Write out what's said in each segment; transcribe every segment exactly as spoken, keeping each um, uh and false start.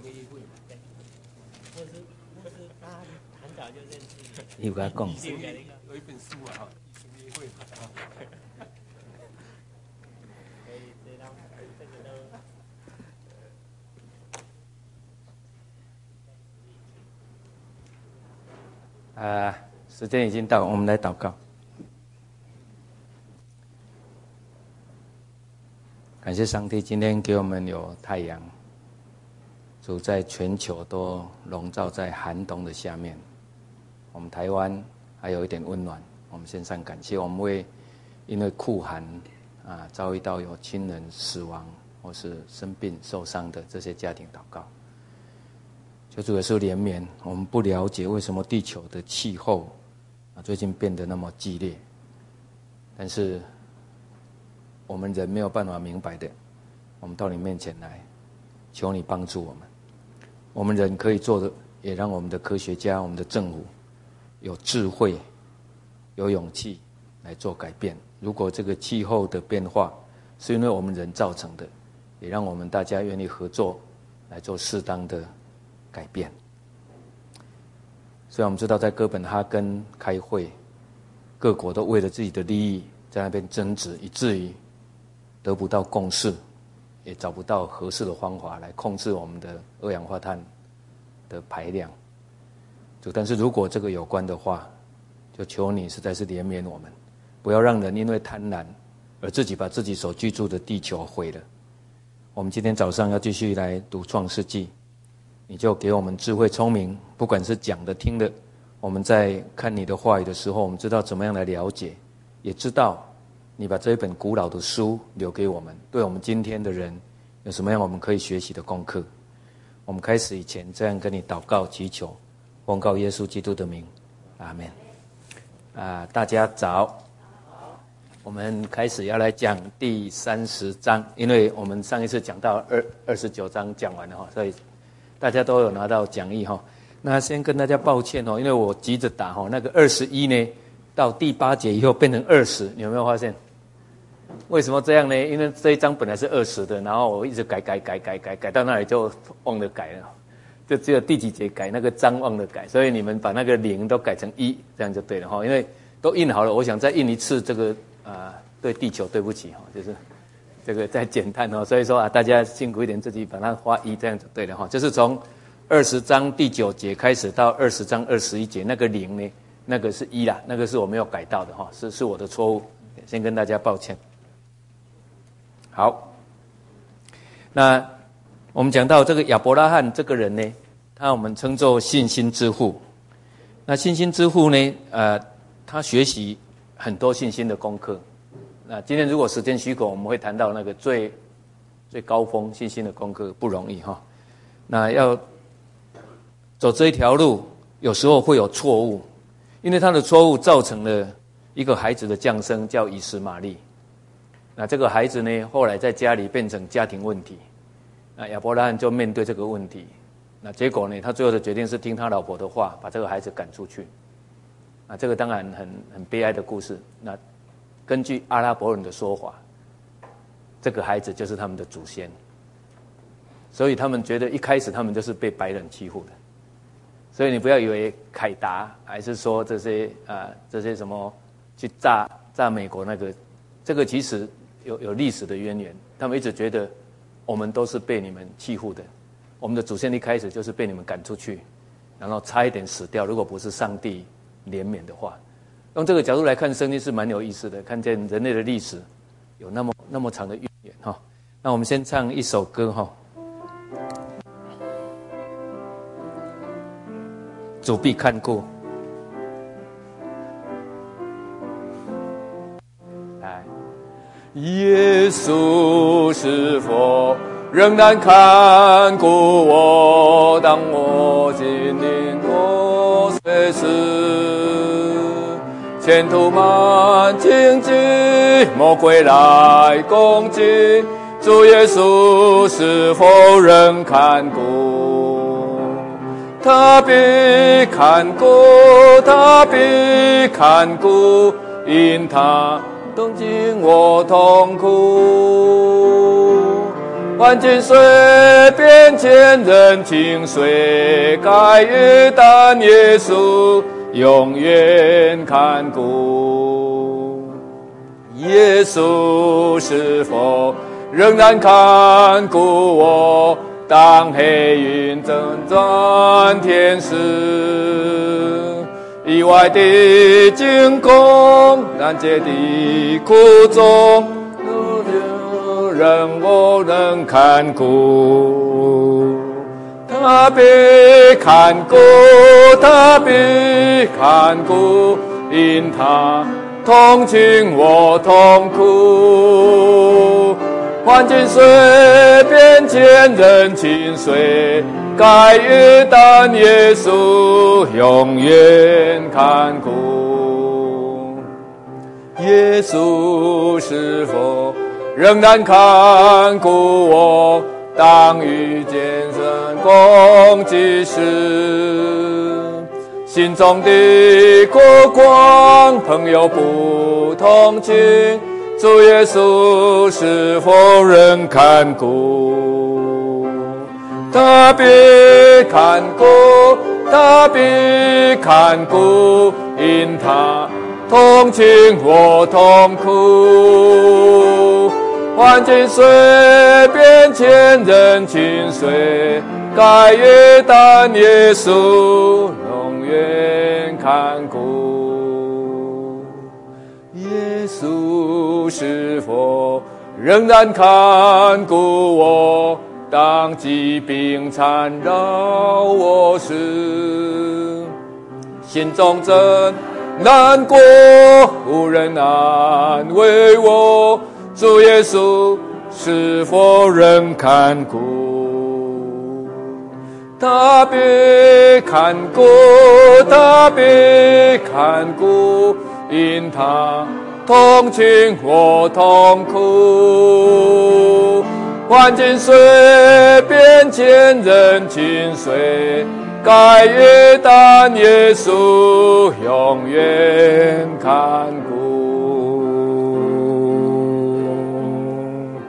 个议会嘛，对，或是或是他很早就认识。 你有跟他讲？ 有一本书啊，哈，议生议会嘛，哈。所以这让这个都。 啊，时间已经到，我们来祷告。感谢上帝，今天给我们有太阳，主在全球都笼罩在寒冬的下面。我们台湾还有一点温暖，我们献上感谢。我们为因为酷寒啊，遭遇到有亲人死亡或是生病受伤的这些家庭祷告。求主耶稣怜悯，我们不了解为什么地球的气候啊最近变得那么激烈，但是我们人没有办法明白的，我们到你面前来，求你帮助我们。我们人可以做的，也让我们的科学家、我们的政府有智慧、有勇气来做改变。如果这个气候的变化是因为我们人造成的，也让我们大家愿意合作来做适当的改变。虽然我们知道在哥本哈根开会，各国都为了自己的利益在那边争执，以至于得不到共识，也找不到合适的方法来控制我们的二氧化碳的排量。但是如果这个有关的话，就求你实在是怜悯我们，不要让人因为贪婪而自己把自己所居住的地球毁了。我们今天早上要继续来读创世纪，你就给我们智慧聪明，不管是讲的听的，我们在看你的话语的时候，我们知道怎么样来了解，也知道你把这一本古老的书留给我们，对我们今天的人有什么样我们可以学习的功课。我们开始以前这样跟你祷告祈求，奉告耶稣基督的名，阿们。啊，大家早。我们开始要来讲第三十章，因为我们上一次讲到二二十九章讲完了哈，所以大家都有拿到讲义哈。那先跟大家抱歉哦，因为我急着打哈，那个二十一呢，到第八节以后变成二十，你有没有发现？为什么这样呢？因为这一章本来是二十的，然后我一直改改改改改改到那里就忘了改了，就只有第几节改那个章忘了改，所以你们把那个零都改成一，这样就对了哈。因为都印好了，我想再印一次这个。啊，对地球对不起哈，就是这个再减碳哦，所以说啊，大家辛苦一点，自己把它画一，这样就对了哈。就是从二十章第九节开始到二十章二十一节，那个零呢，那个是一啦，那个是我没有改到的哈，是是我的错误，先跟大家抱歉。好，那我们讲到这个亚伯拉罕这个人呢，他我们称作信心之父。那信心之父呢，呃，他学习很多信心的功课。那今天如果时间许可，我们会谈到那个最最高峰信心的功课，不容易哈。那要走这一条路，有时候会有错误，因为他的错误造成了一个孩子的降生，叫以实玛利。那这个孩子呢，后来在家里变成家庭问题。那亚伯拉罕就面对这个问题。那结果呢，他最后的决定是听他老婆的话，把这个孩子赶出去。啊，这个当然很很悲哀的故事。那根据阿拉伯人的说法，这个孩子就是他们的祖先，所以他们觉得一开始他们就是被白人欺负的。所以你不要以为凯达还是说这些啊、呃、这些什么去炸炸美国那个，这个其实有有历史的渊源。他们一直觉得我们都是被你们欺负的，我们的祖先一开始就是被你们赶出去，然后差一点死掉，如果不是上帝怜悯的话。用这个角度来看圣经是蛮有意思的，看见人类的历史有那么那么长的渊源哈。那我们先唱一首歌哈，主必看顾。来，耶稣是否仍然看顾我？当我心灵我随时前途满荆棘，魔鬼来攻击，主耶稣是否仍看顾？他必看顾，他必看顾，因他懂尽我痛苦。 环境虽变迁，人情虽改越，但耶稣永远看顾。耶稣是否仍然看顾我？当黑云阵转天使，意外的惊恐，难解的苦衷，人我能看顾。他必看顾，他必看顾，因他同情我痛苦。环境虽变迁，人情虽改越，但耶稣永远看顾。耶稣是否仍然看顾我？当遇见神攻击时，心中的过光，朋友不同情，主耶稣是否仍看顾？他必看顾，他必看顾，因他同情我痛苦。环境虽变迁，人情虽改越，但耶稣永远看顾。耶稣是否仍然看顾我？当疾病缠绕我时，心中真难过，无人安慰我。主耶稣是否仍看顾？他必看顾，他必看顾，因他同情我痛苦。环境虽变迁，人情虽改越，但耶稣永远看顾。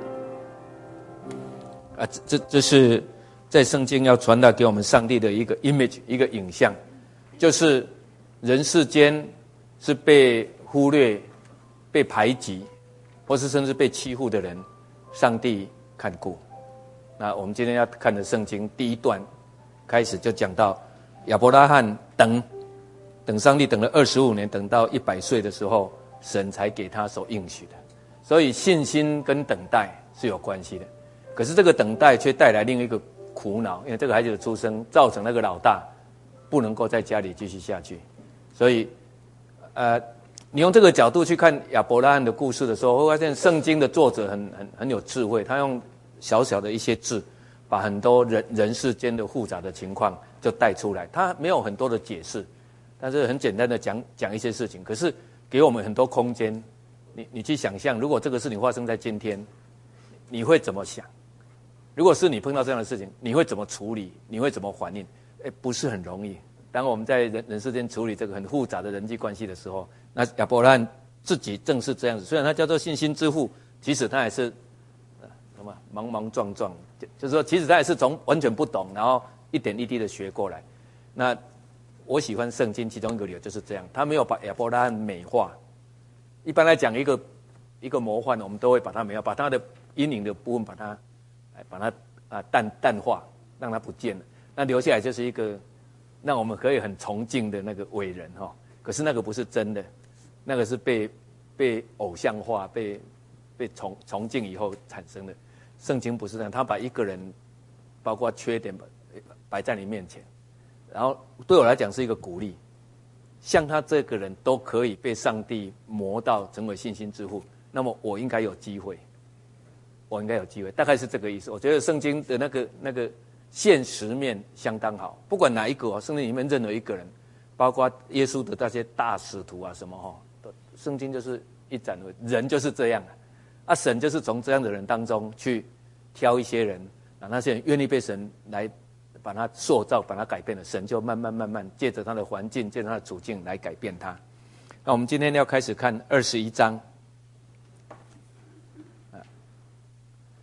啊，这这是在圣经要传达给我们上帝的一个 image， 一个影像，就是人世间是被忽略、被排挤，或是甚至被欺负的人，上帝看顾。那我们今天要看的圣经第一段开始就讲到亚伯拉罕等等上帝等了二十五年，等到一百岁的时候，神才给他所应许的。所以信心跟等待是有关系的。可是这个等待却带来另一个苦恼，因为这个孩子的出生造成那个老大不能够在家里继续下去。所以呃你用这个角度去看亚伯拉罕的故事的时候，会发现圣经的作者很很很有智慧，他用小小的一些字，把很多人人世间的复杂的情况就带出来。他没有很多的解释，但是很简单的讲讲一些事情，可是给我们很多空间。你你去想象，如果这个事情发生在今天，你会怎么想？如果是你碰到这样的事情，你会怎么处理？你会怎么反应？哎，不是很容易。当我们在人人世间处理这个很复杂的人际关系的时候，那亚伯拉罕自己正是这样子。虽然他叫做信心之父，其实他也是什么莽莽撞撞，就是说，其实他也是从完全不懂，然后一点一滴的学过来。那我喜欢圣经其中一个理由就是这样，他没有把亚伯拉罕美化。一般来讲，一个一个模范，我们都会把它美化，把他的阴影的部分把它把它啊淡淡化，让它不见了。那留下来就是一个让我们可以很崇敬的那个伟人哈。可是那个不是真的，那个是被被偶像化、被被崇崇敬以后产生的。圣经不是这样，他把一个人包括缺点摆在你面前，然后对我来讲是一个鼓励。像他这个人都可以被上帝磨到成为信心之父，那么我应该有机会，我应该有机会，大概是这个意思。我觉得圣经的那个那个现实面相当好，不管哪一个，圣经里面任何一个人，包括耶稣的那些大使徒啊什么哈，圣经就是一展为人就是这样啊，啊神就是从这样的人当中去挑一些人，啊那些人愿意被神来把他塑造，把他改变了，神就慢慢慢慢借着他的环境，借着他的处境来改变他。那我们今天要开始看二十一章。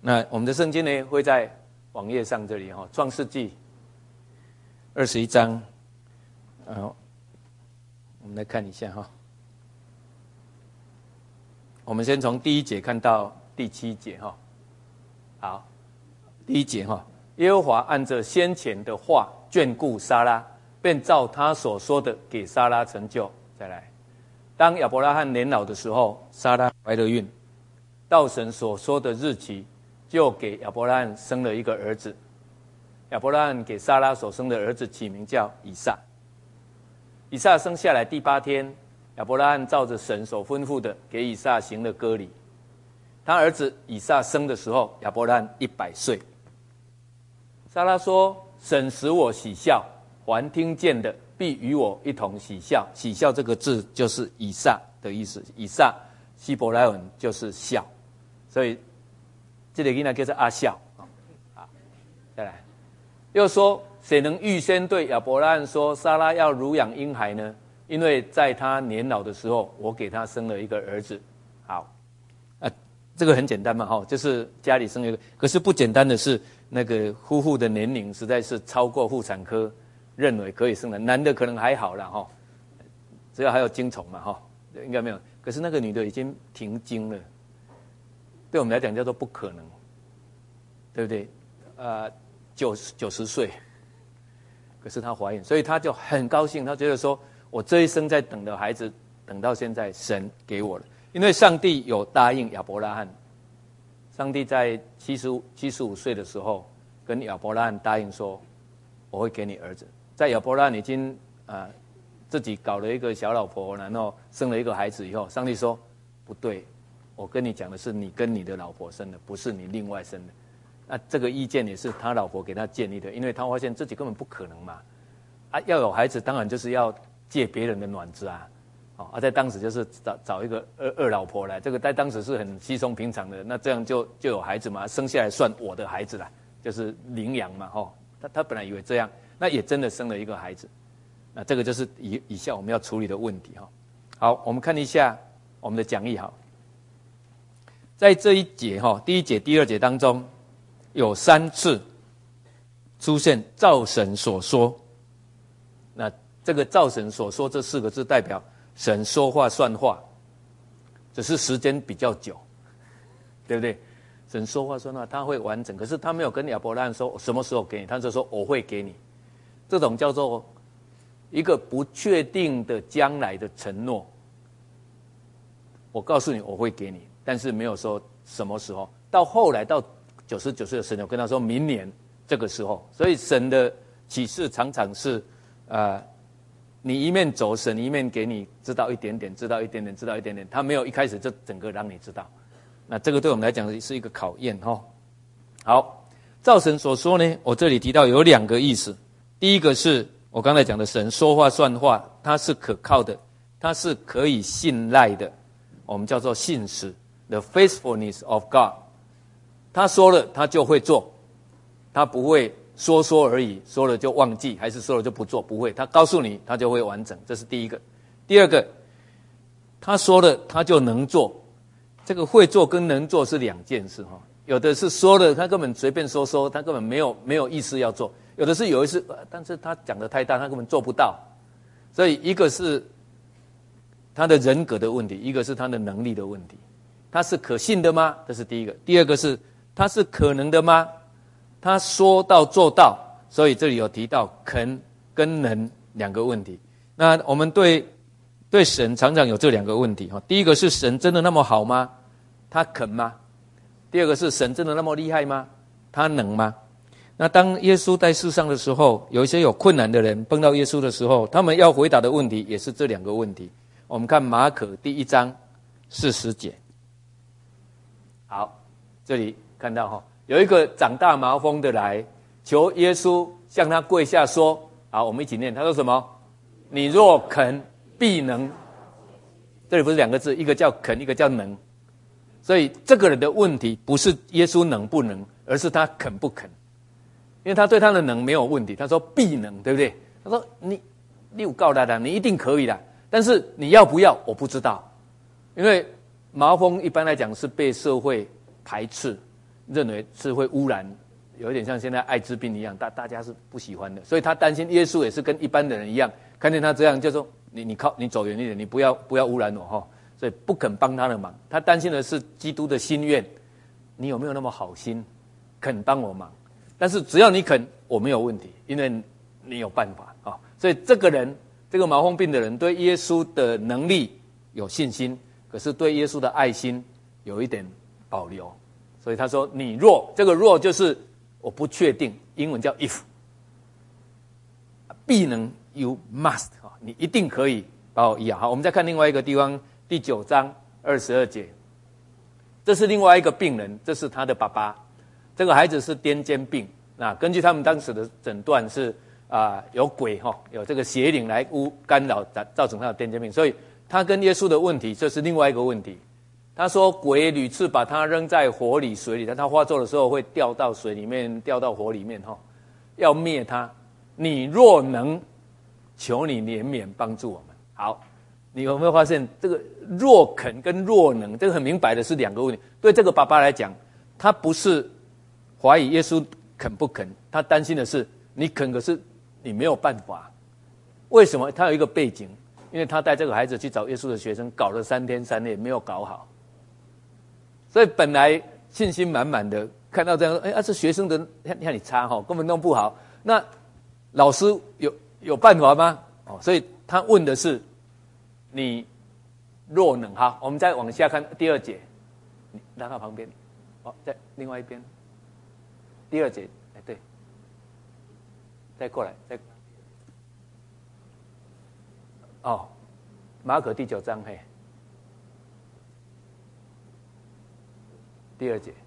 那我们的圣经呢会在网页上这里哈，创世纪二十一章，呃，我们来看一下哈。我们先从第一节看到第七节哈。好，第一节哈，耶和华按着先前的话眷顾撒拉，便照他所说的给撒拉成就。再来，当亚伯拉罕年老的时候，撒拉怀了孕，到神所说的日期，就给亚伯拉罕生了一个儿子。亚伯拉罕给撒拉所生的儿子起名叫以撒。以撒生下来第八天，亚伯拉罕照着神所吩咐的，给以撒行了割礼。他儿子以撒生的时候，亚伯拉罕一百岁。撒拉说：“神使我喜笑，凡听见的必与我一同喜笑。”喜笑这个字就是以撒的意思，以撒希伯来文就是笑，所以这个囡仔叫做阿笑。好，再来，又说：“谁能预先对亚伯拉罕说，撒拉要乳养婴孩呢？因为在他年老的时候，我给他生了一个儿子。”好，啊，这个很简单嘛，哈，就是家里生了一个。可是不简单的是，那个夫妇的年龄实在是超过妇产科认为可以生的。男的可能还好啦，哈，只要还有精虫嘛，哈，应该没有。可是那个女的已经停经了，对我们来讲叫做不可能，对不对？呃，九九十岁，可是她怀孕，所以她就很高兴，她觉得说，我这一生在等的孩子，等到现在神给我了，因为上帝有答应亚伯拉罕。上帝在七十五七十五岁的时候，跟亚伯拉罕答应说，我会给你儿子。在亚伯拉罕已经啊、呃、自己搞了一个小老婆，然后生了一个孩子以后，上帝说不对，我跟你讲的是你跟你的老婆生的，不是你另外生的。那这个意见也是他老婆给他建议的，因为他发现自己根本不可能嘛，啊，要有孩子当然就是要借别人的卵子啊。哦，啊，在当时就是找找一个二二老婆来，这个在当时是很稀松平常的，那这样就就有孩子嘛，生下来算我的孩子啦，就是领养嘛，吼、哦，他他本来以为这样，那也真的生了一个孩子，那这个就是以以下我们要处理的问题哈、哦。好，我们看一下我们的讲义哈，在这一节哈、哦，第一节、第二节当中有三次出现照神所说，那这个照神所说这四个字代表神说话算话，只是时间比较久，对不对？神说话算话，他会完整，可是他没有跟亚伯拉罕说什么时候给你，他就说我会给你，这种叫做一个不确定的将来的承诺。我告诉你我会给你，但是没有说什么时候。到后来到九十九岁的神有跟他说明年这个时候，所以神的启示常常是呃。你一面走，神一面给你知道一点点，知道一点点，知道一点点。他没有一开始就整个让你知道，那这个对我们来讲是一个考验哈。好，照神所说呢，我这里提到有两个意思。第一个是我刚才讲的，神说话算话，他是可靠的，他是可以信赖的，我们叫做信实 ，the faithfulness of God。他说了，他就会做，他不会说说而已，说了就忘记，还是说了就不做，不会，他告诉你他就会完整，这是第一个。第二个，他说了他就能做，这个会做跟能做是两件事哈。有的是说了他根本随便说说，他根本没有没有意思要做，有的是有一次但是他讲得太大，他根本做不到。所以一个是他的人格的问题，一个是他的能力的问题。他是可信的吗？这是第一个。第二个是他是可能的吗？他说到做到，所以这里有提到肯跟能两个问题。那我们对对神常常有这两个问题哈。第一个是神真的那么好吗？他肯吗？第二个是神真的那么厉害吗？他能吗？那当耶稣在世上的时候，有一些有困难的人碰到耶稣的时候，他们要回答的问题也是这两个问题。我们看马可第一章四十节。好，这里看到哈。有一个长大麻风的来求耶稣向他跪下说，好，我们一起念，他说什么？你若肯必能。这里不是两个字，一个叫肯，一个叫能。所以这个人的问题不是耶稣能不能，而是他肯不肯。因为他对他的能没有问题，他说必能，对不对？他说你你有够的，你一定可以的，但是你要不要我不知道。因为麻风一般来讲是被社会排斥， 认为是会污染，有一点像现在艾滋病一样，大大家是不喜欢的，所以他担心耶稣也是跟一般的人一样，看见他这样就说你你靠你走远一点，你不要不要污染我哈，所以不肯帮他的忙。他担心的是基督的心愿，你有没有那么好心，肯帮我忙？但是只要你肯，我没有问题，因为你有办法啊。所以这个人，这个麻风病的人，对耶稣的能力有信心，可是对耶稣的爱心有一点保留。所以他说：“你若，这个若就是我不确定，英文叫 if， 必能 you must 啊，你一定可以把我医好。”好，我们再看另外一个地方，第九章二十二节，这是另外一个病人，这是他的爸爸。这个孩子是癫痫病，那根据他们当时的诊断是啊、呃、有鬼哈、哦，有这个邪灵来污干扰，造成他的癫痫病，所以他跟耶稣的问题，这是另外一个问题。他说鬼屡次把他扔在火里、水里，但他发作的时候会掉到水里面、掉到火里面哈、哦，要灭他。你若能，求你怜悯帮助我们。好，你有没有发现这个若肯跟若能，这个很明白的是两个问题。对这个爸爸来讲，他不是怀疑耶稣肯不肯，他担心的是你肯，可是你没有办法。为什么？他有一个背景，因为他带这个孩子去找耶稣的学生，搞了三天三夜没有搞好，所以本来信心满满的，看到这样，哎，啊，这学生的看看你差哈，根本弄不好。那老师有有办法吗？哦，所以他问的是你若能。好，我们再往下看第二节，你拉到旁边，哦，在另外一边。第二节，哎，对，再过来，再，哦，马可第九章，嘿，第二节，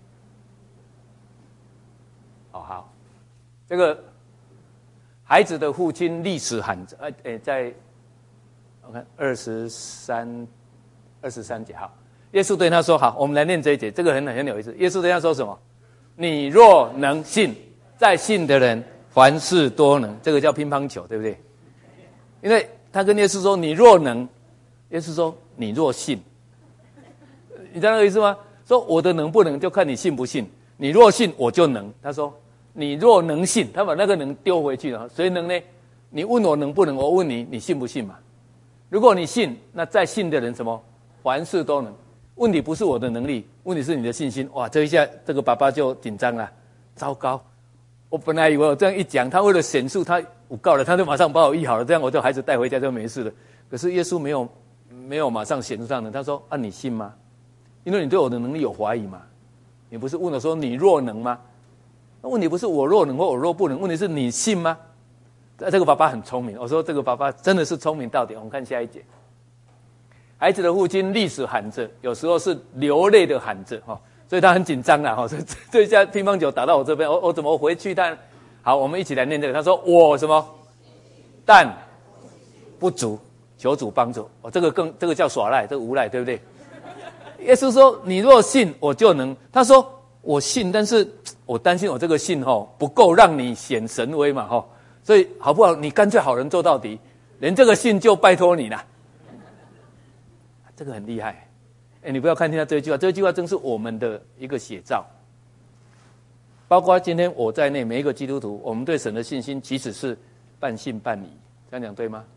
哦，好，这个孩子的父亲立时喊着，哎哎，在我看二十三，二十三节，好，耶稣对他说，好，我们来念这一节，这个很很有意思。耶稣对他说什么？你若能信，在信的人凡事多能，这个叫乒乓球，对不对？因为他跟耶稣说你若能，耶稣说你若信，你知道那个意思吗？说我的能不能就看你信不信，你若信我就能。他说你若能信，他把那个能丢回去了，谁能呢？你问我能不能，我问你你信不信嘛？如果你信，那在信的人什么凡事都能。问题不是我的能力，问题是你的信心。哇，这一下这个爸爸就紧张了，糟糕！我本来以为我这样一讲，他为了显示他我告了，他就马上把我医好了，这样我就孩子带回家就没事了。可是耶稣没有没有马上显出上的，他说啊，你信吗？因为你对我的能力有怀疑嘛，你不是问我说你若能吗？那问题不是我若能或我若不能，问题是你信吗？这个爸爸很聪明，我说这个爸爸真的是聪明到底。我们看下一节。孩子的父亲立时喊着，有时候是流泪的喊着，所以他很紧张啊。这一下乒乓球打到我这边，我我怎么回去？但好，我们一起来念这个。他说：“我什么？但不足，求主帮助。”哦，这个更这个叫耍赖，这个无赖，对不对？耶稣说：“你若信，我就能。”他说：“我信，但是我担心我这个信哈不够让你显神威嘛哈，所以好不好？你干脆好人做到底，连这个信就拜托你了。”这个很厉害，哎，你不要看听他这一句话，这一句话正是我们的一个写照。包括今天我在内，每一个基督徒，我们对神的信心其实是半信半疑，这样讲对吗？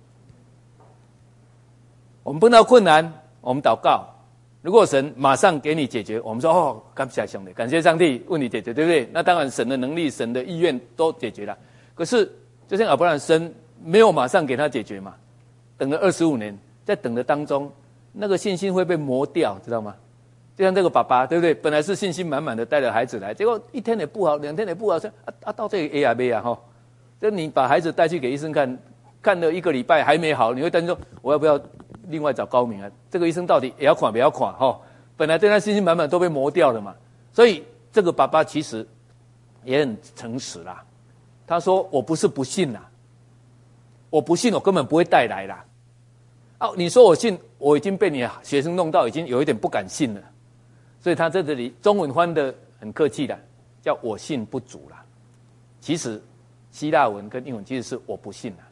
我们碰到困难，我们祷告，如果神马上给你解决，我们说哦，感谢兄弟，感谢上帝为你解决，对不对？那当然，神的能力、神的意愿都解决了。可是，就像亚伯兰，神没有马上给他解决嘛，等了二十五年，在等的当中。那个信心会被磨掉，知道吗？就像这个爸爸，对不对？本来是信心满满的带着孩子来，结果一天也不好，两天也不好，说啊啊，到这里 A 啊 B 啊哈，就你把孩子带去给医生看，看了一个礼拜还没好，你会担心说我要不要另外找高明啊？这个医生到底也要垮不要垮哈？本来对他信心满满都被磨掉了嘛，所以这个爸爸其实也很诚实啦。他说我不是不信啦，我不信我根本不会带来啦。啊，你说我信，我已经被你学生弄到已经有一点不敢信了，所以他在这里中文翻的很客气的，叫我信不足啦。其实希腊文跟英文其实是我不信啦，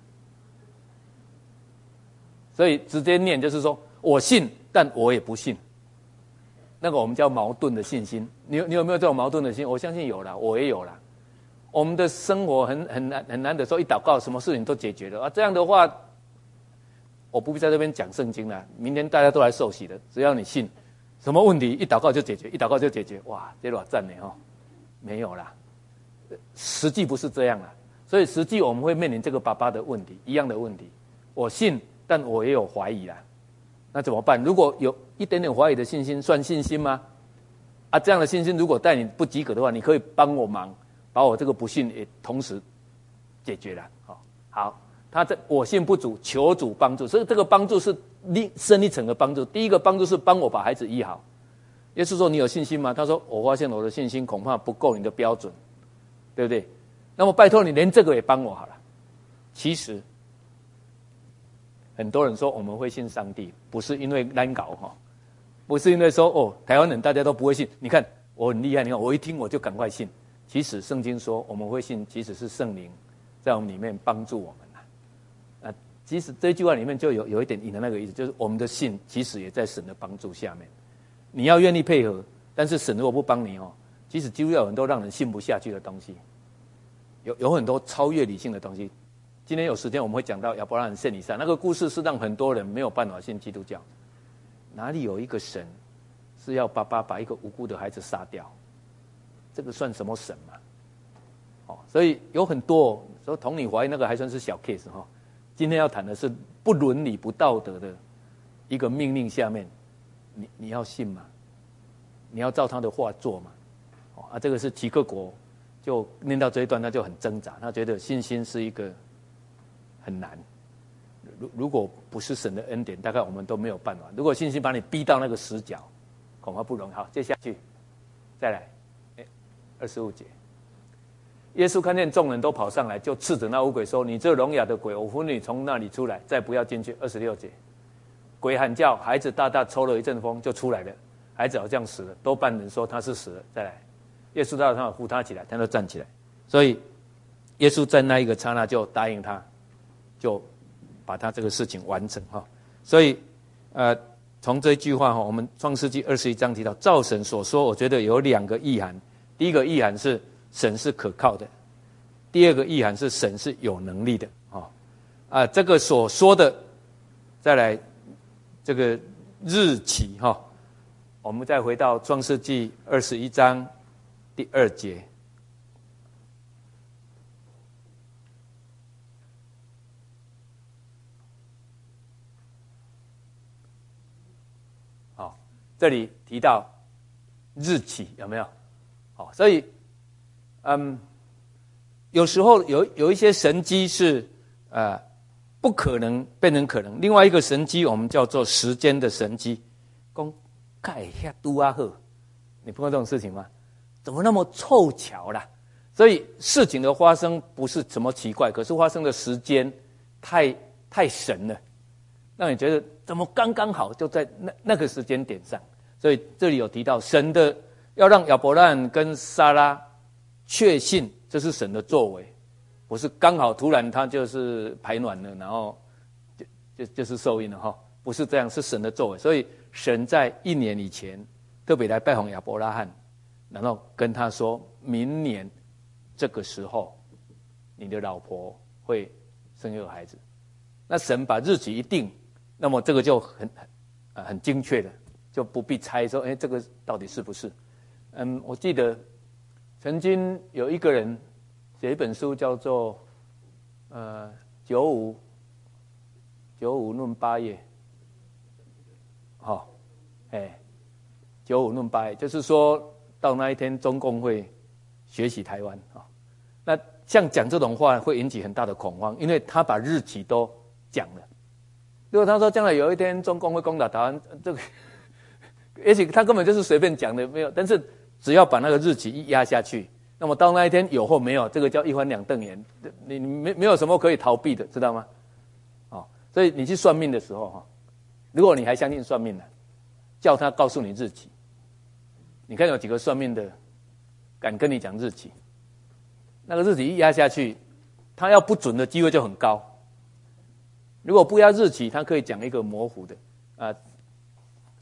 所以直接念就是说我信，但我也不信。 那个我们叫矛盾的信心。你有你有没有这种矛盾的心？我相信有啦，我也有啦。我们的生活很很难很难的时候，一祷告，什么事情都解决了啊。这样的话，我不必在这边讲圣经了。明天大家都来受洗的，只要你信，什么问题一祷告就解决，一祷告就解决。哇，这多赞呢哈！没有啦，实际不是这样啦。所以实际我们会面临这个爸爸的问题，一样的问题。我信，但我也有怀疑啦。那怎么办？如果有一点点怀疑的信心，算信心吗？啊，这样的信心如果带你不及格的话，你可以帮我忙，把我这个不信也同时解决了。好，好，他这我信不足，求主帮助，所以这个帮助是另深一层的帮助。第一个帮助是帮我把孩子医好。耶稣说：“你有信心吗？”他说：“我发现我的信心恐怕不够你的标准，对不对？那么拜托你连这个也帮我好了。”其实。很多人说我们会信上帝，不是因为难搞哈，不是因为说哦台湾人大家都不会信。你看我很厉害，你看我一听我就赶快信。其实圣经说我们会信，其实是圣灵在我们里面帮助我们啊。啊，其实这句话里面就有有一点隐的那个意思，就是我们的信其实也在神的帮助下面。你要愿意配合，但是神如果不帮你哦，其实基督教有很多让人信不下去的东西，有有很多超越理性的东西。今天有时间我们会讲到亚伯拉罕献以撒，那个故事是让很多人没有办法信基督教。哪里有一个神是要爸爸把一个无辜的孩子杀掉？这个算什么神嘛？哦，所以有很多说同你怀疑那个还算是小 case 哈。今天要谈的是不伦理、不道德的一个命令下面，你你要信吗？你要照他的话做吗？哦啊，这个是齐克果就念到这一段，他就很挣扎，他觉得信心是一个。很难，如如果不是神的恩典，大概我们都没有办法。如果信心把你逼到那个死角，恐怕不容易。好，接下去，再来，哎，二十五节，耶稣看见众人都跑上来，就斥责那污鬼说：“你这聋哑的鬼，我呼你从那里出来，再不要进去。”二十六节，鬼喊叫，孩子大大抽了一阵风，就出来了。孩子好像死了，多半人说他是死了。再来，耶稣到他扶他起来，他就站起来。所以，耶稣在那一个刹那就答应他。就把他这个事情完成哈，所以呃，从这一句话哈，我们创世纪二十一章提到，照神所说，我觉得有两个意涵。第一个意涵是神是可靠的，第二个意涵是神是有能力的啊啊，这个所说的，再来这个日期哈，我们再回到创世纪二十一章第二节。这里提到日期有没有？好，所以，嗯，有时候有有一些神迹是呃不可能变成可能。另外一个神迹我们叫做时间的神迹，讲盖下都啊呵，你碰到这种事情吗？怎么那么凑巧啦？所以事情的发生不是什么奇怪，可是发生的时间太太神了。让你觉得怎么刚刚好就在那那个时间点上，所以这里有提到神的要让亚伯拉罕跟撒拉确信这是神的作为，不是刚好突然他就是排卵了，然后就就就是受孕了哈，不是这样，是神的作为。所以神在一年以前特别来拜访亚伯拉罕，然后跟他说明年这个时候你的老婆会生一个孩子。那神把日期一定，那么这个就很很、呃、很精确的，就不必猜说，哎，这个到底是不是？嗯，我记得曾经有一个人写一本书，叫做呃九五九五论八叶，好、哦，哎，九五论八叶，就是说到那一天中共会学习台湾啊、哦。那像讲这种话会引起很大的恐慌，因为他把日期都讲了。如果他说将来有一天中共会攻打台湾，这个也许他根本就是随便讲的，没有。但是只要把那个日期一压下去，那么到那一天有或没有，这个叫一翻两瞪眼，你你没没有什么可以逃避的，知道吗？哦，所以你去算命的时候哈，如果你还相信算命呢，叫他告诉你日期。你看有几个算命的敢跟你讲日期？那个日期一压下去，他要不准的机会就很高。如果不压日期，他可以讲一个模糊的啊、呃，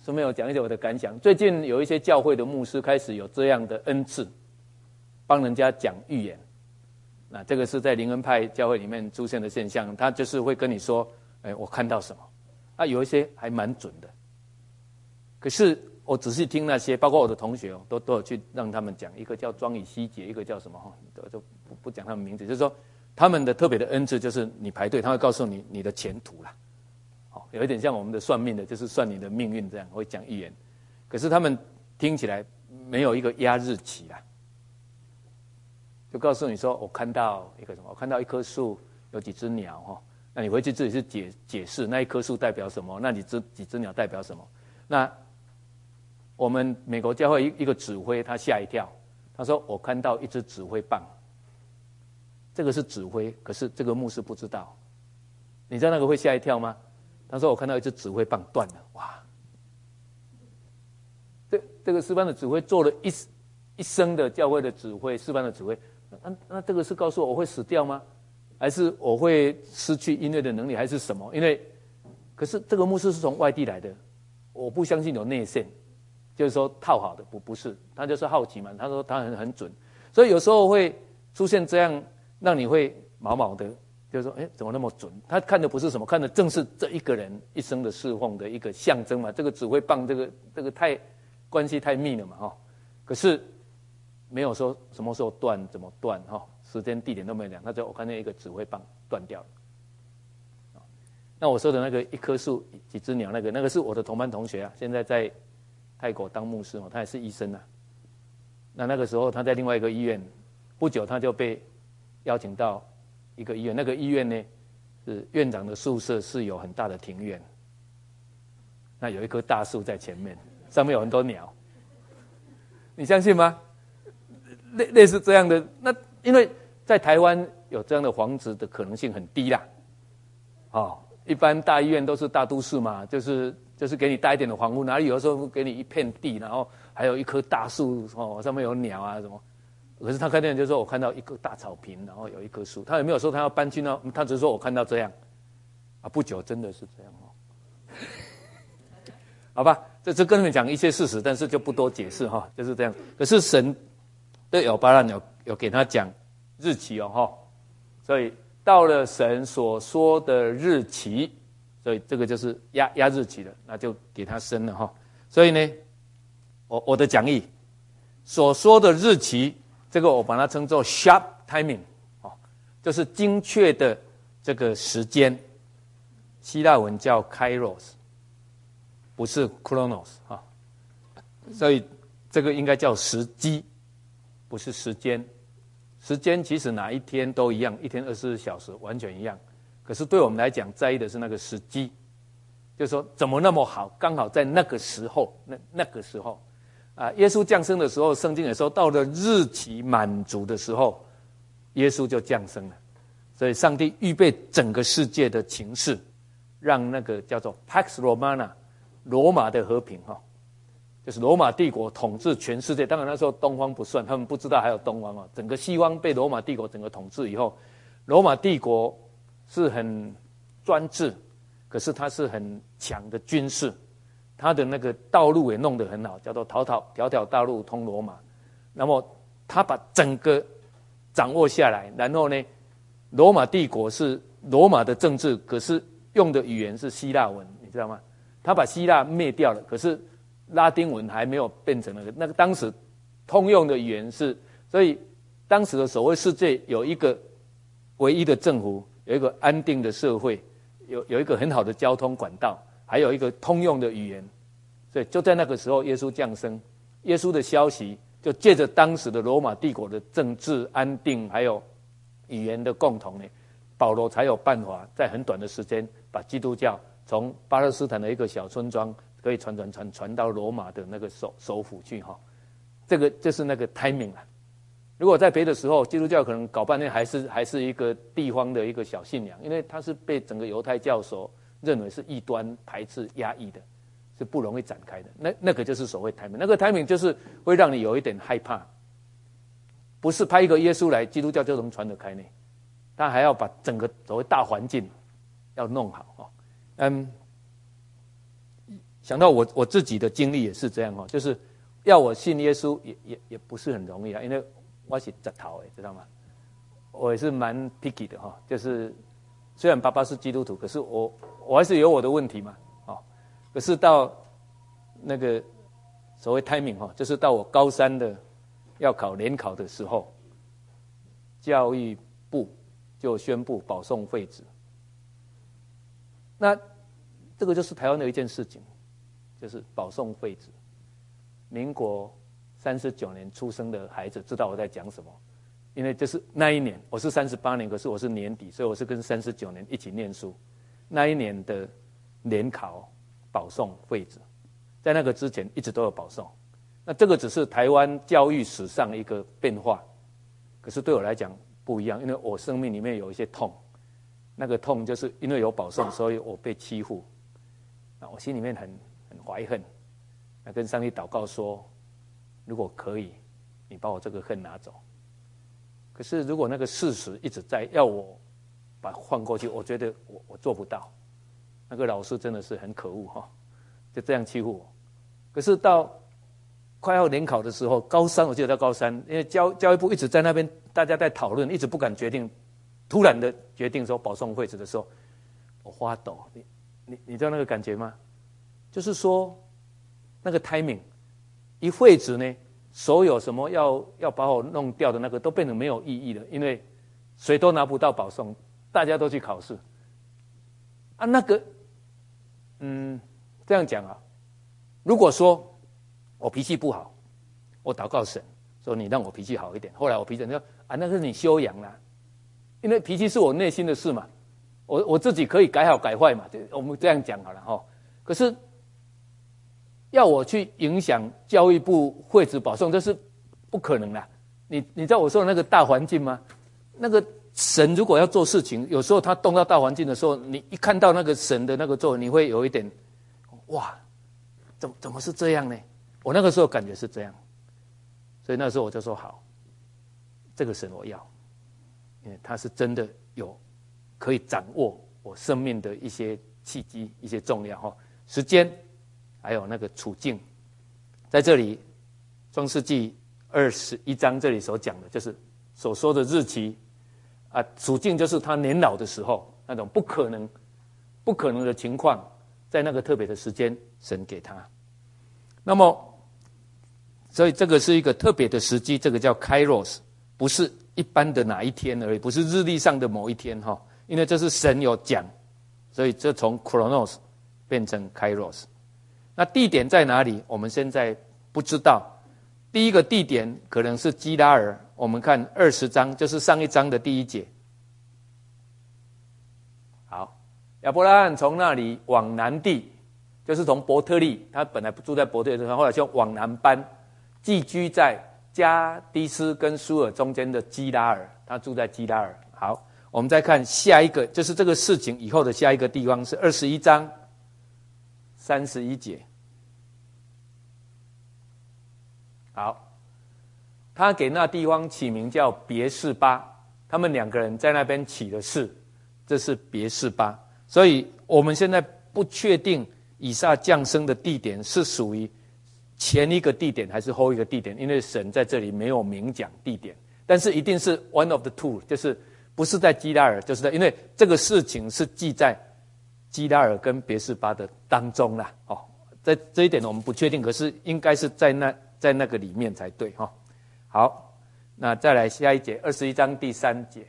顺便我讲一点我的感想。最近有一些教会的牧师开始有这样的恩赐，帮人家讲预言。那这个是在灵恩派教会里面出现的现象，他就是会跟你说，哎，我看到什么，啊，有一些还蛮准的。可是我仔细听那些，包括我的同学都都有去让他们讲，一个叫庄以希杰，一个叫什么哈，就不不讲他们名字，就是说他们的特别的恩赐就是你排队，他会告诉你你的前途啦，好，有一点像我们的算命的，就是算你的命运这样，会讲预言。可是他们听起来没有一个压日期啦。就告诉你说，我看到一个什么？我看到一棵树，有几只鸟哈。那你回去自己去解解释，那一棵树代表什么？那几只几只鸟代表什么？那我们美国教会一一个指挥，他吓一跳，他说我看到一只指挥棒。这个是指挥，可是这个牧师不知道。你知道那个会吓一跳吗？他说我看到一只指挥棒断了，哇！这这个诗班的指挥做了一一生的教会的指挥，诗班的指挥。那那这个是告诉我我会死掉吗？还是我会失去音乐的能力，还是什么？因为，可是这个牧师是从外地来的，我不相信有内线，就是说套好的，不不是，他就是好奇嘛。他说他很很准，所以有时候会出现这样，让你会毛毛的，就是说，哎，怎么那么准？他看的不是什么，看的正是这一个人一生的侍奉的一个象征嘛。这个指挥棒，这个这个太关系太密了嘛，哈。可是。没有说什么时候断，怎么断哈，时间地点都没有讲，他就我看见一个指挥棒断掉了。那我说的那个一棵树几只鸟，那个那个是我的同班同学啊，现在在泰国当牧师哦，他也是医生啊。那那个时候他在另外一个医院，不久他就被邀请到一个医院，那个医院呢是院长的宿舍是有很大的庭院，那有一棵大树在前面，上面有很多鸟，你相信吗？类类似这样的，那因为在台湾有这样的房子的可能性很低啦，哦，一般大医院都是大都市嘛，就是就是给你大一点的房屋，哪里有时候给你一片地，然后还有一棵大树，哦，上面有鸟啊什么。可是他看见就说我看到一个大草坪，然后有一棵树，他也没有说他要搬去那，他只是说我看到这样，啊，不久真的是这样哦，好吧，这这跟你们讲一些事实，但是就不多解释哈，就是这样。可是神。对亚伯拉罕有有给他讲日期哦哈，所以到了神所说的日期，所以这个就是压压日期了，那就给他生了哈。所以呢，我我的讲义所说的日期，这个我把它称作 sharp timing 哦，就是精确的这个时间，希腊文叫 kairos， 不是 chronos 哈，所以这个应该叫时机。不是时间，时间其实哪一天都一样，一天二十四小时完全一样。可是对我们来讲，在意的是那个时机，就是说怎么那么好，刚好在那个时候，那那个时候，啊，耶稣降生的时候，圣经也说到了日期满足的时候，耶稣就降生了。所以上帝预备整个世界的情势，让那个叫做 Pax Romana， 罗马的和平哈。就是罗马帝国统治全世界，当然那时候东方不算，他们不知道还有东方哦。整个西方被罗马帝国整个统治以后，罗马帝国是很专制，可是它是很强的军事，它的那个道路也弄得很好，叫做条条条条大路通罗马。那么他把整个掌握下来，然后呢，罗马帝国是罗马的政治，可是用的语言是希腊文，你知道吗？他把希腊灭掉了，可是拉丁文还没有变成那个，那个当时通用的语言是，所以当时的所谓世界有一个唯一的政府，有一个安定的社会，有有一个很好的交通管道，还有一个通用的语言，所以就在那个时候，耶稣降生，耶稣的消息就借着当时的罗马帝国的政治安定，还有语言的共同呢，保罗才有办法在很短的时间把基督教从巴勒斯坦的一个小村庄。可以传传传传到罗马的那个首首府去哈，这个就是那个 timing 啊。如果在别的时候，基督教可能搞半天还是还是一个地方的一个小信仰，因为它是被整个犹太教所认为是异端、排斥、压抑的，是不容易展开的。那那个就是所谓 timing， 那个 timing 就是会让你有一点害怕，不是派一个耶稣来，基督教就能传得开呢，他还要把整个所谓大环境要弄好哈，嗯。 想到我我自己的经历也是这样哦，就是要我信耶稣也也也不是很容易啊，因为我是折头诶，知道吗？我也是蛮 picky 的哈，就是虽然爸爸是基督徒，可是我我还是有我的问题嘛，哦，可是到那个所谓 timing 哈，就是到我高三的要考联考的时候，教育部就宣布保送废止。那这个就是台湾的一件事情，就是保送废止。民国三十九年出生的孩子知道我在讲什么。因为就是那一年，我是三十八年，可是我是年底，所以我是跟三十九年一起念书。那一年的联考保送废止，在那个之前一直都有保送。那这个只是台湾教育史上一个变化，可是对我来讲不一样，因为我生命里面有一些痛，那个痛就是因为有保送，所以我被欺负，那我心里面很很怀恨，那跟上帝祷告说，如果可以，你把我这个恨拿走。可是如果那个事实一直在要我把它换过去，我觉得我我做不到。那个老师真的是很可恶哈，就这样欺负我。可是到快要联考的时候，高三我记得到高三，因为教教育部一直在那边，大家在讨论，一直不敢决定，突然的决定说保送废止的时候，我发抖。你你你知道那个感觉吗？就是说那个 timing 一废止呢，所有什么要要把我弄掉的那个都变成没有意义了，因为谁都拿不到保送，大家都去考试啊。那个，嗯，这样讲啊，如果说我脾气不好，我祷告神说你让我脾气好一点，后来我脾气说啊，那是你修养啦，因为脾气是我内心的事嘛，我我自己可以改好改坏嘛，我们这样讲好了哈。可是要我去影响教育部废止保送，这是不可能的。你你知道我说的那个大环境吗？那个神如果要做事情，有时候他动到大环境的时候，你一看到那个神的那个做，你会有一点，哇，怎么怎么是这样呢？我那个时候感觉是这样，所以那时候我就说好，这个神我要，因为他是真的有可以掌握我生命的一些契机、一些重要哈时间。还有那个处境，在这里创世纪二十一章这里所讲的，就是所说的日期啊，处境就是他年老的时候，那种不可能、不可能的情况，在那个特别的时间，神给他。那么，所以这个是一个特别的时机，这个叫 Kairos， 不是一般的哪一天而已，不是日历上的某一天哈，因为这是神有讲，所以这从 Chronos 变成 Kairos。那地点在哪里？我们现在不知道。第一个地点可能是基拉尔，我们看二十章，就是上一章的第一节。好，亚伯拉罕从那里往南地，就是从伯特利，他本来住在伯特利，后来就往南搬，寄居在加迪斯跟苏尔中间的基拉尔，他住在基拉尔。好，我们再看下一个，就是这个事情以后的下一个地方是二十一章。三十一节，好，他给那地方起名叫别是巴，他们两个人在那边起的事，这是别是巴。所以我们现在不确定以撒降生的地点是属于前一个地点还是后一个地点，因为神在这里没有明讲地点，但是一定是 one of the two， 就是不是在基拉尔，就是在，因为这个事情是记在基拉尔跟别是巴的当中啦，哦，在这一点我们不确定，可是应该是在那在那个里面才对哈、哦。好，那再来下一节，二十一章第三节。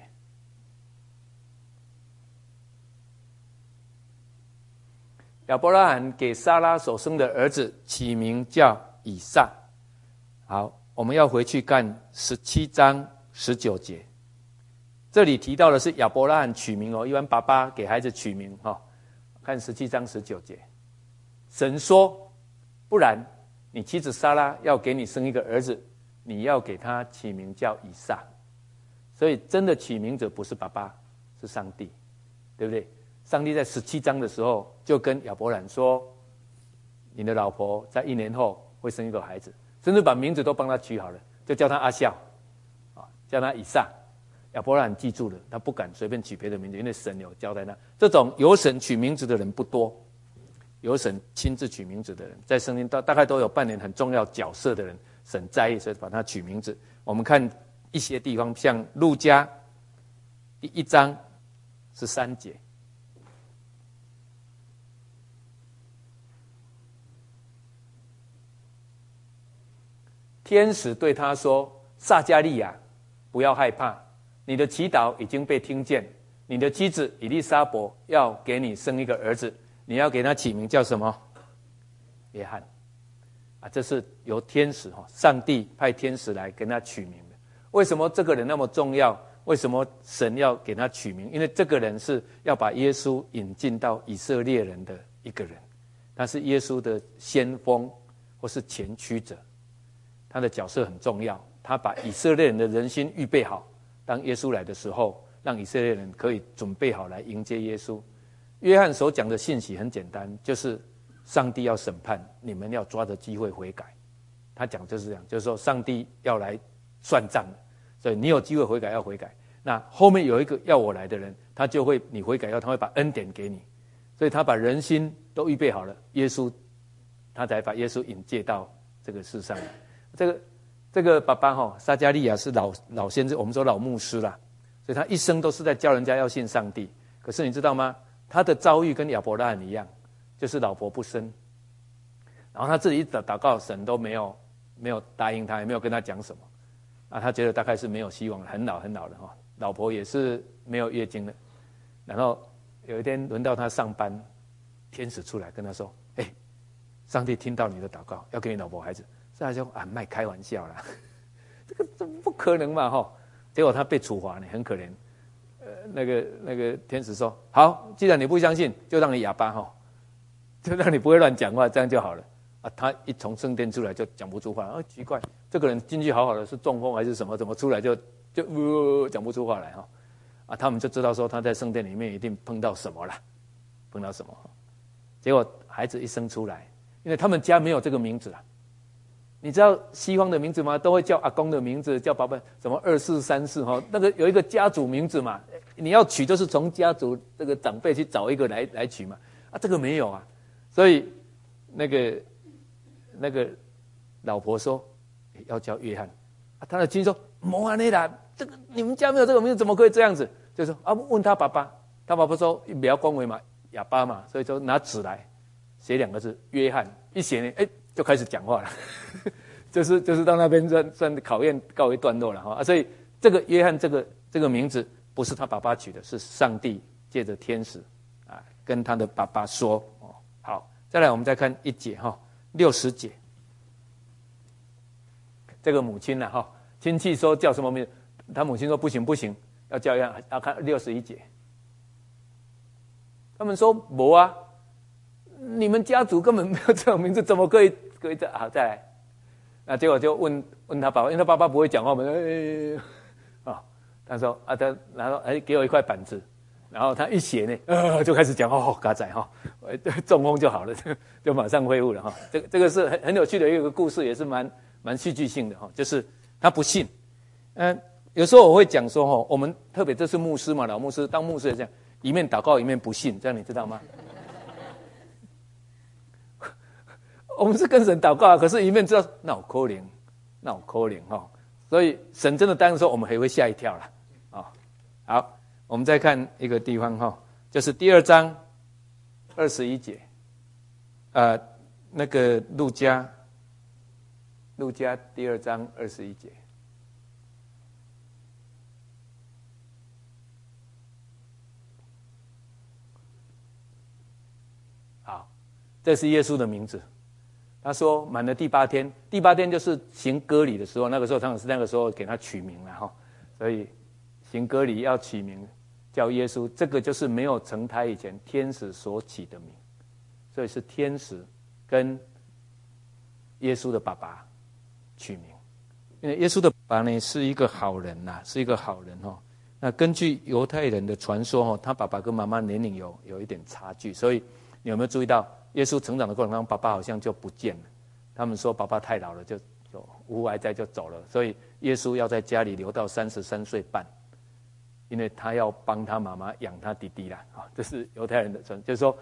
亚伯拉罕给撒拉所生的儿子起名叫以撒。好，我们要回去看十七章十九节，这里提到的是亚伯拉罕取名哦，一般爸爸给孩子取名哈、哦。看十七章十九节，神说：“不然，你妻子撒拉要给你生一个儿子，你要给他起名叫以撒。”所以，真的起名者不是爸爸，是上帝，对不对？上帝在十七章的时候就跟亚伯兰说：“你的老婆在一年后会生一个孩子，甚至把名字都帮他取好了，就叫他阿孝，啊，叫他以撒。”亚伯拉罕记住了，他不敢随便取别的名字，因为神有交代他。这种有神取名字的人不多。 由神亲自取名字的人，在圣经大大概都有扮演很重要角色的人，神在意，所以把他取名字。我们看一些地方，像路加第一章十三节，天使对他说：“撒迦利亚，不要害怕，你的祈祷已经被听见。你的妻子以利沙伯要给你生一个儿子，你要给他起名叫什么？约翰。”啊，这是由天使哈，上帝派天使来跟他取名的。为什么这个人那么重要？为什么神要给他取名？因为这个人是要把耶稣引进到以色列人的一个人，他是耶稣的先锋或是前驱者，他的角色很重要。他把以色列人的人心预备好，当耶稣来的时候，让以色列人可以准备好来迎接耶稣。约翰所讲的信息很简单，就是上帝要审判，你们要抓着机会悔改。他讲就是这样，就是说上帝要来算账，所以你有机会悔改要悔改。那后面有一个要我来的人，他就会你悔改要他会把恩典给你，所以他把人心都预备好了，耶稣他才把耶稣引介到这个世上来。这个这个爸爸哈，撒迦利亚是老老先知，我们说老牧师啦，所以他一生都是在教人家要信上帝。可是你知道吗？他的遭遇跟亚伯拉罕一样，就是老婆不生，然后他自己一祷告，神都没有没有答应他，也没有跟他讲什么啊，他觉得大概是没有希望了，很老很老了哈，老婆也是没有月经了。然后有一天轮到他上班，天使出来跟他说：“哎，上帝听到你的祷告，要给你老婆孩子。”所以他就啊，卖开玩笑啦，这个这不可能嘛哈！结果他被处罚呢，很可怜。呃，那个那个天使说：“好，既然你不相信，就让你哑巴哈，就让你不会乱讲话，这样就好了。”啊，他一从圣殿出来就讲不出话，啊，奇怪，这个人进去好好的，是中风还是什么？怎么出来就就呃讲不出话来哈？啊，他们就知道说他在圣殿里面一定碰到什么了，碰到什么？结果孩子一生出来，因为他们家没有这个名字了。你知道西方的名字吗？都会叫阿公的名字，叫爸爸什么二世三世哈，那个有一个家族名字嘛，你要取就是从家族这个长辈去找一个来来取嘛，啊，这个没有啊，所以那个那个老婆说要叫约翰，啊，他的亲说没啊，那啦，这个你们家没有这个名字，怎么可以这样子？就说啊，问他爸爸，他爸爸说不要恭维嘛，哑巴嘛，所以就拿纸来写两个字约翰，一写呢，哎。就开始讲话了，就是就是到那边算算考验告一段落了哈、啊，所以这个约翰这个这个名字不是他爸爸取的，是上帝借着天使啊跟他的爸爸说哦。好，再来我们再看一节哈，六十节，这个母亲呢、啊、哈，亲戚说叫什么名字，他母亲说不行不行，要叫约翰，要看六十一节，他们说没啊。你们家族根本没有这种名字，怎么可以可以这好再来？那结果就问问他爸爸，因为他爸爸不会讲话，我们哎啊、哦，他说啊，他然后哎给我一块板子，然后他一写呢，呃就开始讲哦，嘎仔哈，中风就好了，就就马上恢复了哈。这个这个是很很有趣的一个故事，也是蛮蛮戏剧性的哈。就是他不信，嗯、呃，有时候我会讲说哈，我们特别这是牧师嘛，老牧师当牧师也这样，一面祷告一面不信，这样你知道吗？我们是跟神祷告啊，可是一面知道那有可能，那有可能哈，所以神真的答应的时候，我们还会吓一跳啦啊、哦。好，我们再看一个地方哈，就是第二章二十一节，呃，那个路加，路加第二章二十一节。好，这是耶稣的名字。他说满了第八天，第八天就是行割礼的时候，那个时候他们是那个时候给他取名了哈，所以行割礼要取名叫耶稣，这个就是没有成胎以前天使所起的名，所以是天使跟耶稣的爸爸取名，因为耶稣的爸爸呢是一个好人呐，是一个好人哈。那根据犹太人的传说哈，他爸爸跟妈妈年龄有有一点差距，所以你有没有注意到？耶稣成长的过程当中，爸爸好像就不见了。他们说爸爸太老了，就就无癌灾就走了，所以耶稣要在家里留到三十三岁半，因为他要帮他妈妈养他弟弟啦。啊，这是犹太人的传，就是说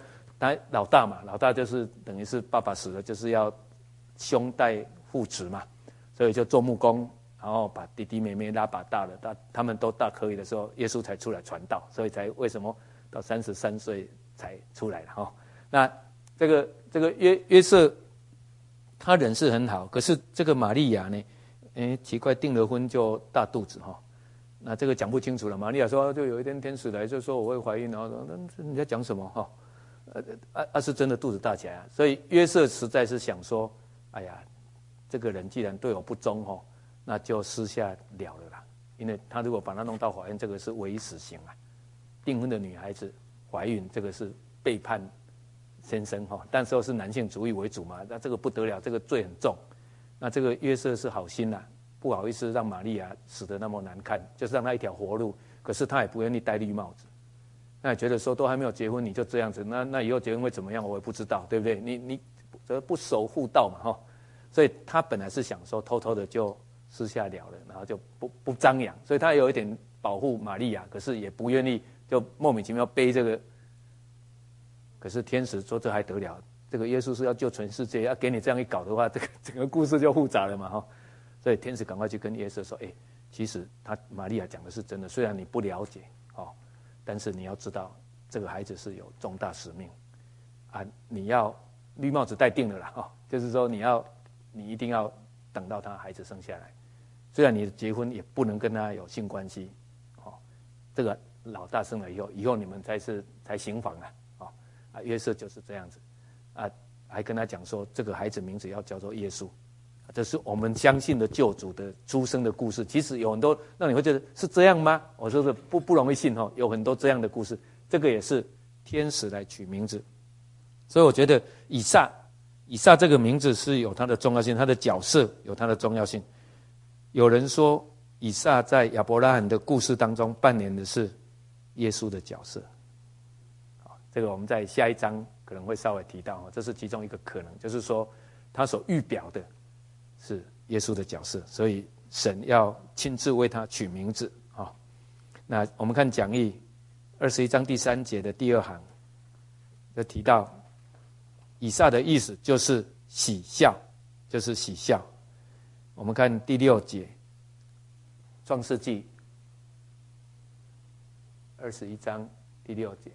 他老大嘛，老大就是等于是爸爸死了，就是要兄代父慈嘛，所以就做木工，然后把弟弟妹妹拉拔大了，他他们都大可以的时候，耶稣才出来传道，所以才为什么到三十三岁才出来了哈、哦。那这个这个约约瑟，他人是很好，可是这个玛利亚呢，哎，奇怪，订了婚就大肚子哈、哦。那这个讲不清楚了。玛利亚说，就有一天天使来就说我会怀孕，然后说那你在讲什么哈？呃，啊啊是真的肚子大起来啊。所以约瑟实在是想说，哎呀，这个人既然对我不忠哈，那就私下了了啦。因为他如果把他弄到法院，这个是唯一死刑啊。订婚的女孩子怀孕，这个是背叛先生哈。但时候是男性主义为主嘛，那这个不得了，这个罪很重。那这个约瑟是好心呐、啊。不好意思让玛利亚死得那么难看，就是让她一条活路。可是她也不愿意戴绿帽子，那也觉得说都还没有结婚你就这样子，那那以后结婚会怎么样我也不知道，对不对？你你这不守妇道嘛哈，所以她本来是想说偷偷的就私下了了，然后就不不张扬，所以她有一点保护玛利亚，可是也不愿意就莫名其妙背这个。可是天使说这还得了？这个耶稣是要救全世界，要给你这样一搞的话，这个整个故事就复杂了嘛哈。所以天使赶快去跟约瑟说：“哎，其实他玛利亚讲的是真的，虽然你不了解哦，但是你要知道这个孩子是有重大使命啊！你要绿帽子戴定了啦哦，就是说你要你一定要等到他孩子生下来，虽然你结婚也不能跟他有性关系哦。这个老大生了以后，以后你们才是才行房啊哦啊！约瑟就是这样子啊，还跟他讲说这个孩子名字要叫做耶稣。”这是我们相信的救主的出生的故事，其实有很多让你会觉得是这样吗？我说的不不容易信哦，有很多这样的故事，这个也是天使来取名字，所以我觉得以撒，以撒这个名字是有它的重要性，它的角色有它的重要性。有人说以撒在亚伯拉罕的故事当中扮演的是耶稣的角色，这个我们在下一章可能会稍微提到，这是其中一个可能，就是说他所预表的是耶稣的角色，所以神要亲自为他取名字啊、哦。那我们看讲义二十一章第三节的第二行，就提到以撒的意思就是喜笑，就是喜笑。我们看第六节，创世纪二十一章第六节。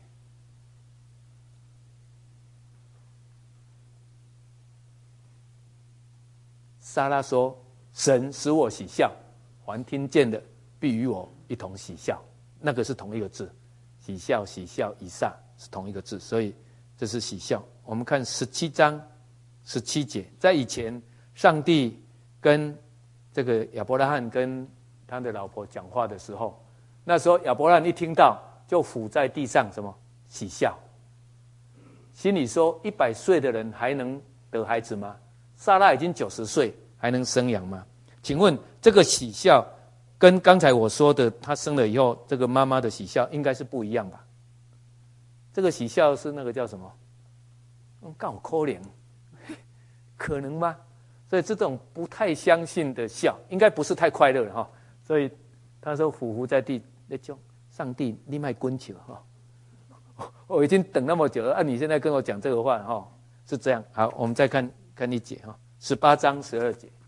撒拉说：“神使我喜笑，凡听见的必与我一同喜笑。”那个是同一个字，喜笑、喜笑、以撒是同一个字，所以这是喜笑。我们看十七章十七节，在以前，上帝跟这个亚伯拉罕跟他的老婆讲话的时候，那时候亚伯拉罕一听到就俯在地上，什么喜笑，心里说：一百岁的人还能得孩子吗？撒拉已经九十岁。还能生养吗？请问这个喜笑跟刚才我说的他生了以后这个妈妈的喜笑应该是不一样吧？这个喜笑是那个叫什么？告可怜，可能吗？所以这种不太相信的笑，应该不是太快乐了哈。所以他说俯伏在地，那叫上帝你卖滚球哈！我已经等那么久了，啊，你现在跟我讲这个话哈，是这样。好，我们再看看一节哈。十八章十二节，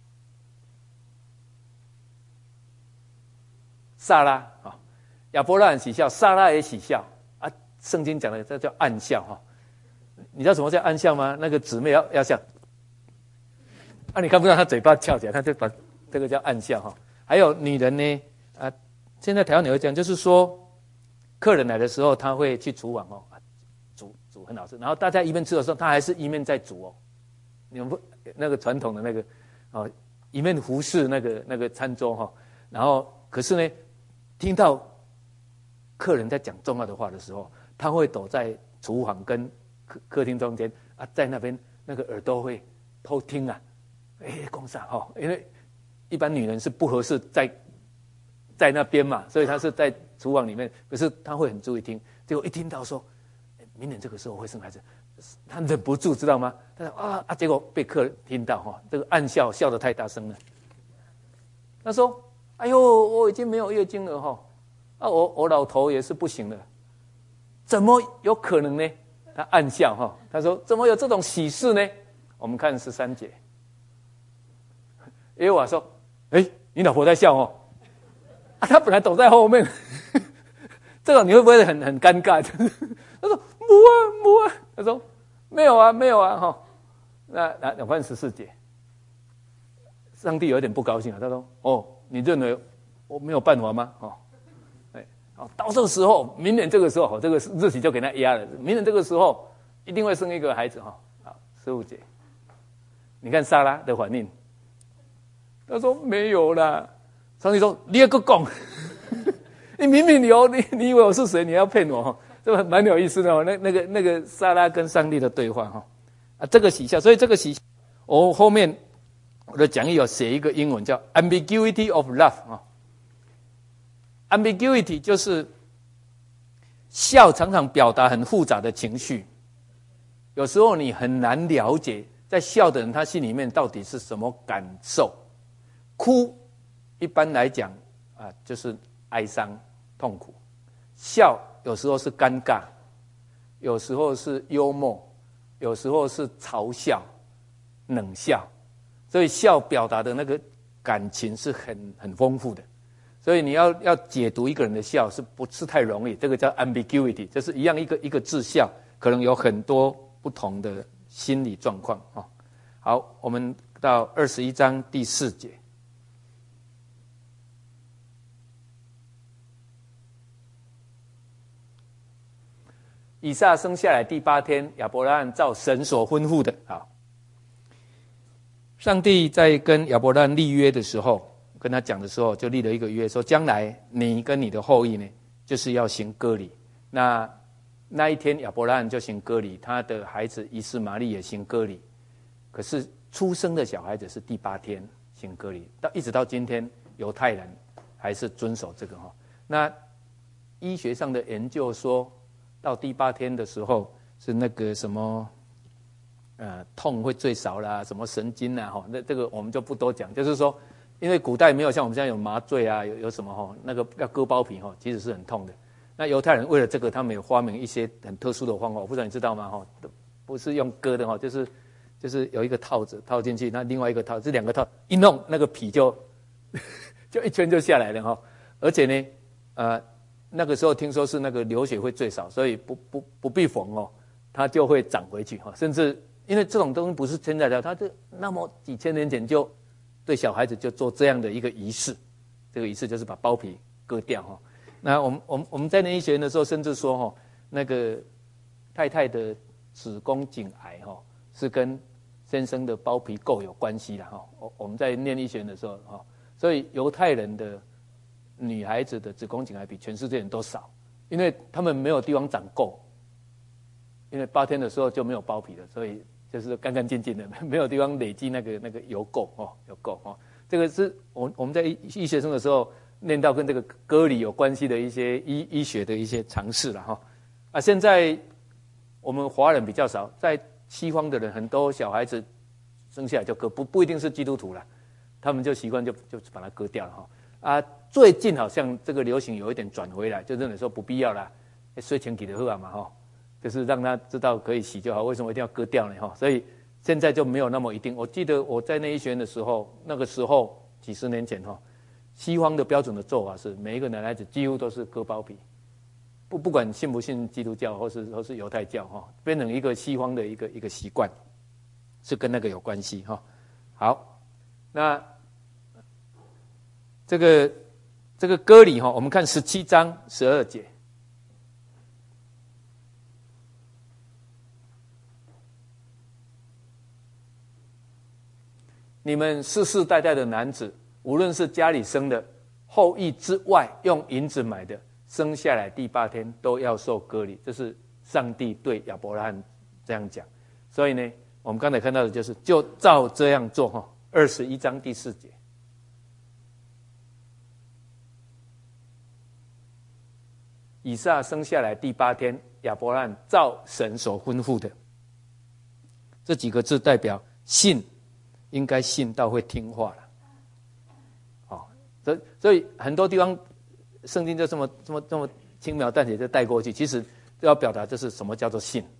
撒拉啊，亚伯拉罕喜笑，撒拉也喜笑啊。圣经讲的这叫暗笑哈。你知道什么叫暗笑吗？那个姊妹要要笑啊，你看不到她嘴巴翘起来，她就把这个叫暗笑哈。还有女人呢啊，现在台湾也会这样，就是说客人来的时候，他会去厨房哦，煮煮很好吃，然后大家一面吃的时候，他还是一面在煮哦。你们不那个传统的那个哦，一面服侍那个那个餐桌哈、哦，然后可是呢，听到客人在讲重要的话的时候，他会躲在厨房跟客客厅中间啊，在那边那个耳朵会偷听啊，哎，公啥哈？因为一般女人是不合适在在那边嘛，所以她是在厨房里面，可是她会很注意听，结果一听到说，明年这个时候会生孩子。他忍不住，知道吗？他说啊啊，结果被客人听到哈，这个暗笑，笑得太大声了。他说：“哎呦，我已经没有月经了哈，啊，我我老头也是不行了，怎么有可能呢？ 他暗笑哈，他说怎么有这种喜事呢？我们看十三节，耶和华说：“哎，你老婆在笑哦。啊，他本来躲在后面，这个你会不会很很尴尬？”他说：“不啊，不啊。”他说：“没有啊，没有啊。”哈，那那我看十四节，上帝有点不高兴了。他说：“哦，你认为我没有办法吗？哦，哎，哦，到这个时候，明年这个时候，这个日期就给他压了。明年这个时候一定会生一个孩子哈。好，十五节，你看撒拉的反应，他说没有啦。上帝说：“你也个讲，你明明有，你你以为我是谁？你要骗我哈？这个蛮有意思的哦。那那个那个撒拉跟上帝的对话哈啊，这个喜笑，所以这个喜笑，我后面我的讲义有写一个英文叫 ambiguity of love 啊。ambiguity 就是笑常常表达很复杂的情绪，有时候你很难了解在笑的人他心里面到底是什么感受。哭一般来讲啊，就是哀伤痛苦，笑有时候是尴尬，有时候是幽默，有时候是嘲笑冷笑，所以笑表达的那个感情是很很丰富的。所以你要要解读一个人的笑是不是太容易，这个叫 ambiguity， 就是一样一个一个字笑可能有很多不同的心理状况。好，我们到二十一章第四节，以撒生下来第八天，亚伯拉罕照神所吩咐的。好，上帝在跟亚伯拉罕立约的时候，跟他讲的时候，就立了一个约，说将来你跟你的后裔呢，就是要行割礼。那那一天亚伯拉罕就行割礼，他的孩子以实玛利也行割礼。可是出生的小孩子是第八天行割礼，到一直到今天，犹太人还是遵守这个哈。那医学上的研究说，到第八天的时候是那个什么，呃，痛会最少啦，什么神经啊，哈，那这个我们就不多讲。就是说，因为古代没有像我们现在有麻醉啊，有有什么哈，那个要割包皮哈，其实是很痛的。那犹太人为了这个，他们有发明一些很特殊的方法，我不知道你知道吗？哈，不是用割的哈，就是就是有一个套子套进去，那另外一个套，这两个套一弄，那个皮就就一圈就下来了哈。而且呢，呃。那个时候听说是那个流血会最少，所以不不不必缝哦，它就会长回去哈。甚至因为这种东西不是现在的，它这那么几千年前就对小孩子就做这样的一个仪式，这个仪式就是把包皮割掉哈。那我们我们我们在念医学院的时候，甚至说哈，那个太太的子宫颈癌哈是跟先生的包皮垢有关系的哈。我我们在念医学院的时候哈，所以犹太人的女孩子的子宫颈癌比全世界人都少，因为他们没有地方长垢，因为八天的时候就没有包皮了，所以就是干干净净的，没有地方累积那个那个油垢哦，油垢哦。这个是我我们在医学生的时候念到跟这个割礼有关系的一些医医学的一些常识了哈。啊，现在我们华人比较少，在西方的人很多小孩子生下来就割，不不一定是基督徒啦，他们就习惯就就把它割掉了哈。啊，最近好像这个流行有一点转回来，就认为说不必要啦，睡前给的喝嘛哈，就是让他知道可以洗就好，为什么一定要割掉呢哈？所以现在就没有那么一定。我记得我在内医学院的时候，那个时候几十年前哈，西方的标准的做法是每一个男孩子几乎都是割包皮，不不管信不信基督教或是或是犹太教哈，变成一个西方的一个一个习惯，是跟那个有关系哈。好，那。这个这个割礼哈，我们看十七章十二节，你们世世代代的男子，无论是家里生的，后裔之外用银子买的，生下来第八天都要受割礼。这是上帝对亚伯拉罕这样讲。所以呢，我们刚才看到的就是就照这样做哈。二十一章第四节。以撒生下来第八天，亚伯拉罕照神所吩咐的，这几个字代表信，应该信到会听话了。哦，所以所以很多地方圣经就这么这么这么轻描淡写就带过去，其实就要表达这是什么叫做信。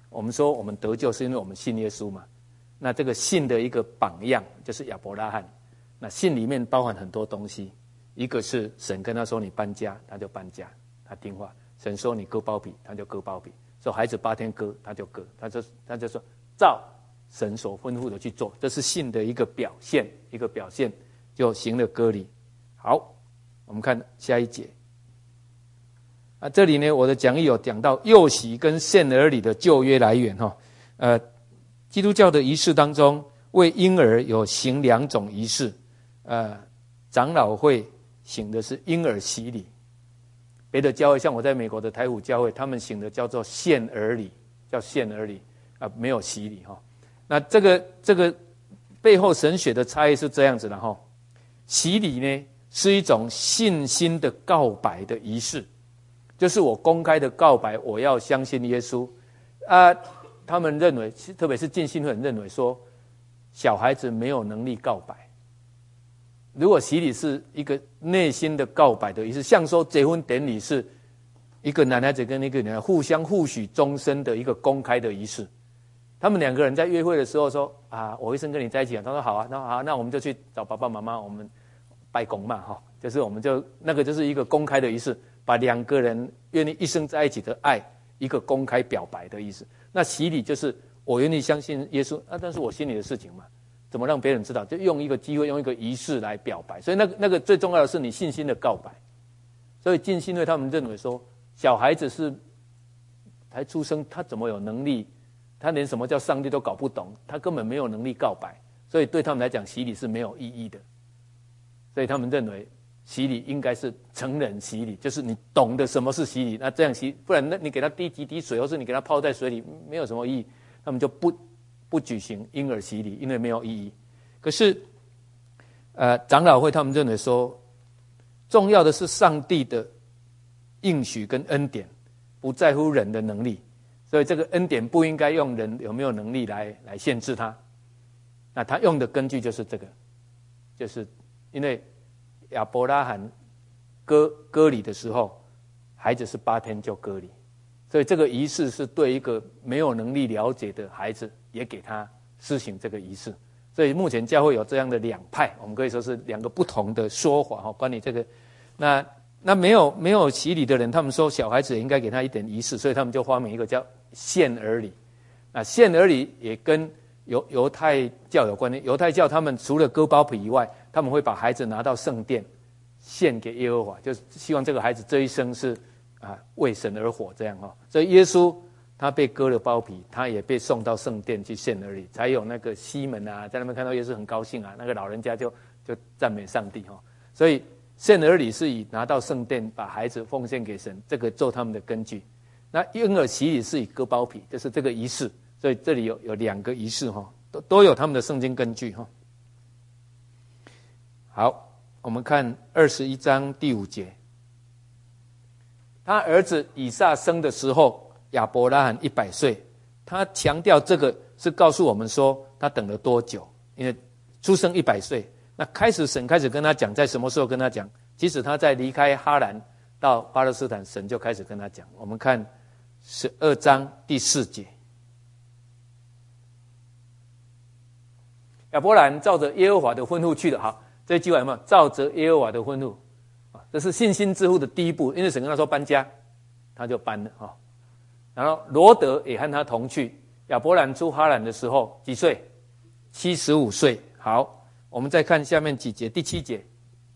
我们说我们得救是因为我们信耶稣嘛，那这个信的一个榜样就是亚伯拉罕。那信里面包含很多东西，一个是神跟他说你搬家，他就搬家，他听话；神说你割包皮，他就割包皮；说孩子八天割，他就割，他就他就说照神所吩咐的去做，这是信的一个表现，一个表现就行了割礼。好，我们看下一节。啊，这里呢，我的讲义有讲到幼洗跟献儿礼的旧约来源哈。呃，基督教的仪式当中，为婴儿有行两种仪式。呃，长老会行的是婴儿洗礼，别的教会像我在美国的台湖教会，他们行的叫做献儿礼，叫献儿礼啊、呃，没有洗礼哈。那这个这个背后神学的差异是这样子的哈。洗礼呢是一种信心的告白的仪式，就是我公开的告白，我要相信耶稣啊。他们认为，特别是浸信会认为说，小孩子没有能力告白。如果洗礼是一个内心的告白的仪式，像说结婚典礼是一个男孩子跟一个女孩互相互许终身的一个公开的仪式。他们两个人在约会的时候说啊，我一生跟你在一起啊。他说好啊，那好，那我们就去找爸爸妈妈，我们拜公嘛哈，就是我们就那个就是一个公开的仪式，把两个人愿意一生在一起的爱一个公开表白的意思。那洗礼就是我愿意相信耶稣啊，但是我心里的事情嘛。怎么让别人知道？就用一个机会，用一个仪式来表白。所以那个那个最重要的是你信心的告白。所以浸信会他们认为说，小孩子是才出生，他怎么有能力？他连什么叫上帝都搞不懂，他根本没有能力告白。所以对他们来讲，洗礼是没有意义的。所以他们认为洗礼应该是成人洗礼，就是你懂得什么是洗礼，那这样洗，不然那你给他滴几滴水，或是你给他泡在水里，没有什么意义。他们就不。不举行婴儿洗礼，因为没有意义。可是，呃，长老会他们认为说，重要的是上帝的应许跟恩典，不在乎人的能力，所以这个恩典不应该用人有没有能力来来限制他。那他用的根据就是这个，就是因为亚伯拉罕割割礼的时候，孩子是八天就割礼。所以这个仪式是对一个没有能力了解的孩子，也给他施行这个仪式。所以目前教会有这样的两派，我们可以说是两个不同的说法哈。关于这个，那那没有没有洗礼的人，他们说小孩子也应该给他一点仪式，所以他们就发明一个叫献儿礼。那献儿礼也跟犹犹太教有关系。犹太教他们除了割包皮以外，他们会把孩子拿到圣殿献给耶和华，就是希望这个孩子这一生是。啊，为神而活这样哈，所以耶稣他被割了包皮，他也被送到圣殿去献儿礼，才有那个西门啊，在那边看到耶稣很高兴啊，那个老人家就就赞美上帝哈。所以献儿礼是以拿到圣殿把孩子奉献给神，这个做他们的根据。那婴儿洗礼是以割包皮，就是这个仪式。所以这里有有两个仪式哈，都都有他们的圣经根据哈。好，我们看二十一章第五节。他儿子以撒生的时候，亚伯拉罕一百岁。他强调这个是告诉我们说，他等了多久？因为出生一百岁，那开始神开始跟他讲，在什么时候跟他讲？即使他在离开哈兰到巴勒斯坦，神就开始跟他讲。我们看十二章第四节，亚伯兰照着耶和华的吩咐去了。好，这一句话有没有？照着耶和华的吩咐。这是信心之父的第一步，因为神跟他说搬家，他就搬了哈。然后罗德也和他同去。亚伯兰出哈兰的时候几岁？七十五岁。好，我们再看下面几节，第七节。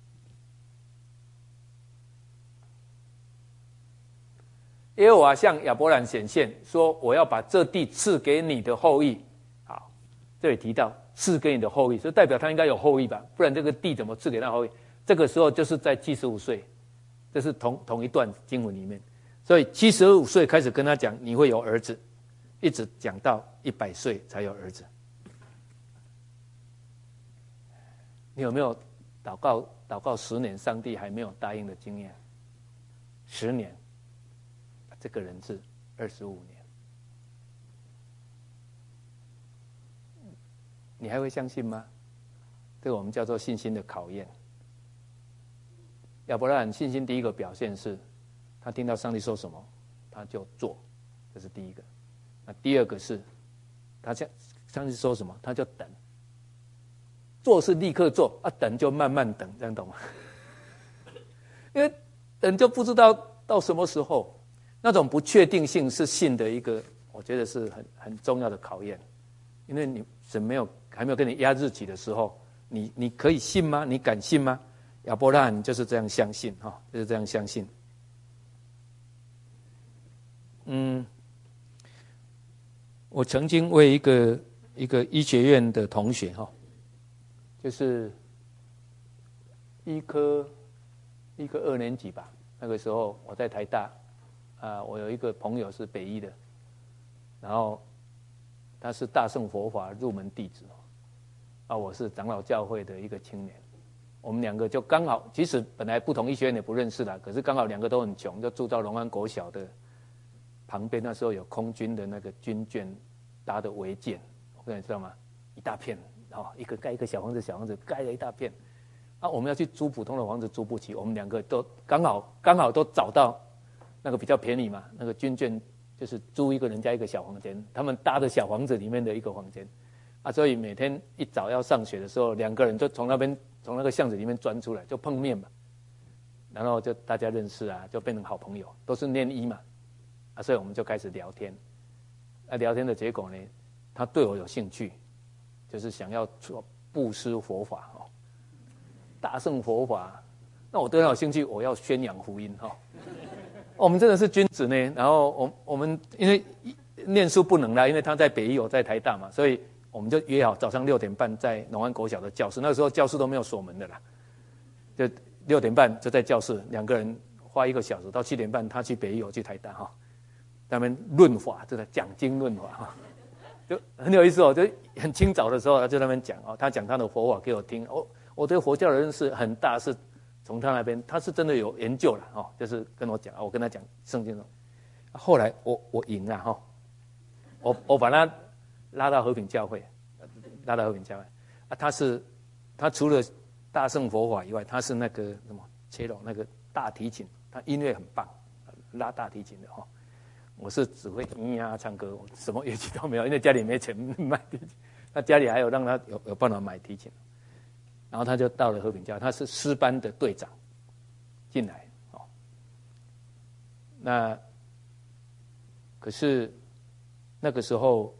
耶和华向亚伯兰显现，说：“我要把这地赐给你的后裔。”好，这里提到赐给你的后裔，所以代表他应该有后裔吧？不然这个地怎么赐给他后裔？这个时候就是在七十五岁，这是同同一段经文里面，所以七十五岁开始跟他讲你会有儿子，一直讲到一百岁才有儿子。你有没有祷告祷告十年，上帝还没有答应的经验？十年，这个人是二十五年，你还会相信吗？这个我们叫做信心的考验。亚伯拉罕信心第一个表现是，他听到上帝说什么，他就做，这是第一个。 那第二个是，他像上次说什么？他就等，做是立刻做啊，等就慢慢等，这样懂吗？因为等就不知道到什么时候，那种不确定性是信的一个，我觉得是很很重要的考验。因为你神没有还没有跟你压日期的时候，你你可以信吗？你敢信吗？亚伯拉罕就是这样相信哈，就是这样相信。嗯，我曾经为一个一个医学院的同学哈，就是医科医科二年级吧，那个时候我在台大啊，我有一个朋友是北医的，然后他是大乘佛法入门弟子啊，我是长老教会的一个青年，我们两个就刚好，其实本来不同医学院也不认识啦，可是刚好两个都很穷，就住到龙安国小的旁边，那时候有空军的那个军眷搭的违建，我跟你知道吗？一大片，哦，一个盖一个小房子，小房子盖了一大片。啊，我们要去租普通的房子租不起，我们两个都刚好刚好都找到那个比较便宜嘛，那个军眷就是租一个人家一个小房间，他们搭的小房子里面的一个房间，啊，所以每天一早要上学的时候，两个人就从那边从那个巷子里面钻出来就碰面嘛，然后就大家认识啊，就变成好朋友，都是念医嘛，啊，所以我们就开始聊天，啊，聊天的结果呢，他对我有兴趣，就是想要做布施佛法哦。大乘佛法，那我对他有兴趣，我要宣扬福音哈。我们真的是君子呢，然后我我们因为念书不能啦，因为他在北医，我在台大嘛，所以我们就约好早上六点半在龙安国小的教室，那个时候教室都没有锁门的啦，就六点半就在教室，两个人花一个小时到七点半，他去北医，我去台大哈，他们论法，真的讲经论法哈，就很有意思哦，就很清早的时候他就在那边讲哦，他讲他的佛法给我听哦。我对佛教的认识很大，是从他那边，他是真的有研究了哦，就是跟我讲，我跟他讲圣经中。后来我我赢了哈，我我把他拉到和平教会，拉到和平教会啊，他是他除了大乘佛法以外，他是那个什么切龙那个大提琴，他音乐很棒，拉大提琴的哈。我是只会咿呀唱歌，我什么乐器都没有，因为家里没钱买提琴，他家里还有让他有有办法买提琴。然后他就到了和平教，他是诗班的队长，进来哦。那可是那个时候，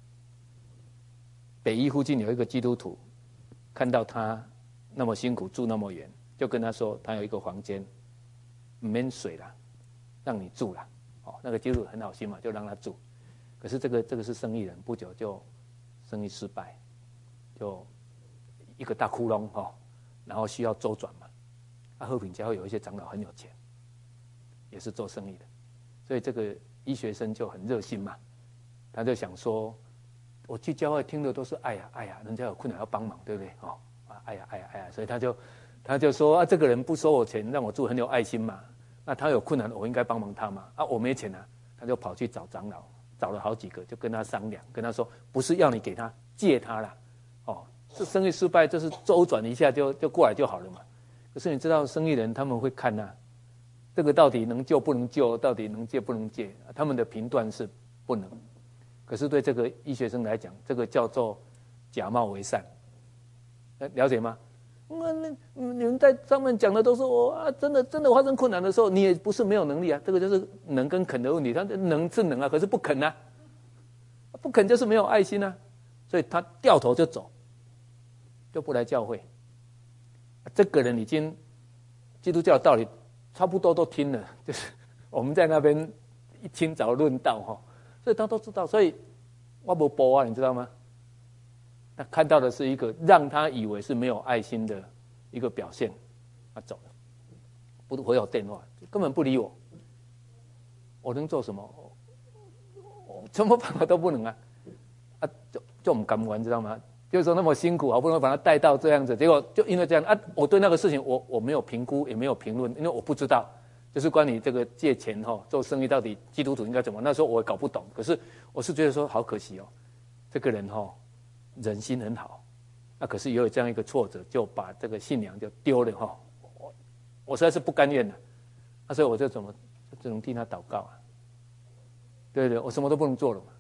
北医附近有一个基督徒，看到他那么辛苦住那么远，就跟他说，他有一个房间，免水啦，让你住啦。哦，那个基督徒很好心嘛，就让他住。可是这个这个是生意人，不久就生意失败，就。一个大窟窿哈，然后需要周转嘛。啊，和平教会有一些长老很有钱，也是做生意的，所以这个医学生就很热心嘛，他就想说，我去教会听的都是哎呀哎呀，人家有困难要帮忙，对不对？哦，啊哎呀哎呀哎呀，所以他就他就说啊，这个人不收我钱，让我住很有爱心嘛。那他有困难，我应该帮忙他嘛。啊，我没钱啊，他就跑去找长老，找了好几个，就跟他商量，跟他说，不是要你给他，借他啦，哦。这生意失败，就是周转一下就就过来就好了嘛。可是你知道，生意人他们会看呐、啊，这个到底能救不能救，到底能借不能借，他们的评断是不能。可是对这个医学生来讲，这个叫做假冒为善，了解吗？那那你们在上面讲的都是我啊，真的真的发生困难的时候，你也不是没有能力啊。这个就是能跟肯的问题，他能是能啊，可是不肯啊，不肯就是没有爱心啊，所以他掉头就走。就不来教会，这个人已经基督教的道理差不多都听了，就是我们在那边一清早论道哈，所以他都知道，所以我没播啊，你知道吗？他看到的是一个让他以为是没有爱心的一个表现，他走了，不回我电话，根本不理我，我能做什么？我什么办法都不能啊，啊，就就不敢玩，知道吗？就是说那么辛苦，好不容易把他带到这样子，结果就因为这样啊，我对那个事情我我没有评估，也没有评论，因为我不知道，就是关于这个借钱哈、哦，做生意到底基督徒应该怎么？那时候我也搞不懂，可是我是觉得说好可惜哦，这个人哈、哦，人心很好，那、啊、可是也有这样一个挫折，就把这个信仰就丢了哈、哦，我我实在是不甘愿的，那、啊、所以我就怎么就只能替他祷告啊，对对，我什么都不能做了嘛，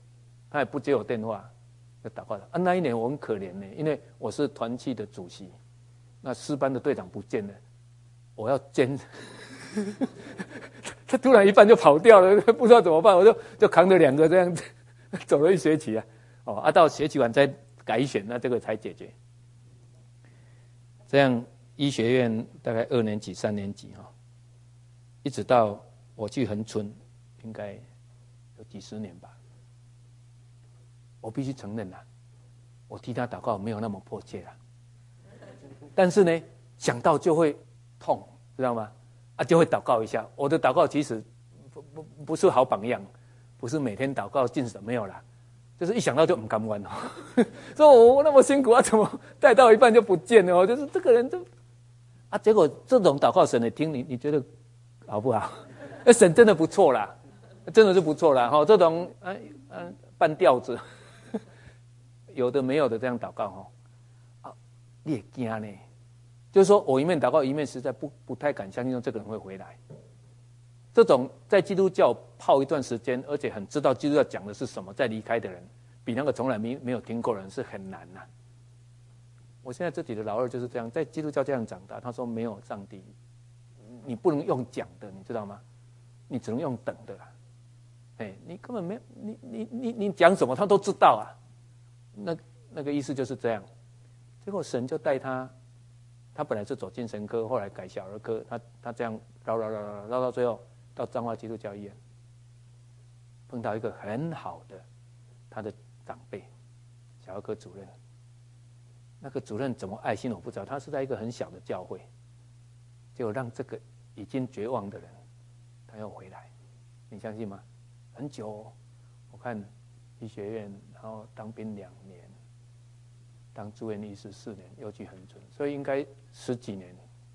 他也不接我电话，就祷告了。啊，那一年我很可怜呢，因为我是团契的主席，那诗班的队长不见了，我要兼，他突然一半就跑掉了，不知道怎么办，我就就扛着两个这样子走了一学期啊。哦，啊，到学期完再改选，那这个才解决。这样医学院大概二年级、三年级哈，一直到我去恒春，应该有几十年吧。我必须承认啦，我替他祷告没有那么迫切啦，但是呢，想到就会痛，知道吗？啊，就会祷告一下。我的祷告其实不不不是好榜样，不是每天祷告尽神没有啦，就是一想到就唔甘愿哦。说我那么辛苦啊，怎么带到一半就不见了？就是这个人就啊，结果这种祷告神也听你，你觉得好不好？神真的不错啦，真的是不错啦。哈，这种嗯嗯半吊子。有的没有的这样祷告哈，啊，你也惊呢，就是说我一面祷告一面实在不不太敢相信说这个人会回来。这种在基督教泡一段时间，而且很知道基督教讲的是什么，再离开的人，比那个从来没没有听过的人是很难呐、啊。我现在自己的老二就是这样，在基督教这样长大，他说没有上帝，你不能用讲的，你知道吗？你只能用等的啦。哎，你根本没有，你你你你讲什么他都知道啊。那那个意思就是这样，结果神就带他，他本来是走精神科，后来改小儿科，他他这样绕绕绕绕绕到最后到彰化基督教医院，碰到一个很好的他的长辈，小儿科主任。那个主任怎么爱心我不知道，他是在一个很小的教会，结果让这个已经绝望的人，他又回来，你相信吗？很久、哦，我看。医学院，然后当兵两年，当住院医师四年，又去恒春，所以应该十几年。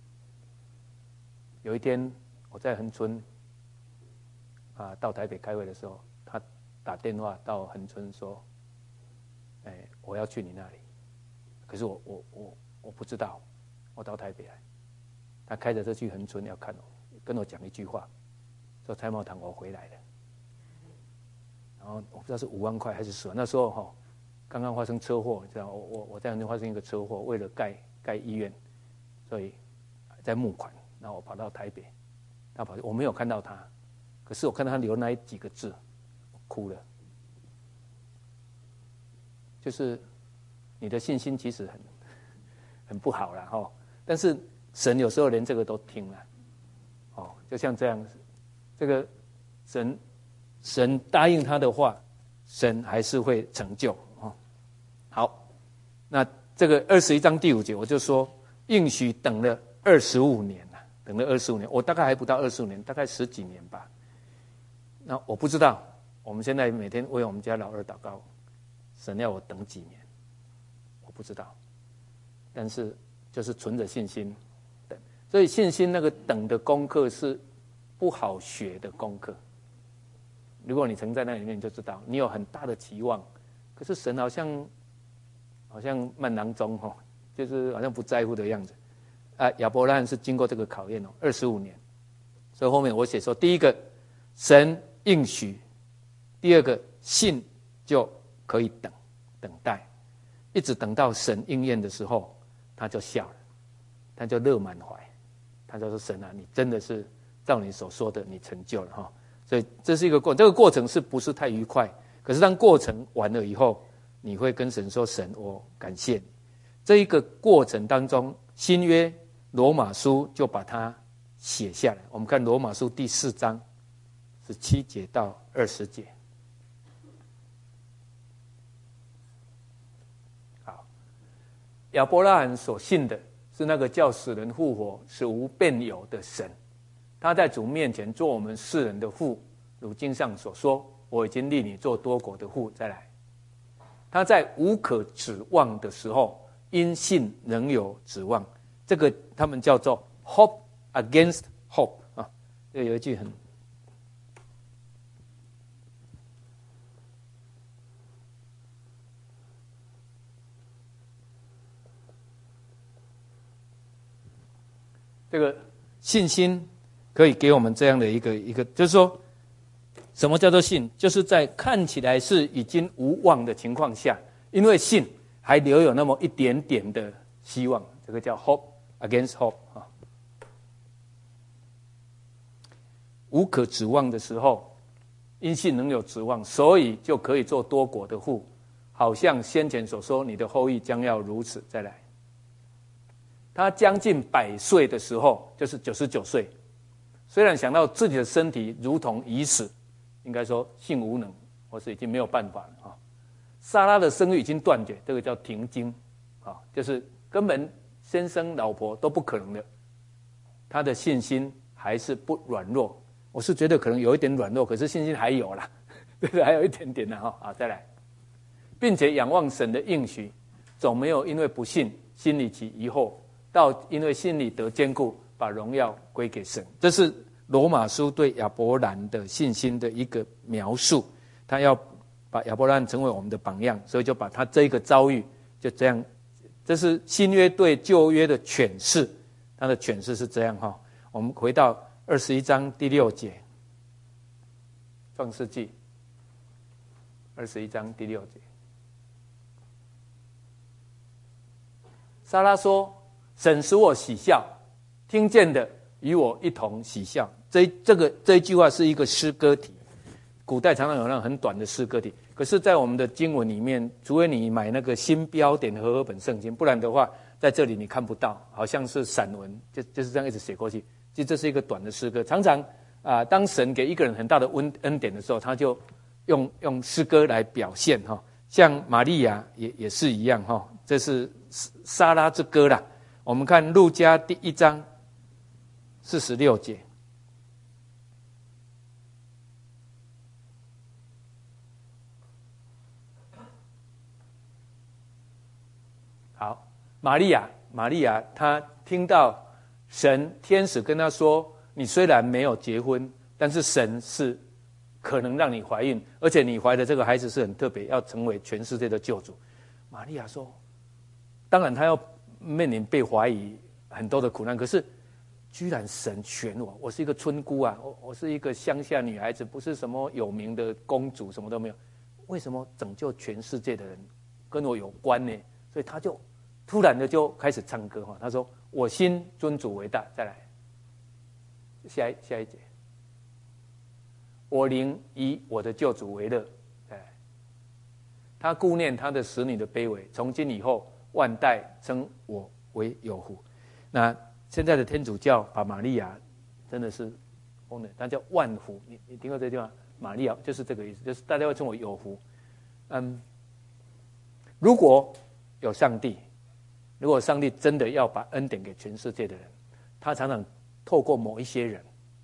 有一天我在恒春，啊，到台北开会的时候，他打电话到恒春说：“哎，我要去你那里。”可是我我我我不知道，我到台北来，他开着车去恒春要看我，跟我讲一句话，说蔡茂堂我回来了。然后我不知道是五万块还是十万，那时候哈、哦，刚刚发生车祸，你知道，我我我在那边发生一个车祸，为了盖盖医院，所以在募款，然后我跑到台北，他跑，我没有看到他，可是我看到他留那几个字，我哭了，就是你的信心其实很很不好了哈、哦，但是神有时候连这个都听了，哦，就像这样子，这个神。神答应他的话，神还是会成就。好，那这个二十一章第五节，我就说应许等了二十五年了，等了二十五年，我大概还不到二十五年，大概十几年吧。那我不知道，我们现在每天为我们家老二祷告，神要我等几年，我不知道，但是就是存着信心等，所以信心那个等的功课是不好学的功课。如果你曾在那里面，你就知道你有很大的期望，可是神好像好像慢郎中哈，就是好像不在乎的样子。啊，亚伯拉罕是经过这个考验哦，二十五年。所以后面我写说，第一个神应许，第二个信就可以等等待，一直等到神应验的时候，他就笑了，他就乐满怀，他就说：“神啊，你真的是照你所说的，你成就了哈。”所以这是一个过程，这个过程是不是太愉快？可是当过程完了以后，你会跟神说：“神，我感谢你。”这一个过程当中，新约罗马书就把它写下来。我们看罗马书第四章十七节到二十节。好，亚伯拉罕所信的是那个叫死人复活、使无变有的神。他在主面前做我们世人的父，如经上所说：“我已经立你做多国的父。”再来，他在无可指望的时候，因信仍有指望。这个他们叫做 hope against hope 啊。这个有一句很这个信心。可以给我们这样的一个一个，就是说， 什么叫做信？就是在看起来是已经无望的情况下，因为信还留有那么一点点的希望，这个叫 hope against hope 啊。无可指望的时候，因信能有指望，所以就可以做多国的父，好像先前所说，你的后裔将要如此。再来，他将近百岁的时候，就是九十九岁，虽然想到自己的身体如同已死，应该说性无能，或是已经没有办法了啊。撒拉的生育已经断绝，这个叫停经啊，就是根本先生老婆都不可能的。他的信心还是不软弱，我是觉得可能有一点软弱，可是信心还有啦，对不对？还有一点点的哈。好，再来，并且仰望神的应许，总没有因为不信心里起疑惑，到因为心里得坚固，把荣耀归给神。这是罗马书对亚伯兰的信心的一个描述，他要把亚伯兰成为我们的榜样，所以就把他这个遭遇就这样，这是新约对旧约的诠释，他的诠释是这样哈。我们回到二十一章第六节，创世纪二十一章第六节，撒拉说：“神使我喜笑，听见的与我一同喜笑。”这这个这一句话是一个诗歌体，古代常常有那种很短的诗歌体，可是，在我们的经文里面，除非你买那个新标点和合本圣经，不然的话，在这里你看不到，好像是散文，就就是这样一直写过去。其实这是一个短的诗歌，常常啊、呃，当神给一个人很大的恩恩典的时候，他就用用诗歌来表现哈。像玛利亚也也是一样哈，这是撒拉之歌啦。我们看路加第一章四十六节。好，玛利亚，玛利亚她听到神天使跟她说：“你虽然没有结婚，但是神是可能让你怀孕，而且你怀的这个孩子是很特别，要成为全世界的救主。”玛利亚说：“当然，她要面临被怀疑很多的苦难，可是居然神选我，我是一个村姑啊，我我是一个乡下女孩子，不是什么有名的公主，什么都没有，为什么拯救全世界的人跟我有关呢？”所以他就突然的就开始唱歌哈，他说：“我心尊主为大。”再来，下一下一节，我灵以我的救主为乐。再来，他顾念他的使女的卑微，从今以后万代称我为有福。那现在的天主教把玛利亚真的是疯的，他叫万福。你你听过这句话？玛利亚就是这个意思，就是大家会称我有福。嗯，如果有上帝，如果上帝真的要把恩典给全世界的人，他常常透过某一些人，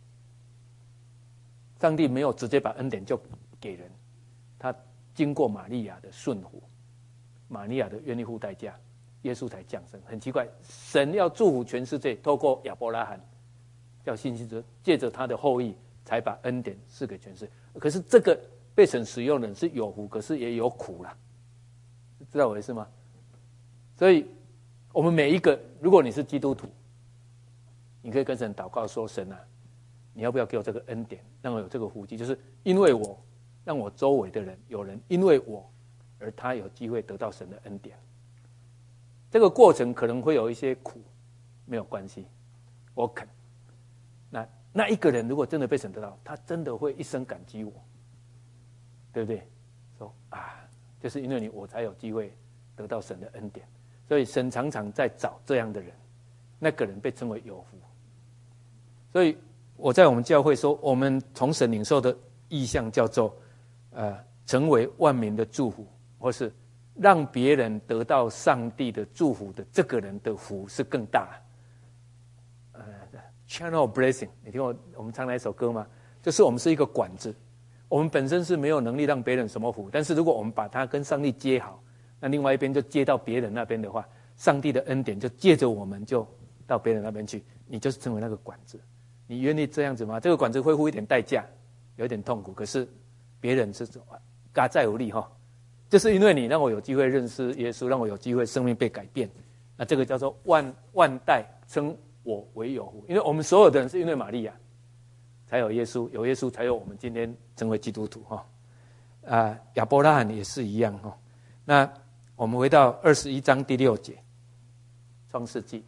上帝没有直接把恩典就给人，他经过玛利亚的顺服，玛利亚的愿意付代价，耶稣才降生。很奇怪，神要祝福全世界，透过亚伯拉罕叫信心者，借着他的后裔才把恩典赐给全世界。可是这个被神使用的人是有福，可是也有苦啦，知道我意思吗？所以我们每一个，如果你是基督徒，你可以跟神祷告说：“神啊，你要不要给我这个恩典，让我有这个福气？就是因为我，让我周围的人有人因为我，而他有机会得到神的恩典。这个过程可能会有一些苦，没有关系，我肯。那那一个人如果真的被神得到，他真的会一生感激我，对不对？说啊，就是因为你，我才有机会得到神的恩典。所以神常常在找这样的人，那个人被称为有福。所以我在我们教会说，我们从神领受的意象叫做，呃，成为万民的祝福，或是让别人得到上帝的祝福的这个人的福是更大。呃 ，channel blessing， 你听过我们唱那一首歌吗？就是我们是一个管子，我们本身是没有能力让别人什么福，但是如果我们把它跟上帝接好，那另外一边就接到别人那边的话，上帝的恩典就借着我们就到别人那边去，你就是成为那个管子。你愿意这样子吗？这个管子会付一点代价，有点痛苦，可是别人是嘎在有力哈，就是因为你让我有机会认识耶稣，让我有机会生命被改变，那这个叫做万万代称我为有福。因为我们所有的人是因为玛利亚才有耶稣，有耶稣才有我们今天成为基督徒哈。啊，亚伯拉罕也是一样哈。那我们回到二十一章第六节，创世纪。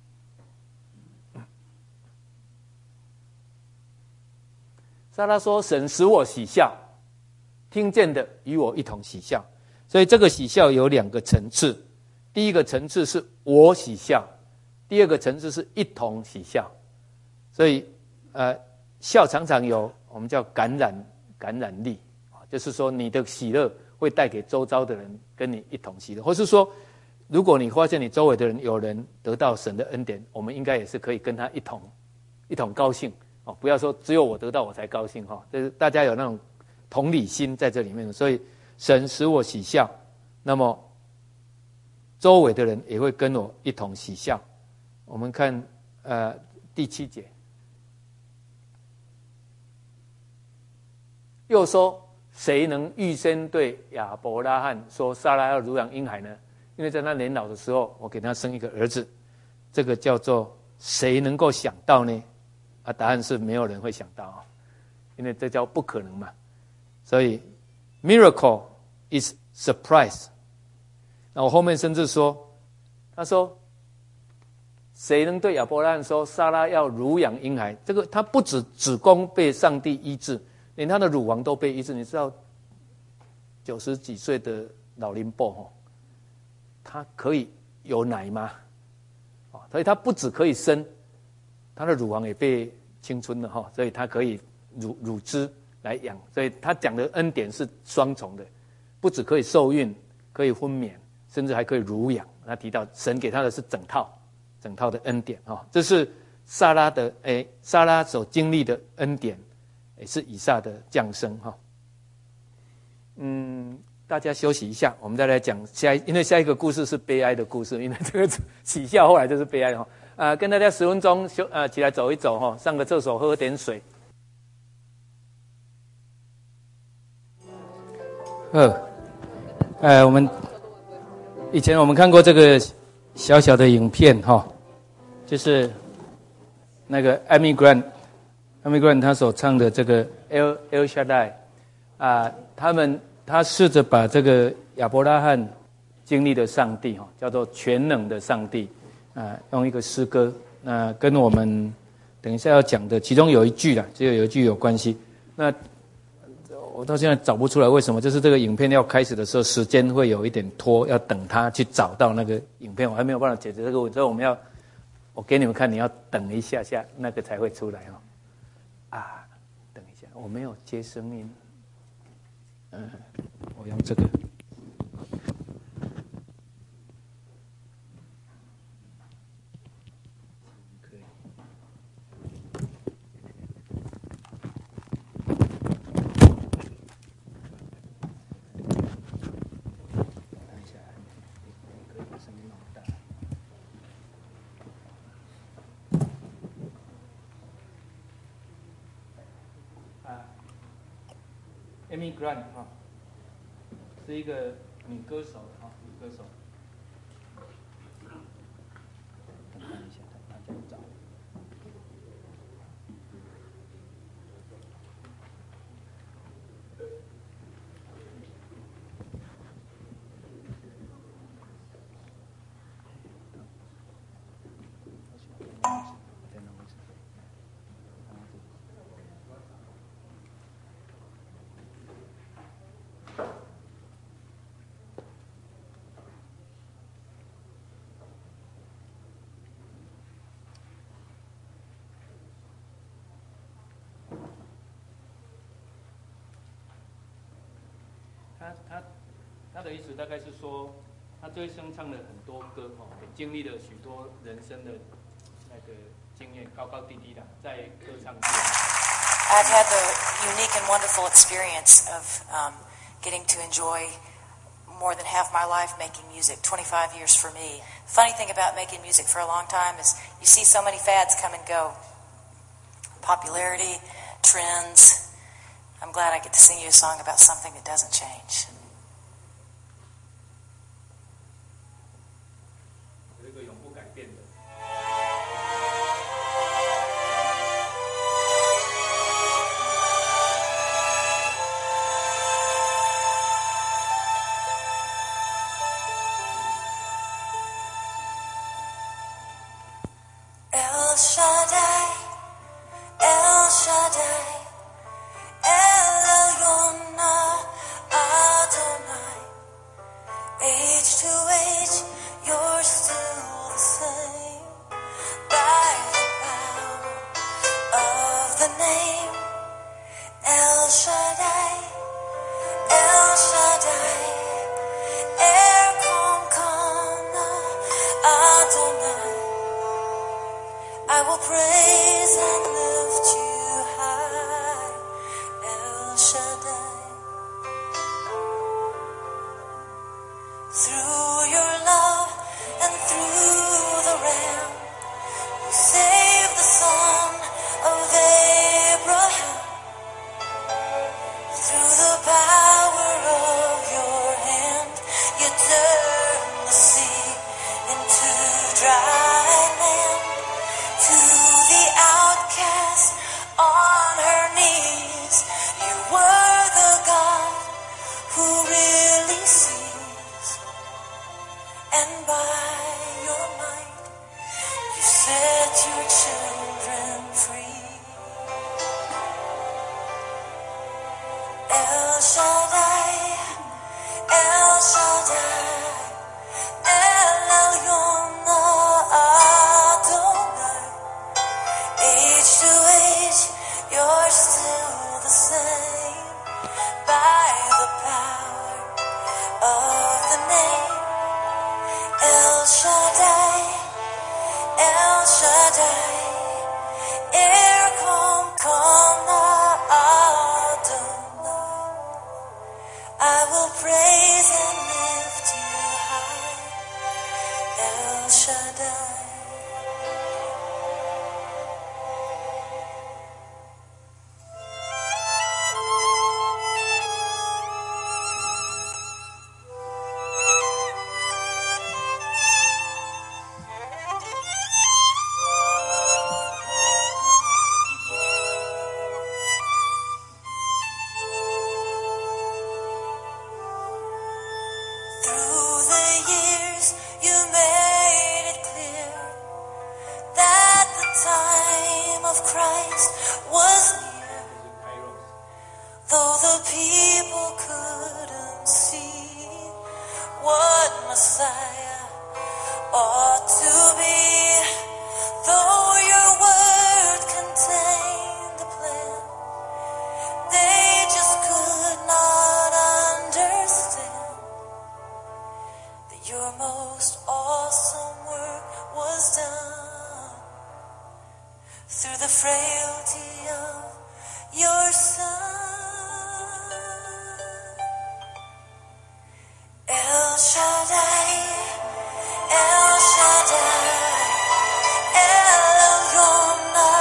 撒拉说：“神使我喜笑，听见的与我一同喜笑。”所以这个喜笑有两个层次，第一个层次是我喜笑，第二个层次是一同喜笑。所以，呃，笑常常有我们叫感染感染力，就是说你的喜乐会带给周遭的人跟你一同喜乐，或是说，如果你发现你周围的人有人得到神的恩典，我们应该也是可以跟他一同一同高兴哦，不要说只有我得到我才高兴哈，就是大家有那种同理心在这里面，所以神使我喜笑，那么周围的人也会跟我一同喜笑。我们看呃第七节。又说，谁能预先对亚伯拉罕说撒拉要乳养婴孩呢？因为在他年老的时候，我给他生一个儿子，这个叫做谁能够想到呢？啊，答案是没有人会想到，因为这叫不可能嘛。所以 miracle is surprise。那我后面甚至说，他说谁能对亚伯拉罕说撒拉要乳养婴孩？这个他不止子宫被上帝医治，连他的乳房都被医治。你知道九十几岁的老龄婆哦，他可以有奶吗？所以他不只可以生，他的乳房也被青春了哈，所以他可以乳乳汁来养。所以他讲的恩典是双重的，不只可以受孕，可以分娩，甚至还可以乳养。他提到神给他的是整套整套的恩典哈，这是撒拉的诶，撒拉所经历的恩典。也是以撒的降生哈，嗯，大家休息一下，我们再来讲下一，因为下一个故事是悲哀的故事，因为这个喜笑后来就是悲哀哈。啊、呃，跟大家十分钟休啊、呃，起来走一走哈，上个厕所，喝点水。呃，呃，我们以前我们看过这个小小的影片哈，就是那个 Amy Grant。Amy Grant 他所唱的这个 El El Shaddai 啊，他们他试着把这个亚伯拉罕经历的上帝哈，叫做全能的上帝啊，用一个诗歌，那跟我们等一下要讲的其中有一句啦，只有有一句有关系。那我到现在找不出来为什么，就是这个影片要开始的时候，时间会有一点拖，要等他去找到那个影片，我还没有办法解决这个问题，所以我们要我给你们看，你要等一下下，那个才会出来哈。啊，等一下，我没有接声音。嗯，我用这个。可以。看一下，可以把声音弄大。Amy Grant 哈，是一个女歌手哈，女歌手。看一下，大家找。他他他的意思大概是说，他这一生唱了很多歌哦，也经历了许多人生的那个经验，高高低低的，在歌唱界。 I've had the unique and wonderful experience of um, getting to enjoy more than half my life making music, twenty-five years for me. The funny thing about making music for a long time is you see so many fads come and go. Popularity, trends. I'm glad I get to sing you a song about something that doesn't change. 有一个永不改变的。 I will praise and lift you high, El Shaddai. Through your love and through the Ram, you saved the son of Abraham. Through the power of your hand, you turned the sea into dry land. To the outcast on her knees, you were the God who really sees. And by your might, you set your children free. El Shaddai, El Shaddai, El Elyon Adonai. Age to age, you're still the same. By the power of the name, El Shaddai, El Shaddai, Erkom Kana Adonai. I will praise and lift you high, El Shaddai. Through the years, you made it clear that the time of Christ was near. Though the people couldn't see what Messiah ought to be, though your word contained the plan, they just could not understand that your most awesome work was done through the frailty of your Son. El Shaddai, El Shaddai, El Elyon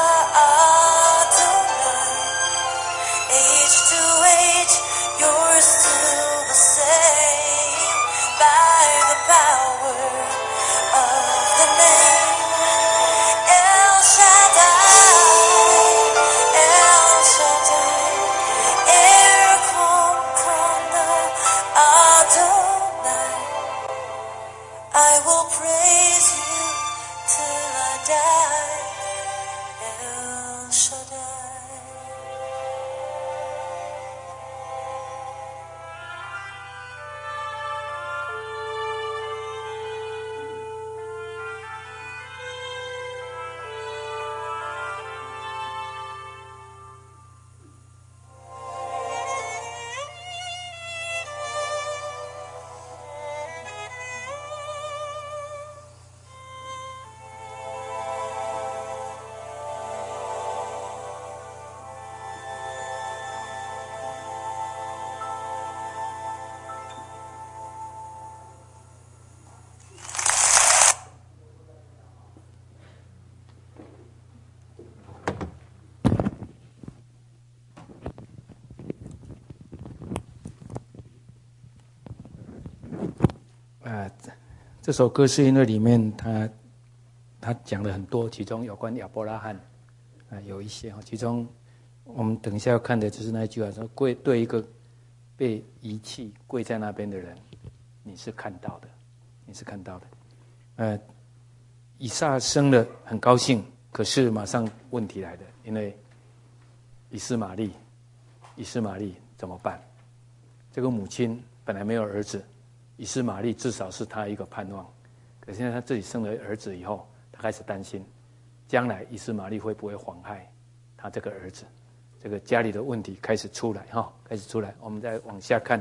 Adonai. Age to age, you're still the same. By the power of the name, El Shaddai, El Shaddai, Erkom Kana Adonai. I will praise you till I die, El Shaddai. 啊，这首歌是因为里面他他讲了很多，其中有关亚伯拉罕啊有一些，其中我们等一下要看的就是那一句话说，跪对一个被遗弃跪在那边的人，你是看到的，你是看到的。呃，以撒生了很高兴，可是马上问题来了，因为以斯玛利，以斯玛利怎么办？这个母亲本来没有儿子。以斯玛利至少是他一个盼望，可是现在他自己生了儿子以后，他开始担心，将来以斯玛利会不会妨害他这个儿子？这个家里的问题开始出来哈，开始出来。我们再往下看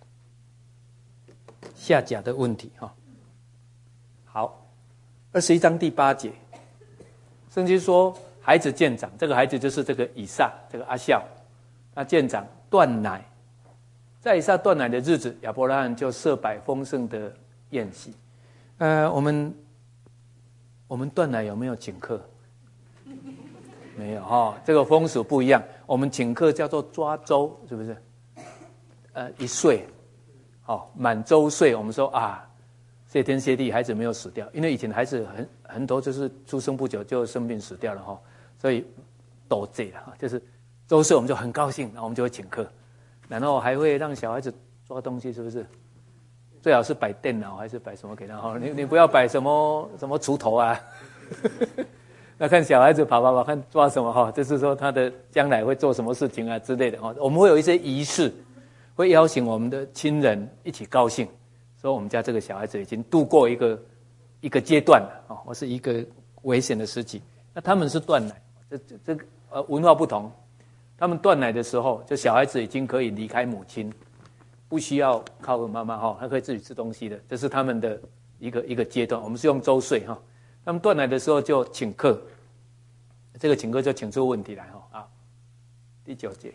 夏甲的问题哈。好，二十一章第八节， 圣经说孩子渐长，这个孩子就是这个以撒，这个阿孝，他渐长断奶，在以撒断奶的日子，亚伯拉罕就设摆丰盛的宴席。呃，我们我们断奶有没有请客？没有哈、哦，这个风俗不一样。我们请客叫做抓周，是不是？呃，一岁，哦，满周岁，我们说啊。谢天谢地，孩子没有死掉，因为以前孩子很很多就是出生不久就生病死掉了哈，所以多这了，就是周岁我们就很高兴，然后我们就会请客，然后还会让小孩子抓东西，是不是？最好是摆电脑还是摆什么给他哈？你你不要摆什么什么锄头啊，那看小孩子跑跑跑，看抓什么哈，就是说他的将来会做什么事情啊之类的哈。我们会有一些仪式，会邀请我们的亲人一起高兴。说我们家这个小孩子已经度过一个一个阶段了啊，或是一个危险的时期。那他们是断奶，这这这个呃文化不同。他们断奶的时候，就小孩子已经可以离开母亲，不需要靠妈妈哈，他可以自己吃东西的。这是他们的一个一个阶段。我们是用周岁哈。他们断奶的时候就请客，这个请客就请出问题来哈啊。第九节。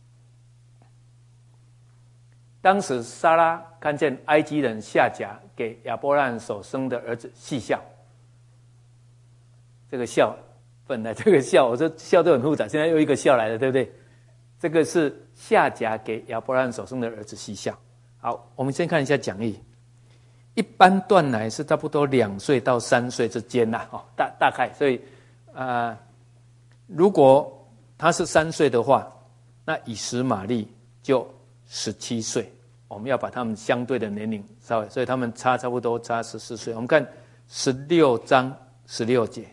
当时撒拉看见埃及人夏甲给亚伯拉罕所生的儿子细笑，这个笑本来这个笑，我说笑都很复杂，现在又一个笑来了，对不对？这个是夏甲给亚伯拉罕所生的儿子细笑。好，我们先看一下讲义。一般断奶是差不多两岁到三岁之间啦，哦，大大概，所以呃，如果他是三岁的话，那以实玛利就十七岁，我们要把他们相对的年龄稍微，所以他们差差不多差十四岁。我们看十六章十六节，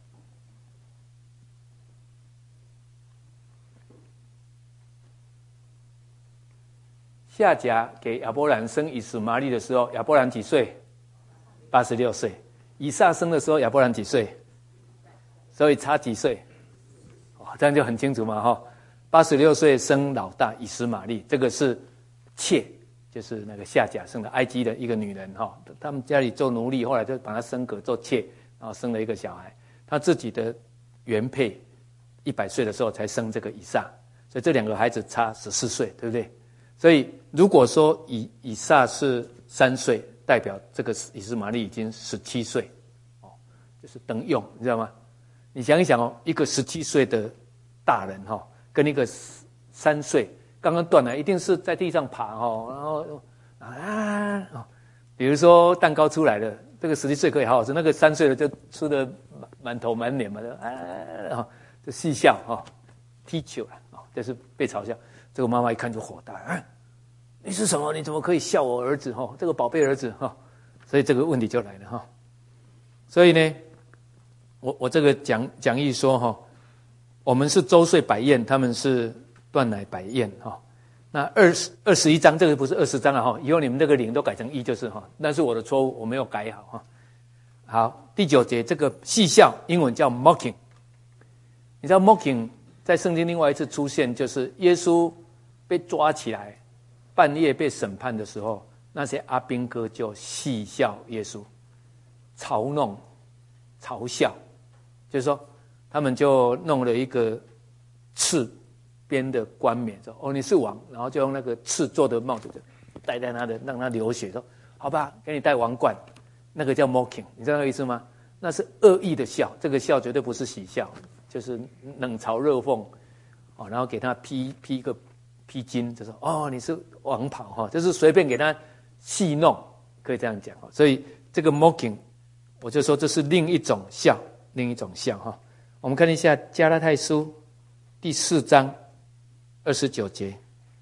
夏甲给亚伯兰生以实玛利的时候，亚伯兰几岁？八十六岁。以撒生的时候，亚伯兰几岁？所以差几岁？哦，这样就很清楚嘛，哈。八十六岁生老大以实玛利，这个是妾，就是那个夏甲生的埃及的一个女人哈，他们家里做奴隶，后来就把她升格做妾，然后生了一个小孩。他自己的原配一百岁的时候才生这个以撒，所以这两个孩子差十四岁，对不对？所以如果说以以撒是三岁，代表这个以实玛利已经十七岁，哦，就是等用，你知道吗？你想一想哦，一个十七岁的大人哈，跟一个三岁刚刚断了，一定是在地上爬哈，然后啊，比如说蛋糕出来了，这个十七岁可以好好吃，那个三岁的就吃的满头满脸嘛，啊，就嬉笑哈，踢球了啊，就是被嘲笑。这个妈妈一看就火大，啊，你是什么？你怎么可以笑我儿子哈？这个宝贝儿子哈，所以这个问题就来了哈。所以呢，我我这个讲讲义说哈，我们是周岁百宴，他们是断奶百宴哈。那二十二十一章这个不是二十章了哈，以后你们那个零都改成一就是哈，那是我的错误，我没有改好哈。好，第九节这个戏笑，英文叫 mocking。你知道 mocking 在圣经另外一次出现，就是耶稣被抓起来，半夜被审判的时候，那些阿兵哥就戏笑耶稣，嘲弄、嘲笑，就是说他们就弄了一个刺边的冠冕，说哦你是王，然后就用那个刺做的帽子就戴在他的，让他流血，说好吧，给你戴王冠，那个叫 mocking， 你知道那个意思吗？那是恶意的笑，这个笑绝对不是喜笑，就是冷嘲热讽，哦，然后给他披披一个披巾，就说哦你是王袍哈，就是随便给他戏弄，可以这样讲。所以这个 mocking， 我就说这是另一种笑，另一种笑哈。我们看一下加拉太书第四章二十九节。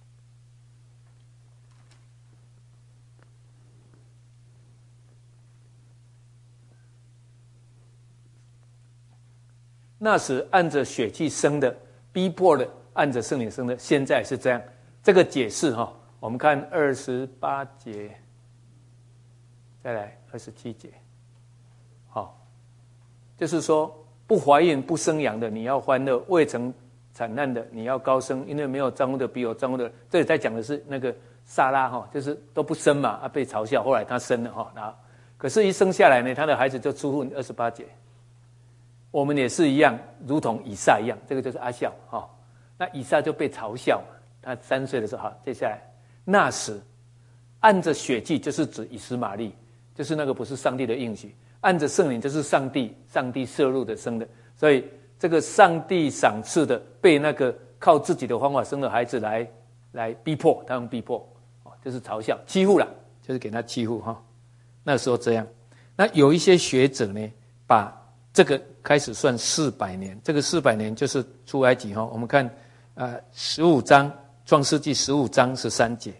那时按着血气生的，逼迫的按着圣灵生的，现在是这样。这个解释哈，我们看二十八节，再来二十七节，好，就是说不怀孕不生养的你要欢乐，未曾产难的你要高升，因为没有丈夫的比有丈夫的。这里在讲的是那个撒拉哈，就是都不生嘛，啊被嘲笑，后来她生了哈，然后可是一生下来呢，她的孩子就出乎二十八节。 我们也是一样，如同以撒一样，这个就是阿孝哈、哦。那以撒就被嘲笑，他三岁的时候，好，接下来那时按着血气，就是指以实玛利，就是那个不是上帝的应许；按着圣灵，就是上帝上帝摄入的生的。所以这个上帝赏赐的，被那个靠自己的方法生的孩子来来逼迫，他用逼迫，哦，就是嘲笑、欺负了，就是给他欺负哈、哦。那时候这样，那有一些学者呢，把这个开始算四百年，这个四百年就是出埃及哈。我们看，呃，十五章创世纪十五章十三节，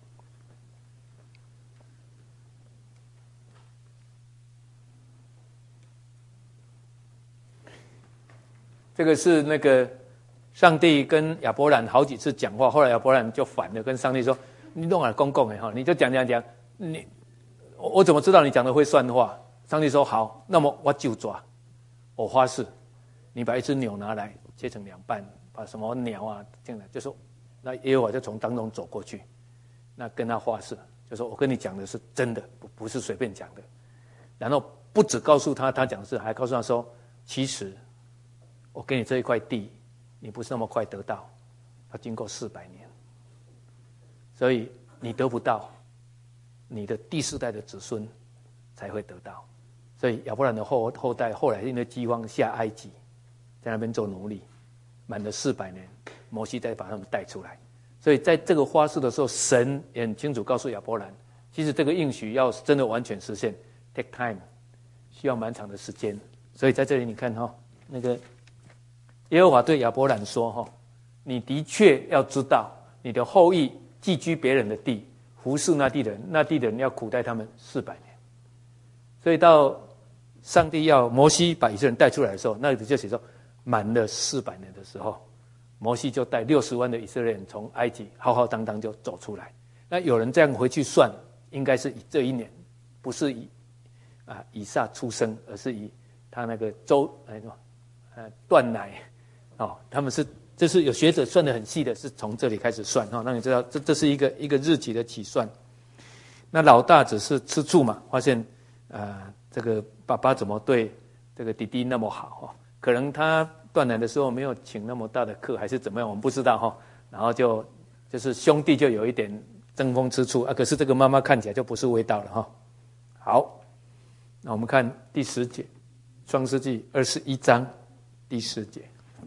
这个是那个上帝跟亚伯兰好几次讲话，后来亚伯兰就反了，跟上帝说：“你弄啊公共的哈，你就讲讲讲，你我我怎么知道你讲的会算话？”上帝说：“好，那么我就抓。”我发誓，你把一只牛拿来切成两半，把什么鸟啊进来，就说那耶和华就从当中走过去，那跟他发誓，就说我跟你讲的是真的，不不是随便讲的。然后不只告诉他他讲的是，还告诉他说，其实我给你这一块地，你不是那么快得到，要经过四百年，所以你得不到，你的第四代的子孙才会得到。所以亚伯兰的后后代后来因为饥荒下埃及，在那边做奴隶，满了四百年，摩西再把他们带出来。所以在这个发誓的时候，神也很清楚告诉亚伯兰，其实这个应许要真的完全实现 ，take time， 需要蛮长的时间。所以在这里你看哈、哦，那个耶和华对亚伯兰说哈、哦，你的确要知道，你的后裔寄居别人的地，服侍那地人，那地的人要苦待他们四百年。所以到上帝要摩西把以色列人带出来的时候，那里就写说满了四百年的时候，摩西就带六十万的以色列人从埃及浩浩荡荡就走出来。那有人这样回去算，应该是以这一年，不是以啊以撒出生，而是以他那个周哎什么呃断奶哦，他们是这是有学者算得很细的，是从这里开始算哈、哦，让你知道这这是一个一个日期的起算。那老大只是吃醋嘛，发现。呃，这个爸爸怎么对这个弟弟那么好哈、哦？可能他断奶的时候没有请那么大的课，还是怎么样，我们不知道哈、哦。然后就就是兄弟就有一点争风吃醋啊。可是这个妈妈看起来就不是味道了哈、哦。好，那我们看第十节，创世纪二十一章第十节。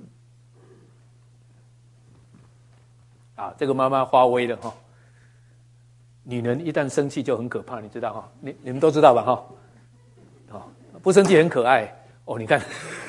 啊，这个妈妈发威了哈、哦。女人一旦生气就很可怕，你知道哈？你你们都知道吧哈？哦，不生气很可爱哦。你看，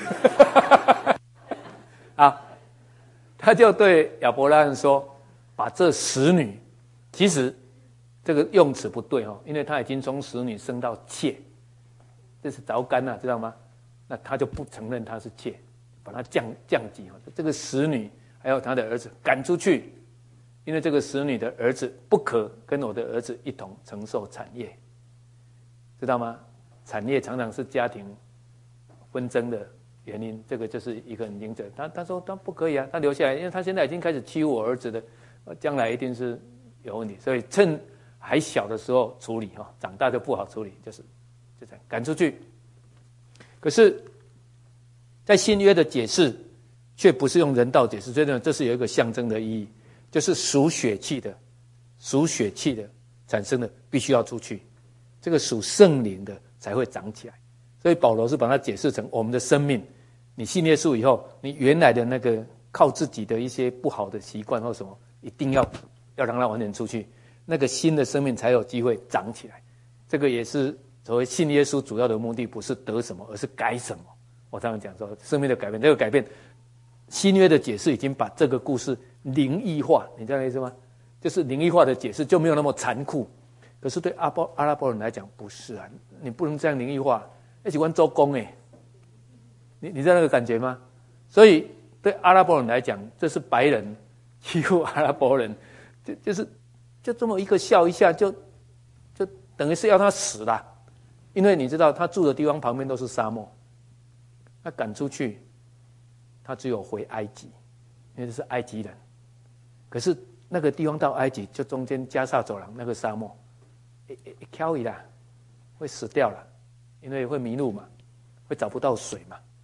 啊，他就对亚伯拉罕说：“把这使女，其实这个用词不对哈，因为他已经从使女升到妾，这是凿干了，知道吗？那他就不承认他是妾，把他降降级哈。这个使女还有他的儿子赶出去。”因为这个使女的儿子不可跟我的儿子一同承受产业，知道吗？产业常常是家庭纷争的原因，这个就是一个很明显。他他说他不可以啊，他留下来，因为他现在已经开始欺负我儿子的，将来一定是有问题，所以趁还小的时候处理哈，长大就不好处理，就是就这样赶出去。可是，在新约的解释却不是用人道解释，所以呢，这是有一个象征的意义。就是属血气的，属血气的产生的必须要出去，这个属圣灵的才会长起来。所以保罗是把它解释成我们的生命，你信耶稣以后，你原来的那个靠自己的一些不好的习惯或什么，一定要要让它完全出去，那个新的生命才有机会长起来。这个也是所谓信耶稣主要的目的，不是得什么，而是改什么。我常常讲说，生命的改变，这个改变，新约的解释已经把这个故事灵异化，你知道意思吗？就是灵异化的解释就没有那么残酷。可是对阿波阿拉伯人来讲不是啊，你不能这样灵异化，那喜欢做工哎，你你知道那个感觉吗？所以对阿拉伯人来讲，这是白人欺负阿拉伯人，就就是就这么一个笑一下，就就等于是要他死啦。因为你知道他住的地方旁边都是沙漠，他赶出去，他只有回埃及，因为这是埃及人。可是那个地方到埃及，就中间加萨走廊那个沙漠，会会飘移啦，会死掉了，因为会迷路嘛，会找不到水嘛，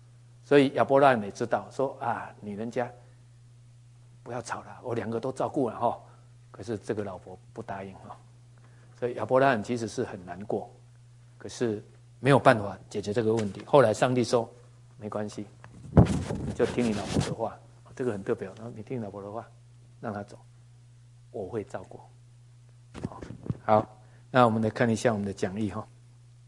所以亚伯拉罕也知道说啊，女人家不要吵了，我两个都照顾了哈。可是这个老婆不答应哈，所以亚伯拉罕其实是很难过，可是没有办法解决这个问题。后来上帝说没关系，就听你老婆的话，这个很特别。然后你听你老婆的话，让她走，我会照顾。好，那我们来看一下我们的讲义哈。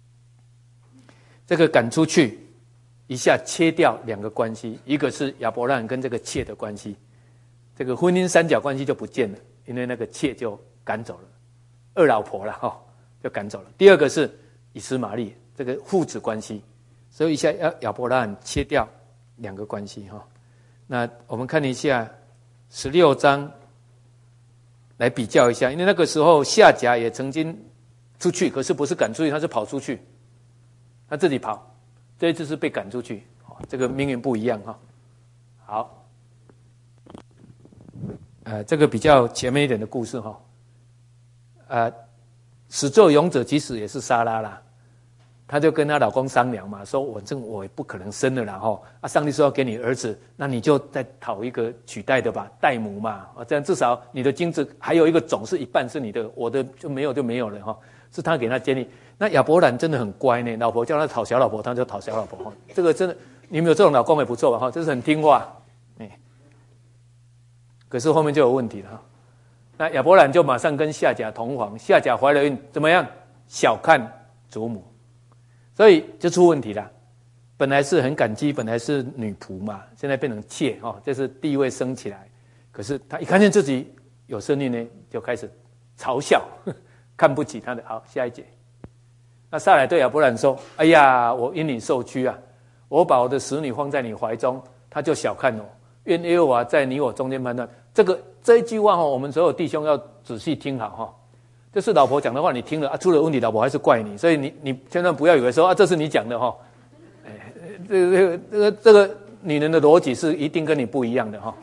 这个赶出去，一下切掉两个关系，一个是亚伯拉罕跟这个妾的关系，这个婚姻三角关系就不见了，因为那个妾就赶走了，二老婆了哈，就赶走了。第二个是以实玛利这个父子关系，所以一下要亚伯拉罕切掉两个关系哈。那我们看一下十六章。来比较一下，因为那个时候夏甲也曾经出去，可是不是赶出去，他是跑出去，他自己跑。这一次是被赶出去，这个命运不一样哈。好，呃，这个比较前面一点的故事哈。呃，始作俑者其实也是撒拉啦，她就跟她老公商量嘛，说我这我也不可能生了啦哈，啊，上帝说要给你儿子，那你就再讨一个取代的吧，代母嘛，啊，这样至少你的精子还有一个种是一半是你的，我的就没有就没有了哈，是他给他建议。那亚伯兰真的很乖呢，老婆叫他讨小老婆，他就讨小老婆哈，这个真的，你们有这种老公也不错吧哈，这是很听话，哎，可是后面就有问题了哈。那亚伯兰就马上跟夏甲同房，夏甲怀了孕，怎么样？小看祖母。所以就出问题了，本来是很感激，本来是女仆嘛，现在变成妾哦，这是地位升起来。可是他一看见自己有生育呢，就开始嘲笑，呵看不起他的。好，下一节。那撒莱对亚伯兰说：“哎呀，我因你受屈啊，我把我的使女放在你怀中，他就小看我。愿耶和华在你我中间判断。”这个这一句话哦，我们所有弟兄要仔细听好哈。这是老婆讲的话，你听了啊，出了问题，老婆还是怪你，所以你你千万不要以为说啊，这是你讲的哈，哎，这个这个这个这个女人的逻辑是一定跟你不一样的哈。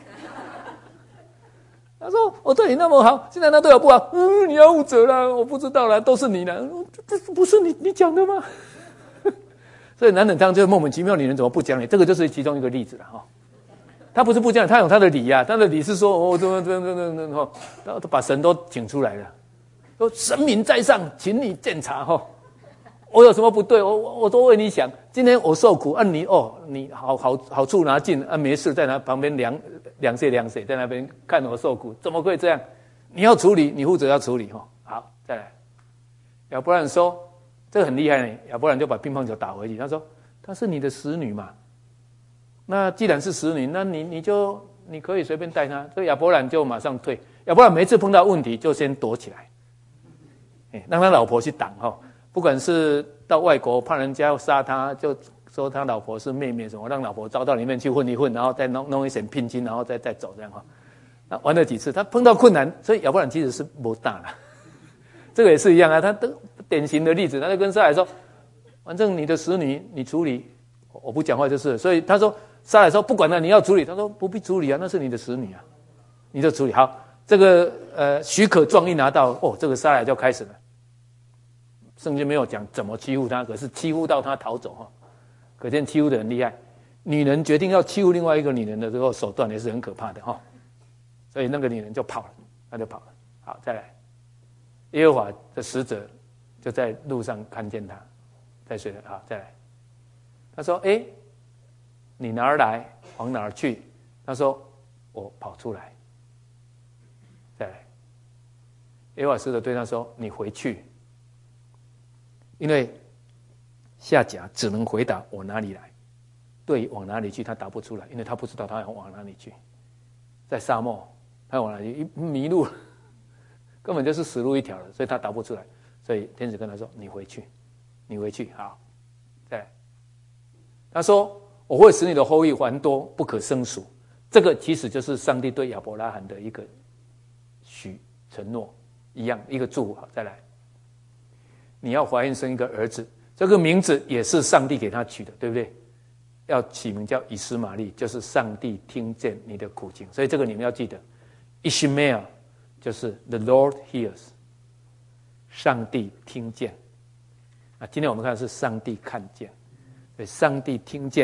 他说我对你那么好，现在他对我不好，嗯，你要负责啦，我不知道啦，都是你啦，这不是你你讲的吗？所以男人这样就莫名其妙，女人怎么不讲理？这个就是其中一个例子了哈。他不是不讲理，他有他的理呀、啊，他的理是说哦，怎么怎么怎么怎么，他把神都请出来了。说神明在上，请你鉴察哈，我有什么不对？我我都为你想。今天我受苦，啊你哦，你好好好处拿尽，啊没事在那旁边凉凉水凉水，在那边看我受苦，怎么会这样？你要处理，你负责要处理哈。好，再来。亚伯兰说，这个很厉害呢。亚伯兰就把乒乓球打回去，他说：“她是你的使女嘛，那既然是使女，那你你就你可以随便带她。”所以亚伯兰就马上退。亚伯兰每次碰到问题就先躲起来。让他老婆去挡哈，不管是到外国怕人家杀他，就说他老婆是妹妹什么，让老婆招到里面去混一混，然后再弄弄一些聘金，然后再再走这样哈。那玩了几次，他碰到困难，所以亚伯兰其实是不大了。这个也是一样啊，他都典型的例子，他就跟撒莱说，反正你的使女你处理，我不讲话就是了。所以他说撒莱说不管了，你要处理，他说不必处理啊，那是你的使女啊，你就处理好。这个呃许可状一拿到，哦，这个撒莱就开始了。圣经没有讲怎么欺负他，可是欺负到他逃走哈，可见欺负的很厉害。女人决定要欺负另外一个女人的时候，手段也是很可怕的哈。所以那个女人就跑了，她就跑了。好，再来，耶和华的使者就在路上看见他，在睡了。好，再来，他说：“哎，你哪儿来？往哪儿去？”他说：“我跑出来。”再来，耶和华使者对他说：“你回去。”因为夏甲只能回答我哪里来，对往哪里去他答不出来，因为他不知道他要往哪里去。在沙漠他往哪里去迷路了，根本就是死路一条了，所以他答不出来。所以天使跟他说：“你回去，你回去。”好，再来，他说：“我会使你的后裔繁多，不可胜数。”这个其实就是上帝对亚伯拉罕的一个许承诺一样，一个祝福。好，再来。你要怀孕生一个儿子，这个名字也是上帝给他取的，对不对？要起名叫以实玛利，就是上帝听见你的苦情。所以这个你们要记得 Ishmael 就是 The Lord hears， 上帝听见。啊，今天我们看的是上帝看见，所以上帝听见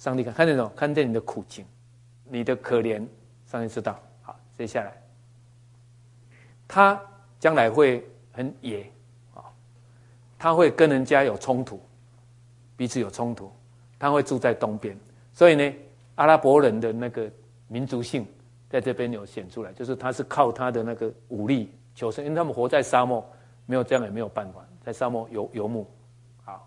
上帝看看见什么？看见你的苦情，你的可怜，上帝知道。好，接下来，他将来会很野啊，他会跟人家有冲突，彼此有冲突，他会住在东边，所以呢，阿拉伯人的那个民族性在这边有显出来，就是他是靠他的那个武力求生，因为他们活在沙漠，没有这样也没有办法，在沙漠游游牧。好，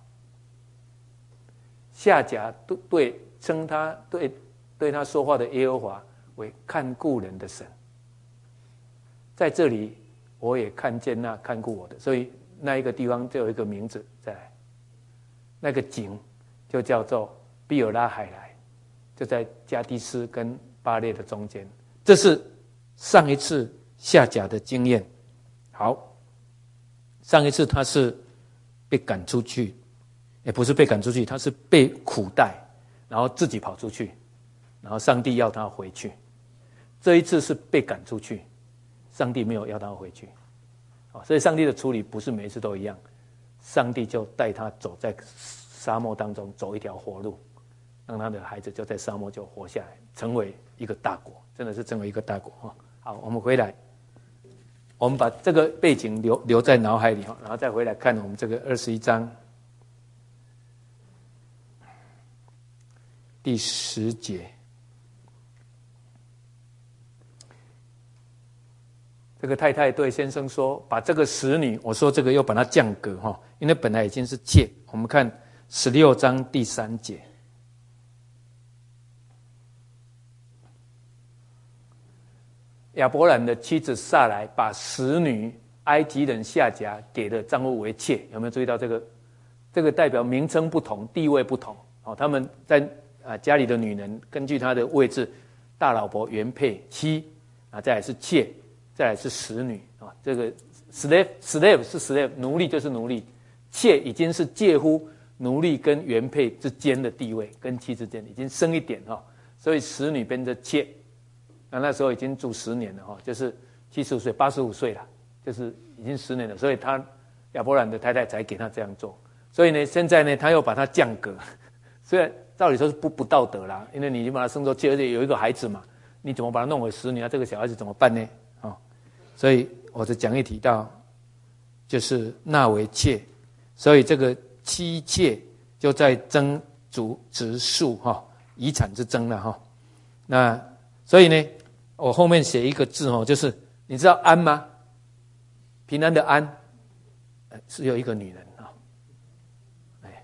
夏甲对对称他对对他说话的耶和华为看顾人的神，在这里我也看见那看顾我的，所以那一个地方就有一个名字，再来，那个井就叫做比尔拉海莱，就在加迪斯跟巴列的中间。这是上一次夏甲的经验。好，上一次他是被赶出去，也不是被赶出去，他是被苦待，然后自己跑出去，然后上帝要他回去。这一次是被赶出去，上帝没有要他回去，所以上帝的处理不是每一次都一样，上帝就带他走在沙漠当中，走一条活路，让他的孩子就在沙漠就活下来，成为一个大国，真的是成为一个大国。好，我们回来，我们把这个背景留留在脑海里，然后再回来看我们这个二十一章第十节。这个太太对先生说：“把这个使女，我说这个又把它降格哈，因为本来已经是妾。”我们看十六章第三节，亚伯兰的妻子撒来把使女埃及人夏甲给的丈夫为妾，有没有注意到这个？这个代表名称不同，地位不同。哦，他们在啊家里的女人，根据她的位置，大老婆、原配、妻啊，再来是妾。再来是使女啊，这个 slave slave 是 slave， 奴隶就是奴隶，妾已经是介乎奴隶跟原配之间的地位，跟妻之间已经升一点哈，所以使女变成妾，那那时候已经住十年了哈，就是七十五岁、八十五岁了，就是已经十年了，所以他亚伯兰的太太才给他这样做，所以呢，现在呢，他又把他降格，虽然照理说是不不道德啦，因为你已经把他生作妾，而且有一个孩子嘛，你怎么把他弄回使女啊？这个小孩子怎么办呢？所以我的讲义提到，就是纳为妾，所以这个妻妾就在争族直数哈，遗产之争了哈。那所以呢，我后面写一个字哈，就是你知道安吗？平安的安，只有一个女人啊，哎，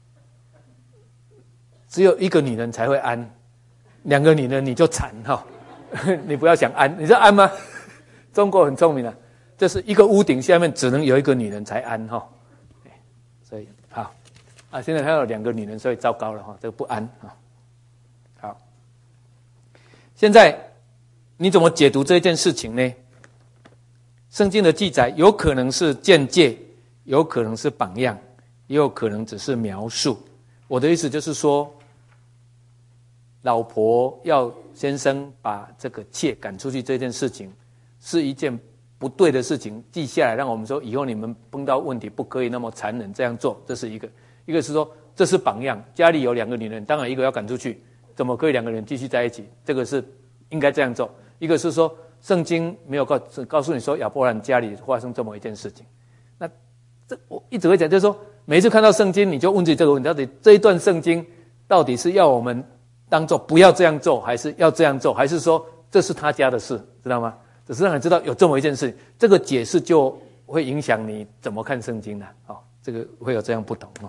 只有一个女人才会安，两个女人你就惨哈，你不要想安，你知道安吗？中国很聪明啊，这是一个屋顶下面只能有一个女人才安哈，所以好啊，现在还有两个女人，所以糟糕了哈，这个不安啊。好，现在你怎么解读这件事情呢？圣经的记载有可能是见解，有可能是榜样，也有可能只是描述。我的意思就是说，老婆要先生把这个妾赶出去这件事情，是一件不对的事情，记下来，让我们说以后你们碰到问题不可以那么残忍这样做，这是一个。一个是说这是榜样，家里有两个女人，当然一个要赶出去，怎么可以两个人继续在一起？这个是应该这样做。一个是说圣经没有告告诉你说亚伯兰家里发生这么一件事情。那这我一直会讲，就是说每一次看到圣经，你就问自己这个问题：到底这一段圣经到底是要我们当做不要这样做，还是要这样做，还是说这是他家的事，知道吗？只是让你知道有这么一件事，这个解释就会影响你怎么看圣经了。哦，这个会有这样不同哦。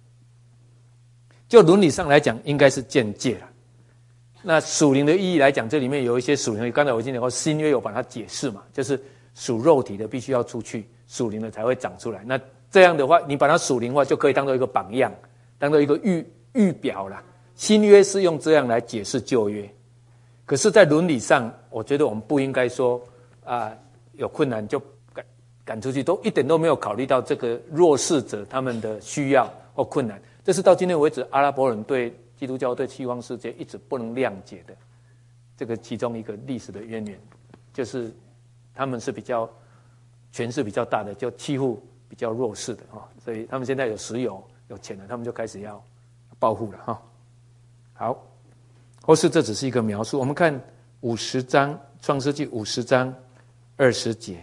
就伦理上来讲，应该是间接了。那属灵的意义来讲，这里面有一些属灵的，刚才我已经讲过，新约有把它解释嘛，就是属肉体的必须要出去，属灵的才会长出来。那这样的话，你把它属灵化，就可以当做一个榜样，当做一个预预表了。新约是用这样来解释旧约。可是在伦理上，我觉得我们不应该说啊，有困难就赶赶出去，都一点都没有考虑到这个弱势者他们的需要或困难。这是到今天为止阿拉伯人对基督教对西方世界一直不能谅解的这个其中一个历史的渊源，就是他们是比较权势比较大的，就欺负比较弱势的啊，所以他们现在有石油有钱了，他们就开始要报复了哈。 好，或是这只是一个描述。我们看五十章，创世纪五十章二十节。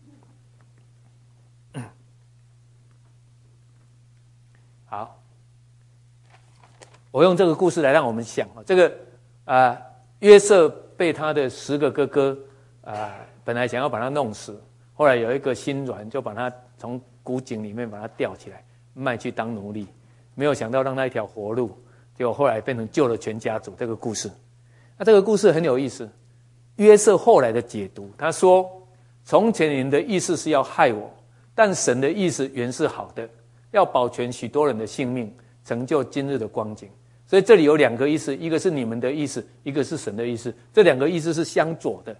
好，我用这个故事来让我们想，这个啊、呃，约瑟被他的十个哥哥啊、呃，本来想要把他弄死，后来有一个心软，就把他从古井里面把他吊起来，卖去当奴隶，没有想到让他一条活路，结果后来变成救了全家族。这个故事，那这个故事很有意思。约瑟后来的解读，他说：从前人的意思是要害我，但神的意思原是好的，要保全许多人的性命，成就今日的光景。所以这里有两个意思，一个是你们的意思，一个是神的意思，这两个意思是相左的。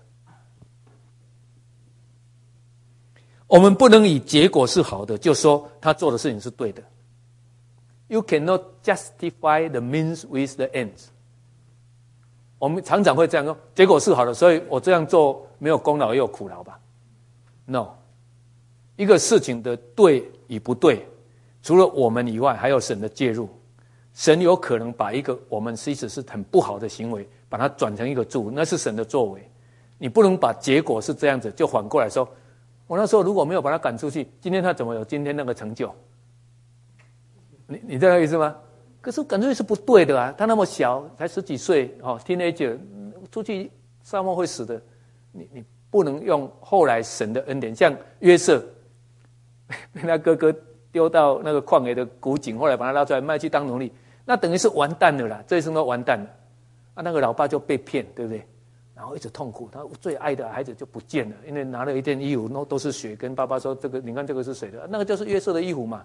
我们不能以结果是好的就说他做的事情是对的。You cannot justify the means with the ends。 我们常常会这样说，结果是好的，所以我这样做没有功劳也有苦劳吧？ No， 一个事情的对与不对，除了我们以外，还有神的介入。神有可能把一个我们其实是很不好的行为，把它转成一个祝福，那是神的作为。你不能把结果是这样子，就反过来说，我那时候如果没有把他赶出去，今天他怎么有今天那个成就？你你知道意思吗？可是赶出去是不对的啊！他那么小，才十几岁哦 ，teenager， 出去沙漠会死的。你你不能用后来神的恩典，像约瑟被他哥哥丢到那个旷野的古井，后来把他拉出来卖去当奴隶，那等于是完蛋了啦，这一生都完蛋了。啊，那个老爸就被骗，对不对？然后一直痛苦，他最爱的孩子就不见了，因为拿了一件衣服，那都是血，跟爸爸说：“这个，你看这个是谁的？那个就是约瑟的衣服嘛。”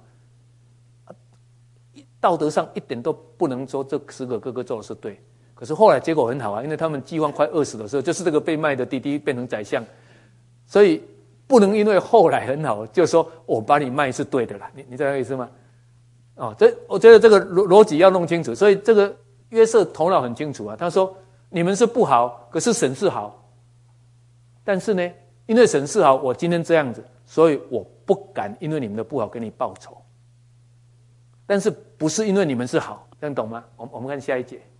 道德上一点都不能说这十个哥哥做的是对，可是后来结果很好啊，因为他们饥荒快饿死的时候，就是这个被卖的弟弟变成宰相，所以不能因为后来很好就说我把你卖是对的啦，你你知道意思吗？哦，这我觉得这个逻逻辑要弄清楚，所以这个约瑟头脑很清楚啊，他说你们是不好，可是神是好，但是呢，因为神是好，我今天这样子，所以我不敢因为你们的不好给你报仇。但是不是因为你们是好，这样懂吗？我我们看下一节，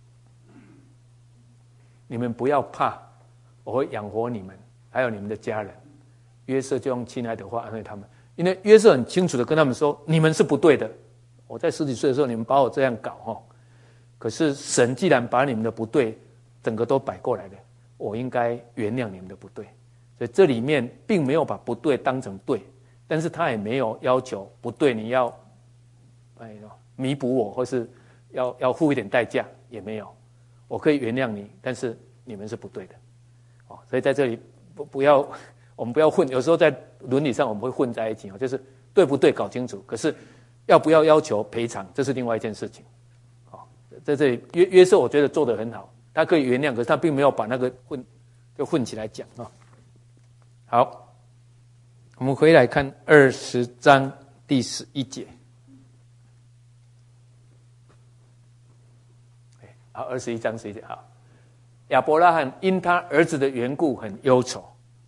你们不要怕，我会养活你们，还有你们的家人。约瑟就用亲爱的话安慰他们，因为约瑟很清楚的跟他们说，你们是不对的。我在十几岁的时候，你们把我这样搞哈，可是神既然把你们的不对整个都摆过来了，我应该原谅你们的不对。所以这里面并没有把不对当成对，但是他也没有要求不对你要。哎，弥补我，或是要要付一点代价，也没有。我可以原谅你，但是你们是不对的，哦。所以在这里不不要，我们不要混。有时候在伦理上我们会混在一起，就是对不对搞清楚。可是要不要要求赔偿，这是另外一件事情。哦，在这里约约瑟我觉得做得很好，他可以原谅，可是他并没有把那个混就混起来讲啊，哦。好，我们回来看二十章第十一节。好，二十一章十一节。好，亚伯拉罕因他儿子的缘故很忧愁，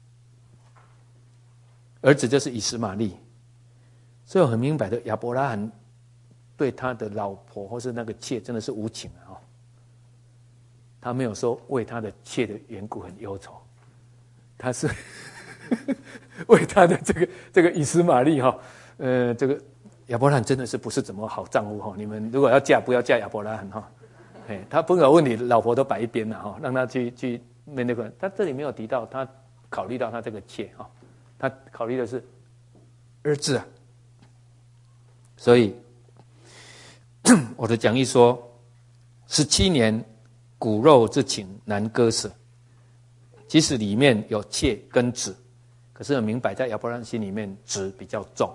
儿子就是以实玛利，所以我很明白的，亚伯拉罕对他的老婆或是那个妾真的是无情啊，哦，他没有说为他的妾的缘故很忧愁，他是为他的这个这个以实玛利哈，呃，这个亚伯拉罕真的是不是怎么好丈夫哈？你们如果要嫁，不要嫁亚伯拉罕哈。他不有问题，老婆都摆一边了哈，让他去去面对个。他这里没有提到，他考虑到他这个妾哈，他考虑的是儿子啊。所以我的讲义说，十七年骨肉之情难割舍，即使里面有妾跟子，可是很明白在亚伯拉罕心里面子比较重。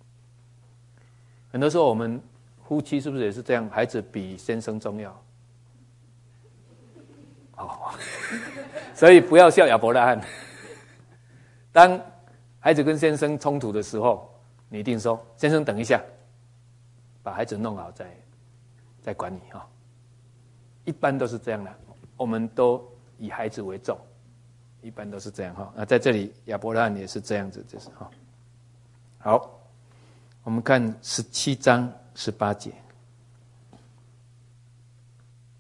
很多时候我们夫妻是不是也是这样？孩子比先生重要。哦，所以不要笑亚伯拉罕。当孩子跟先生冲突的时候，你一定说：“先生，等一下，把孩子弄好再再管你哈。”一般都是这样的，我们都以孩子为重，一般都是这样哈。那在这里，亚伯拉罕也是这样子，就是哈。好，我们看十七章十八节。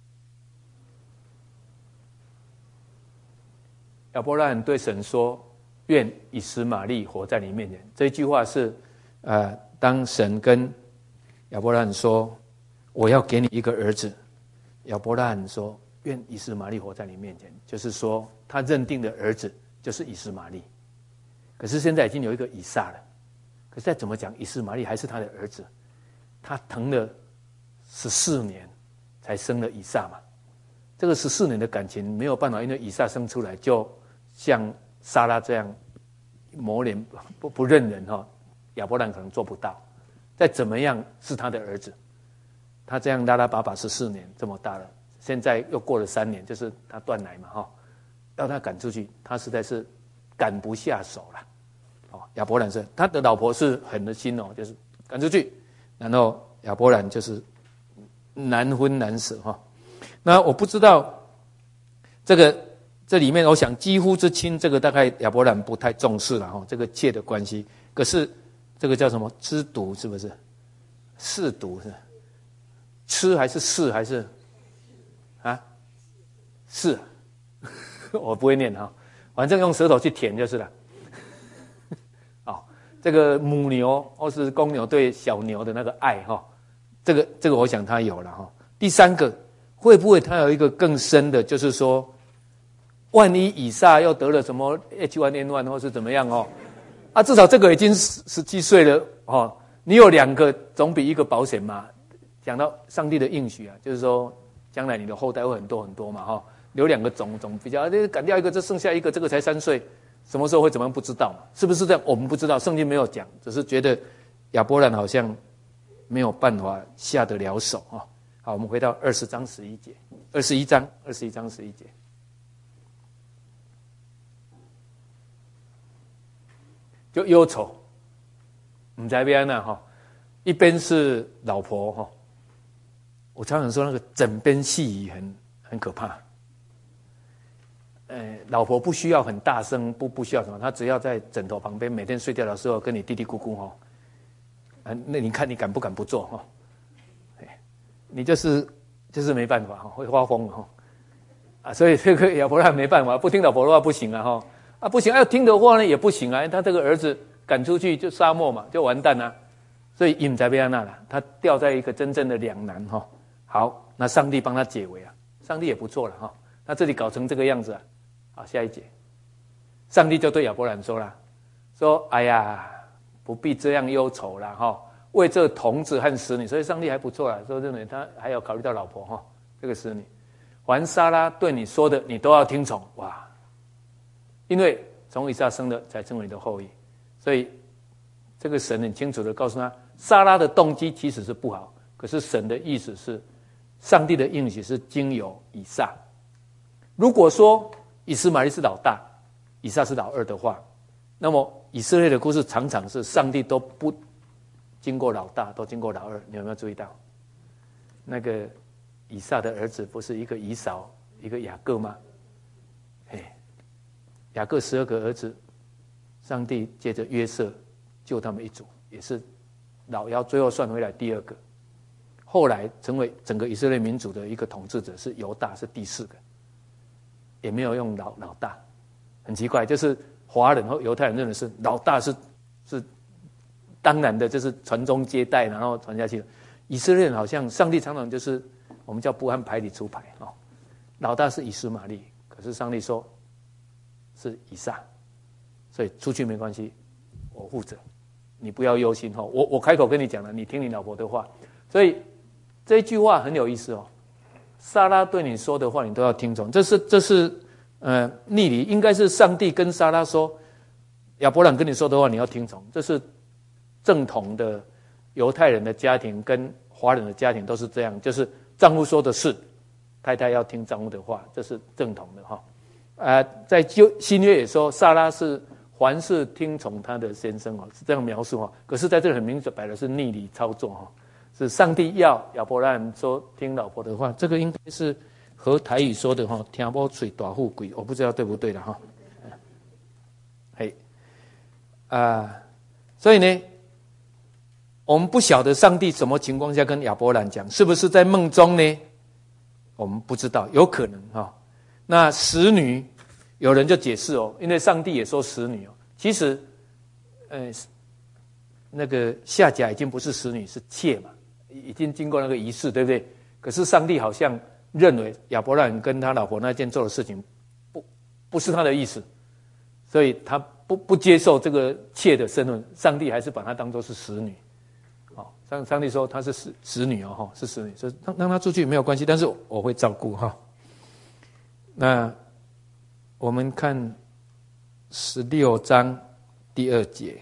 亚伯拉罕对神说：“愿以实玛利活在你面前。”这句话是，呃，当神跟亚伯拉罕说：“我要给你一个儿子。”亚伯拉罕说：“愿以实玛利活在你面前。”就是说，他认定的儿子就是以实玛利。可是现在已经有一个以撒了，可是再怎么讲，以实玛利还是他的儿子。他疼了十四年，才生了以撒嘛。这个十四年的感情没有办法，因为以撒生出来就像撒拉这样磨脸不不认人哈，亚伯兰可能做不到。再怎么样是他的儿子，他这样拉拉拔拔十四年这么大了，现在又过了三年，就是他断奶嘛哈，要他赶出去，他实在是赶不下手了。哦，亚伯兰是他的老婆是狠的心哦，就是赶出去，然后亚伯兰就是难分难舍哈。那我不知道这个这里面，我想几乎之亲，这个大概亚伯兰不太重视了哈，这个妾的关系。可是这个叫什么知毒是不是？试毒是？吃还是试还是？啊？试？我不会念哈，反正用舌头去舔就是了。哦，这个母牛或是公牛对小牛的那个爱哈，这个这个我想他有了哈。第三个。会不会他有一个更深的，就是说，万一以撒又得了什么 H 一 N 一 或是怎么样哦，啊，至少这个已经十七岁了哦，你有两个总比一个保险嘛。讲到上帝的应许啊，就是说将来你的后代会很多很多嘛哈、哦，留两个种总比较，赶掉一个，这剩下一个，这个才三岁，什么时候会怎么样不知道嘛？是不是这样？我们不知道，圣经没有讲，只是觉得亚伯兰好像没有办法下得了手啊。哦好，我们回到二十章十一节，二十一章，二十一章十一节，就忧愁，我们在边呢哈，一边是老婆哈，我常常说那个枕边细语很很可怕。呃，老婆不需要很大声，不不需要什么，她只要在枕头旁边，每天睡觉的时候跟你嘀嘀咕咕哈，啊，那你看你敢不敢不做哈？你就是就是没办法哈，会发疯哈啊！所以这个亚伯拉罕没办法，不听老婆的话不行啊哈啊不行，要听的话呢也不行啊，他这个儿子赶出去就沙漠嘛，就完蛋啊！所以隐在贝亚那了，他掉在一个真正的两难哈。好，那上帝帮他解围啊，上帝也不错了哈。那这里搞成这个样子啊，好，下一节，上帝就对亚伯拉罕说了，说哎呀，不必这样忧愁了哈。为这童子和使女，所以上帝还不错啦，说真的，他还要考虑到老婆哈，这个使女，凡撒拉对你说的，你都要听从哇，因为从以撒生的才成为你的后裔，所以这个神很清楚的告诉他，撒拉的动机其实是不好，可是神的意思是，上帝的应许是经由以撒。如果说以实玛利是老大，以撒是老二的话，那么以色列的故事常常是上帝都不经过老大，都经过老二。你有没有注意到那个以撒的儿子不是一个以扫一个雅各吗？嘿，雅各十二个儿子，上帝借着约瑟救他们一族，也是老幺，最后算回来第二个，后来成为整个以色列民族的一个统治者是犹大，是第四个，也没有用老老大，很奇怪，就是华人和犹太人认为是老大是是当然的，就是传宗接代，然后传下去。以色列人好像上帝常常就是我们叫不按牌理出牌哦，老大是以实玛利，可是上帝说是以撒，所以出去没关系，我负责，你不要忧心哈。我我开口跟你讲了，你听你老婆的话。所以这一句话很有意思哦，撒拉对你说的话，你都要听从。这是这是呃逆理，应该是上帝跟撒拉说，亚伯兰跟你说的话你要听从，这是正统的犹太人的家庭跟华人的家庭都是这样，就是丈夫说的是，太太要听丈夫的话，这是正统的哈。呃，在旧新约也说，撒拉是凡事听从他的先生哦，是这样描述哈。可是在这里很明显摆的是逆理操作哈，是上帝要亚伯兰说听老婆的话，这个应该是和台语说的哈，听某嘴大富贵，我不知道对不对了哈。嘿，啊，所以呢，我们不晓得上帝什么情况下跟亚伯兰讲，是不是在梦中呢？我们不知道，有可能哈。那使女有人就解释哦，因为上帝也说使女哦，其实，呃，那个夏甲已经不是使女，是妾嘛，已经经过那个仪式，对不对？可是上帝好像认为亚伯兰跟他老婆那件做的事情，不不是他的意思，所以他不不接受这个妾的身份，上帝还是把她当作是使女。好，上上帝说她是使使女哦，哈，是使女，所以让让她出去没有关系，但是我会照顾哈。那我们看十六章第二节，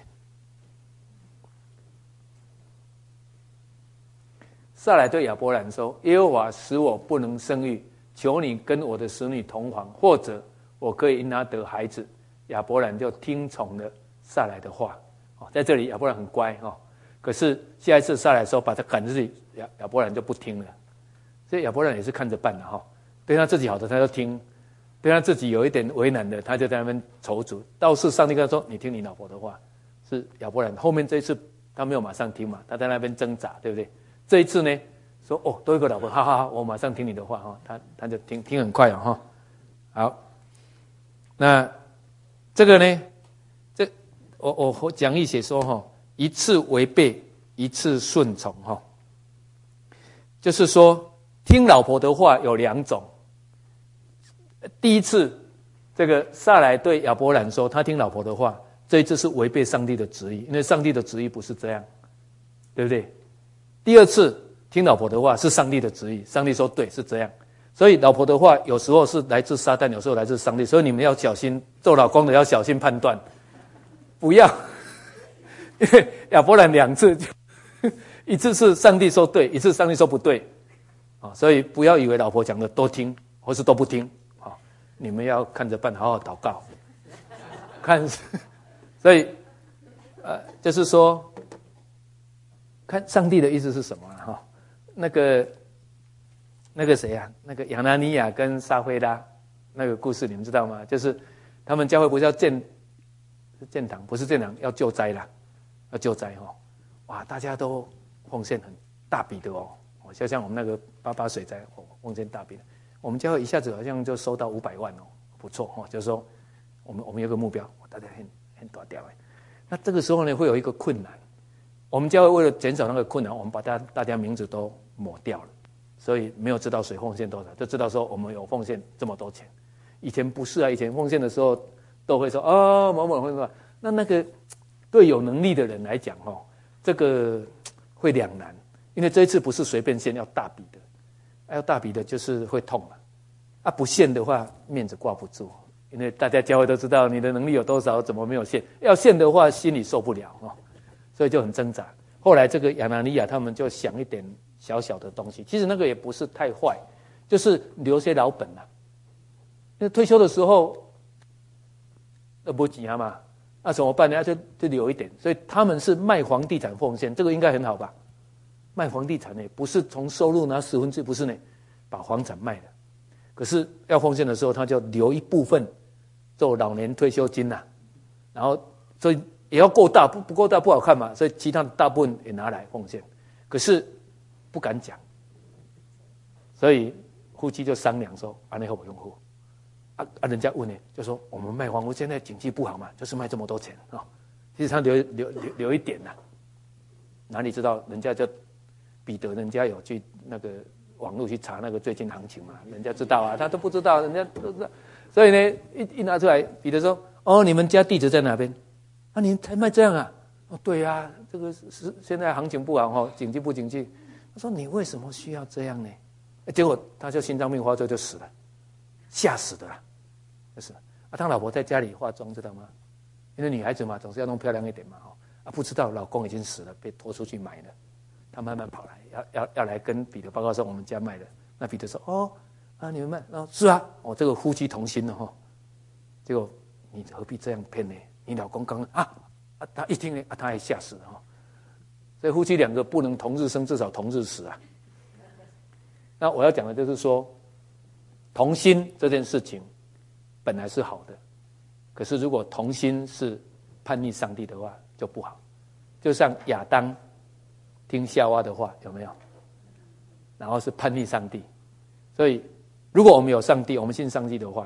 撒来对亚伯兰说：“耶和华使我不能生育，求你跟我的使女同房，或者我可以因她得孩子。”亚伯兰就听从了撒来的话。在这里亚伯兰很乖，可是下一次撒来的时候把他赶出去，亚亚伯兰就不听了。所以亚伯兰也是看着办的，对他自己好的他就听，对他自己有一点为难的他就在那边踌躇。倒是上帝跟他说：“你听你老婆的话。”是亚伯兰后面这一次他没有马上听嘛，他在那边挣扎，对不对？这一次呢，说：“哦，多一个老婆，好好好，我马上听你的话。”他他就听听很快哦。好，那这个呢，这我我我讲义写说哈，一次违背，一次顺从哈，就是说听老婆的话有两种。第一次，这个撒来对亚伯兰说他听老婆的话，这一次是违背上帝的旨意，因为上帝的旨意不是这样，对不对？第二次听老婆的话是上帝的旨意，上帝说对是这样。所以老婆的话有时候是来自撒旦，有时候来自上帝，所以你们要小心，做老公的要小心判断，不要因为亚伯兰两次就一次是上帝说对，一次上帝说不对，所以不要以为老婆讲的都听或是都不听，你们要看着办，好好祷告看所以呃，就是说看上帝的意思是什么啊？那个那个谁啊？那个亚拿尼亚跟撒非拉那个故事，你们知道吗？就是他们教会不是要建建堂，不是建堂，要救灾啦，要救灾哦。哇，大家都奉献很大笔的哦，就像我们那个八八水灾，哦，奉献大笔的。我们教会一下子好像就收到五百万哦，不错哦。就是说，我们我们有个目标，大家很很大条哎。那这个时候呢，会有一个困难。我们教会为了减少那个困难，我们把大家大家名字都抹掉了。所以没有知道谁奉献多少，就知道说我们有奉献这么多钱。以前不是啊，以前奉献的时候都会说哦某某会说，那那个对有能力的人来讲哦，这个会两难，因为这一次不是随便献，要大笔的，要大笔的就是会痛嘛。啊，不献的话面子挂不住，因为大家教会都知道你的能力有多少，怎么没有献？要献的话心里受不了哦，所以就很挣扎。后来这个亚拿尼亚他们就想一点小小的东西，其实那个也不是太坏，就是留些老本啊。那退休的时候，呃，没钱嘛，那怎么办呢？就就留一点。所以他们是卖房地产奉献，这个应该很好吧？卖房地产呢，不是从收入拿十分之一，不是呢，把房产卖了。可是要奉献的时候，他就留一部分做老年退休金呐、啊，然后所以也要够大，不不够大不好看嘛，所以其他的大部分也拿来奉献。可是不敢讲，所以夫妻就商量说：“安内好不用付。”啊啊！人家问呢，就说我们卖房屋现在经济不好嘛，就是卖这么多钱啊、哦。其实他留留留留一点呐、啊，哪里知道人家就彼得，人家有去那个网络去查那个最近行情嘛，人家知道啊，他都不知道，人家都知道。所以呢，一一拿出来，彼得说：“哦，你们家地址在哪边？啊，你才卖这样啊？哦，对啊，这个是现在行情不好哈，经济不景气。”他说：“你为什么需要这样呢？”结果他就心脏病发作就死了，吓死的啦，就是啊，他老婆在家里化妆，知道吗？因为女孩子嘛，总是要弄漂亮一点嘛，哈啊，不知道老公已经死了，被拖出去买了。他慢慢跑来，要要要来跟彼得报告说我们家卖了。那彼得说：“哦啊，你们卖？哦，是啊，哦，这个夫妻同心了哈。”结果你何必这样骗呢？你老公刚啊啊，他一听呢啊，他还吓死了哈。所以夫妻两个不能同日生，至少同日死啊。那我要讲的就是说，同心这件事情本来是好的，可是如果同心是叛逆上帝的话，就不好。就像亚当听夏娃的话，有没有？然后是叛逆上帝。所以，如果我们有上帝，我们信上帝的话，我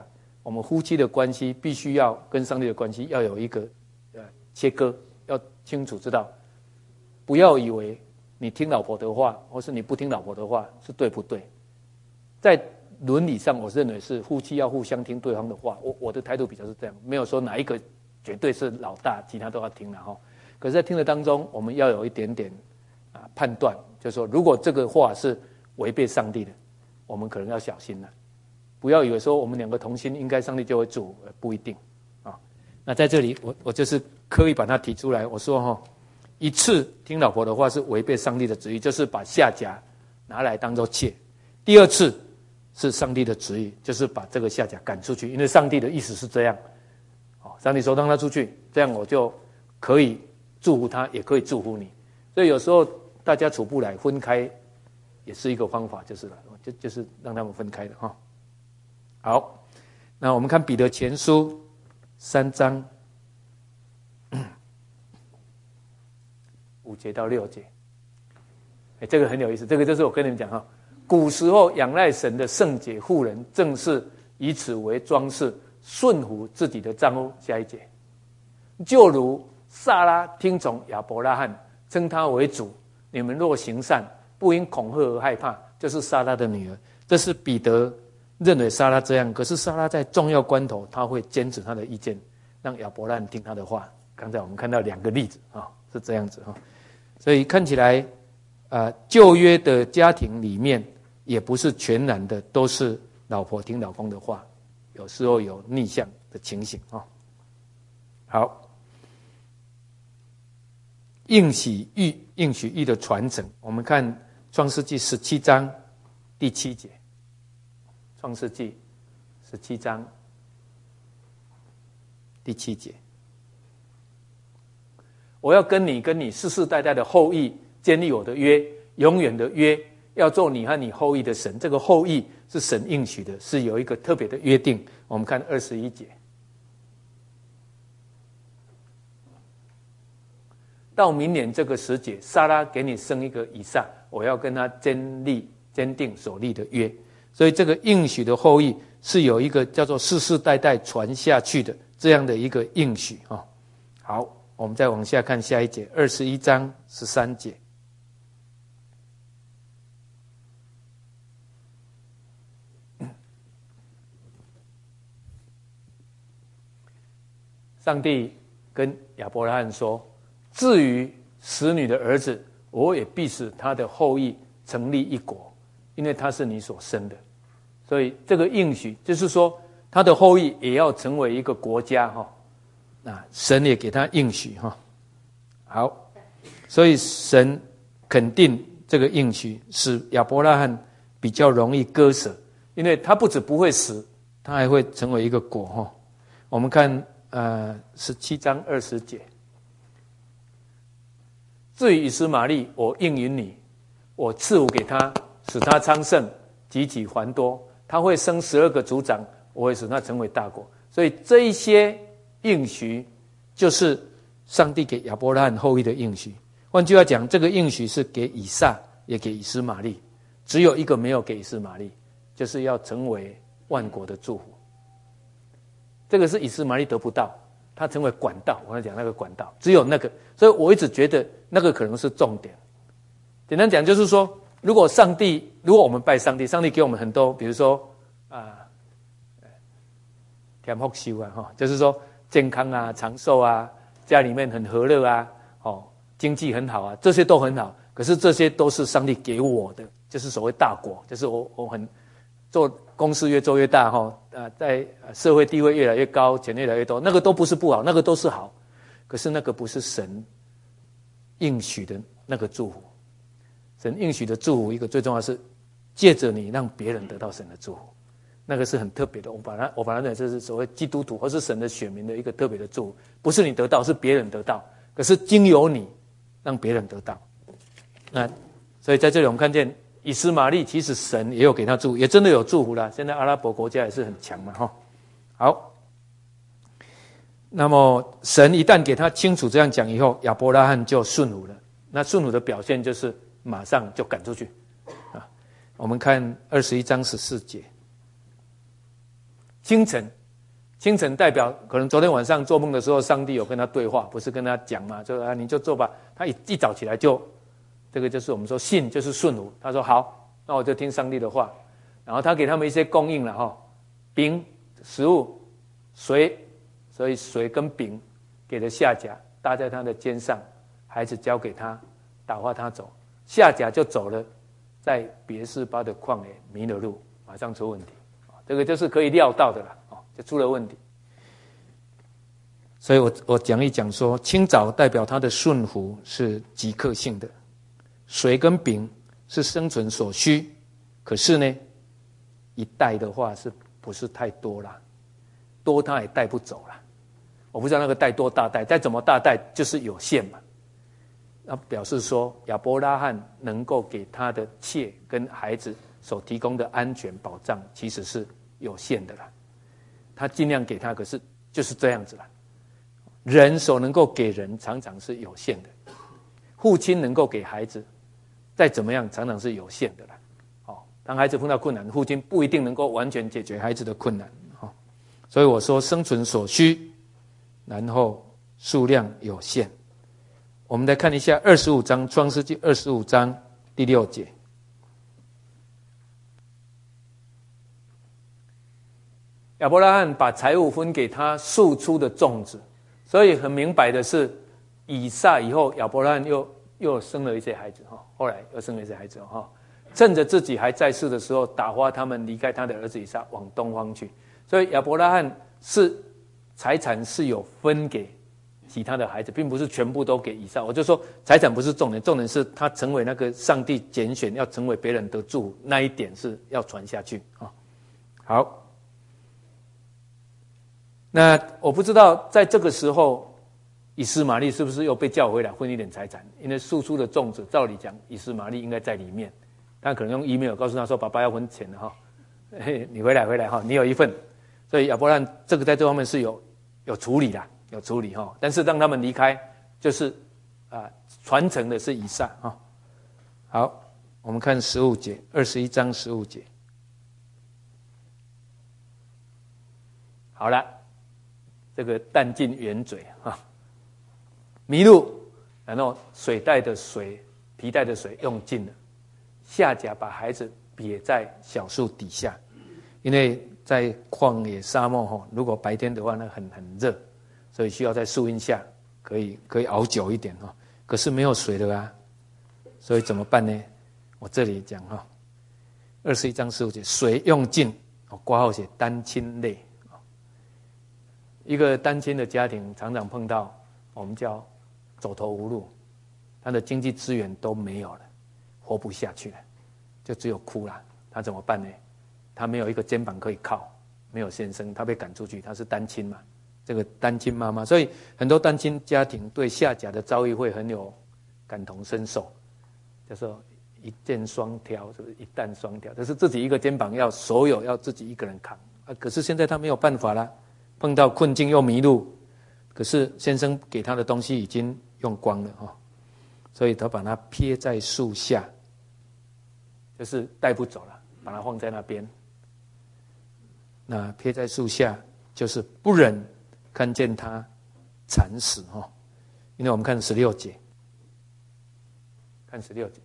我们夫妻的关系必须要跟上帝的关系要有一个呃切割，要清楚知道，不要以为你听老婆的话，或是你不听老婆的话是对不对。在伦理上，我认为是夫妻要互相听对方的话。我我的态度比较是这样，没有说哪一个绝对是老大，其他都要听了哈。可是，在听的当中，我们要有一点点啊判断，就是说，如果这个话是违背上帝的，我们可能要小心了。不要以为说我们两个同心，应该上帝就会祝福，不一定啊。那在这里，我我就是刻意把它提出来，我说哈，一次听老婆的话是违背上帝的旨意，就是把下甲拿来当作妾。第二次是上帝的旨意，就是把这个下甲赶出去，因为上帝的意思是这样。上帝说让他出去，这样我就可以祝福他，也可以祝福你。所以有时候大家处不来，分开也是一个方法，就是了，就就是让他们分开的哈。好，那我们看彼得前书三章五节到六节，哎，这个很有意思。这个就是我跟你们讲哈，古时候仰赖神的圣洁妇人，正是以此为装饰，顺服自己的丈夫。下一节，就如撒拉听从亚伯拉罕，称他为主。你们若行善，不因恐吓而害怕，就是撒拉的女儿。这是彼得认为撒拉这样，可是撒拉在重要关头，他会坚持他的意见，让亚伯拉罕听他的话。刚才我们看到两个例子啊，是这样子哈。所以看起来，呃，旧约的家庭里面，也不是全然的都是老婆听老公的话，有时候有逆向的情形啊。好，应许义应许义的传承，我们看创世纪十七章第七节。创世纪十七章第七节，我要跟你跟你世世代代的后裔建立我的约，永远的约，要做你和你后裔的神。这个后裔是神应许的，是有一个特别的约定。我们看二十一节，到明年这个时节，撒拉给你生一个以撒，我要跟他坚立坚定所立的约。所以这个应许的后裔是有一个叫做世世代代传下去的这样的一个应许。好，我们再往下看下一节，二十一章十三节。上帝跟亚伯拉罕说，至于使女的儿子，我也必使他的后裔成立一国，因为他是你所生的。所以这个应许就是说，他的后裔也要成为一个国家哈。那神也给他应许哈。好，所以神肯定这个应许，使亚伯拉罕比较容易割舍，因为他不止不会死，他还会成为一个国哈。我们看呃十七章二十节，至于以实玛利，我应允你，我赐福给他，使他昌盛，极其繁多。他会生十二个族长，我会使他成为大国。所以这一些应许，就是上帝给亚伯拉罕后裔的应许。换句话讲，这个应许是给以撒，也给以实玛利，只有一个没有给以实玛利，就是要成为万国的祝福。这个是以实玛利得不到，他成为管道。我要讲那个管道，只有那个。所以我一直觉得那个可能是重点。简单讲就是说，如果上帝，如果我们拜上帝，上帝给我们很多，比如说啊，添福寿啊，哈，就是说健康啊、长寿啊，家里面很和乐啊，哦，经济很好啊，这些都很好。可是这些都是上帝给我的，就是所谓大国，就是我我很做公司越做越大哈，啊，在社会地位越来越高，钱越来越多，那个都不是不好，那个都是好。可是那个不是神应许的那个祝福。神应许的祝福，一个最重要的是借着你让别人得到神的祝福，那个是很特别的。我把它，我把它认为这是所谓基督徒或是神的选民的一个特别的祝福，不是你得到，是别人得到。可是经由你，让别人得到。那所以在这里我们看见以实玛利，其实神也有给他祝福，也真的有祝福啦。现在阿拉伯国家也是很强嘛，哈。好，那么神一旦给他清楚这样讲以后，亚伯拉罕就顺服了。那顺服的表现就是马上就赶出去啊！我们看二十一章十四节，清晨清晨代表可能昨天晚上做梦的时候，上帝有跟他对话，不是跟他讲嘛，就啊你就做吧。他一一早起来就，这个就是我们说信就是顺服。他说好，那我就听上帝的话。然后他给他们一些供应了哈，饼、食物、水，所以水跟饼给了夏甲，搭在他的肩上，孩子交给他，打发他走。夏甲就走了，在别是巴的旷野迷了路，马上出问题。这个就是可以料到的了。就出了问题，所以我我讲一讲说，清早代表他的顺服是即刻性的，水跟饼是生存所需，可是呢，一带的话是不是太多了？多他也带不走了。我不知道那个带多大带，再怎么大带就是有限嘛。那表示说亚伯拉罕能够给他的妾跟孩子所提供的安全保障，其实是有限的了。他尽量给他，可是就是这样子了。人所能够给人常常是有限的，父亲能够给孩子，再怎么样常常是有限的了。哦，当孩子碰到困难，父亲不一定能够完全解决孩子的困难。哦，所以我说生存所需，然后数量有限。我们来看一下二十五章，创世纪二十五章第六节。亚伯拉罕把财物分给他庶出的种子，所以很明白的是，以撒以后亚伯拉罕又又生了一些孩子，后来又生了一些孩子，趁着自己还在世的时候，打发他们离开他的儿子以撒往东方去。所以亚伯拉罕是财产是有分给其他的孩子，并不是全部都给以撒。我就说财产不是重点，重点是他成为那个上帝拣选要成为别人的祝福，那一点是要传下去。好，那我不知道在这个时候以斯玛利是不是又被叫回来分一点财产，因为庶出的种子照理讲以斯玛利应该在里面，他可能用 email 告诉他说爸爸要分钱了，你回来回来，你有一份。所以亚伯拉罕这个在这方面是有有处理啦，有处理，但是让他们离开就是啊传承的是以撒。好，我们看十五节，二十一章十五节。好了，这个弹尽援嘴啊，迷路，然后水袋的水、皮带的水用尽了，夏甲把孩子别在小树底下，因为在旷野沙漠，如果白天的话，那很很热，所以需要在树荫下可以可以熬久一点，可是没有水了啊，所以怎么办呢？我这里讲哈，二十一章十五节，水用尽，括号写单亲类。一个单亲的家庭常常碰到我们叫走投无路，他的经济资源都没有了，活不下去了，就只有哭了。他怎么办呢？他没有一个肩膀可以靠，没有先生，他被赶出去，他是单亲嘛，这个单亲妈妈，所以很多单亲家庭对夏甲的遭遇会很有感同身受，就说一箭双雕，是不是一弹双雕？就是自己一个肩膀要所有要自己一个人扛啊。可是现在他没有办法了，碰到困境又迷路，可是先生给他的东西已经用光了哈，所以他把它撇在树下，就是带不走了，把它放在那边。那撇在树下，就是不忍看见他惨死哈。因为我们看十六节，看十六节，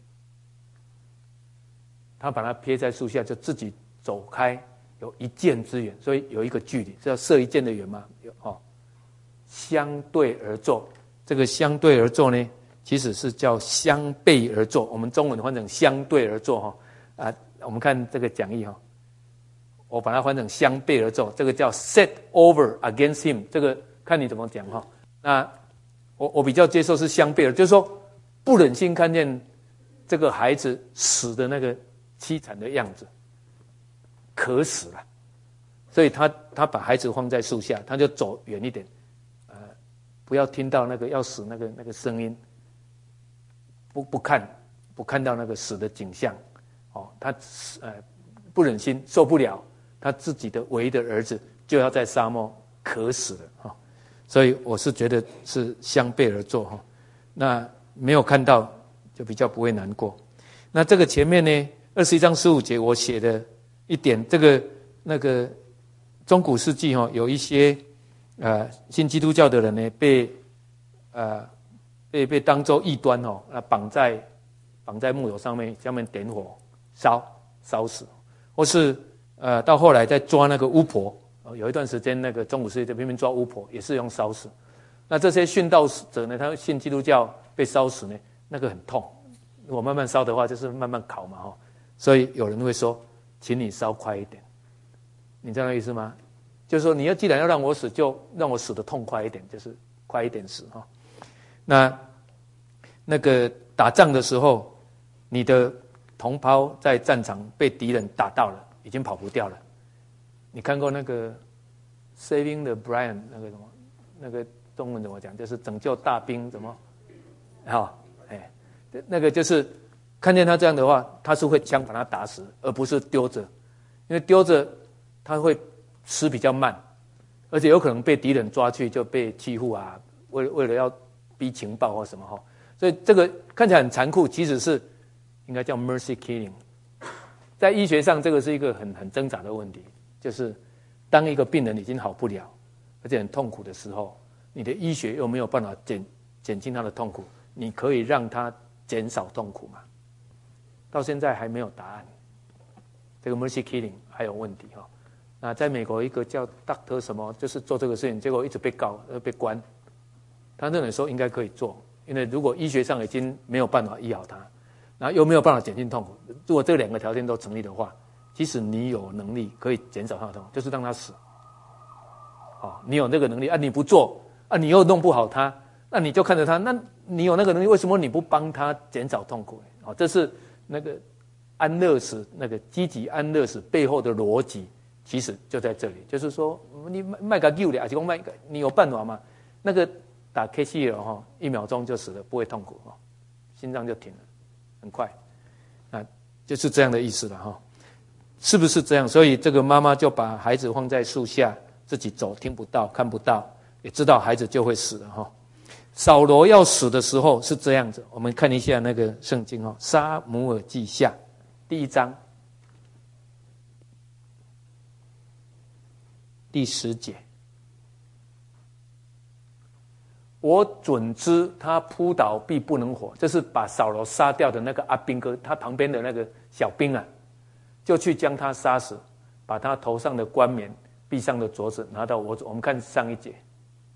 他把它撇在树下，就自己走开，有一箭之远，所以有一个距离，是要射一箭的远吗？有哦。相对而坐，这个相对而坐呢，其实是叫相背而坐，我们中文翻成相对而坐哈。啊，我们看这个讲义哈。我把它翻成相背而坐，这个叫 set over against him， 这个看你怎么讲哈。那我我比较接受是相背而，就是说不忍心看见这个孩子死的那个凄惨的样子，渴死了，所以他他把孩子放在树下，他就走远一点，呃，不要听到那个要死那个那个声音，不不看不看到那个死的景象，哦，他呃不忍心受不了。他自己的唯一的儿子就要在沙漠渴死了，所以我是觉得是相背而坐，那没有看到就比较不会难过。那这个前面呢，二十一章十五节我写的一点，这个那个中古世纪哈，有一些呃信基督教的人呢，被呃被被当作异端哦，那绑在绑在木头上面，下面点火烧烧死，或是呃到后来在抓那个巫婆，有一段时间那个中古世纪在拼命抓巫婆，也是用烧死。那这些殉道者呢，他信基督教被烧死呢，那个很痛。如果慢慢烧的话，就是慢慢烤嘛哈。所以有人会说，请你烧快一点，你知道那意思吗？就是说你要既然要让我死，就让我死得痛快一点，就是快一点死哈。那那个打仗的时候，你的同胞在战场被敌人打到了，已经跑不掉了。你看过那个 Saving the Brian 那个什么那个中文怎么讲？就是拯救大兵怎么？好，哎，那个就是看见他这样的话，他是会枪把他打死，而不是丢着，因为丢着他会吃比较慢，而且有可能被敌人抓去就被欺负啊，为为了要逼情报或什么哈，所以这个看起来很残酷，其实是应该叫 mercy killing。在医学上，这个是一个很很挣扎的问题，就是当一个病人已经好不了，而且很痛苦的时候，你的医学又没有办法减减轻他的痛苦，你可以让他减少痛苦吗？到现在还没有答案。这个 mercy killing 还有问题哈。那在美国，一个叫 Doctor 什么，就是做这个事情，结果一直被告，呃，被关。他认为说应该可以做，因为如果医学上已经没有办法医好他，然后又没有办法减轻痛苦，如果这两个条件都成立的话，即使你有能力可以减少他的痛苦，就是让他死。哦，你有那个能力啊，你不做啊，你又弄不好他，那你就看着他，那你有那个能力，为什么你不帮他减少痛苦？哦，这是那个安乐死，那个积极安乐死背后的逻辑。其实就在这里，就是说你卖个救的，还是说卖个你有办法吗？那个打 K C L 哈，一秒钟就死了，不会痛苦哈，心脏就停了，很快，啊，就是这样的意思了哈，是不是这样？所以这个妈妈就把孩子放在树下，自己走，听不到，看不到，也知道孩子就会死了哈。扫罗要死的时候是这样子，我们看一下那个圣经哈，撒母耳记下第一章。第十节，我准知他扑倒必不能活，这是把扫罗杀掉的那个阿兵哥，他旁边的那个小兵啊，就去将他杀死，把他头上的冠冕、臂上的镯子拿到我。我们看上一节，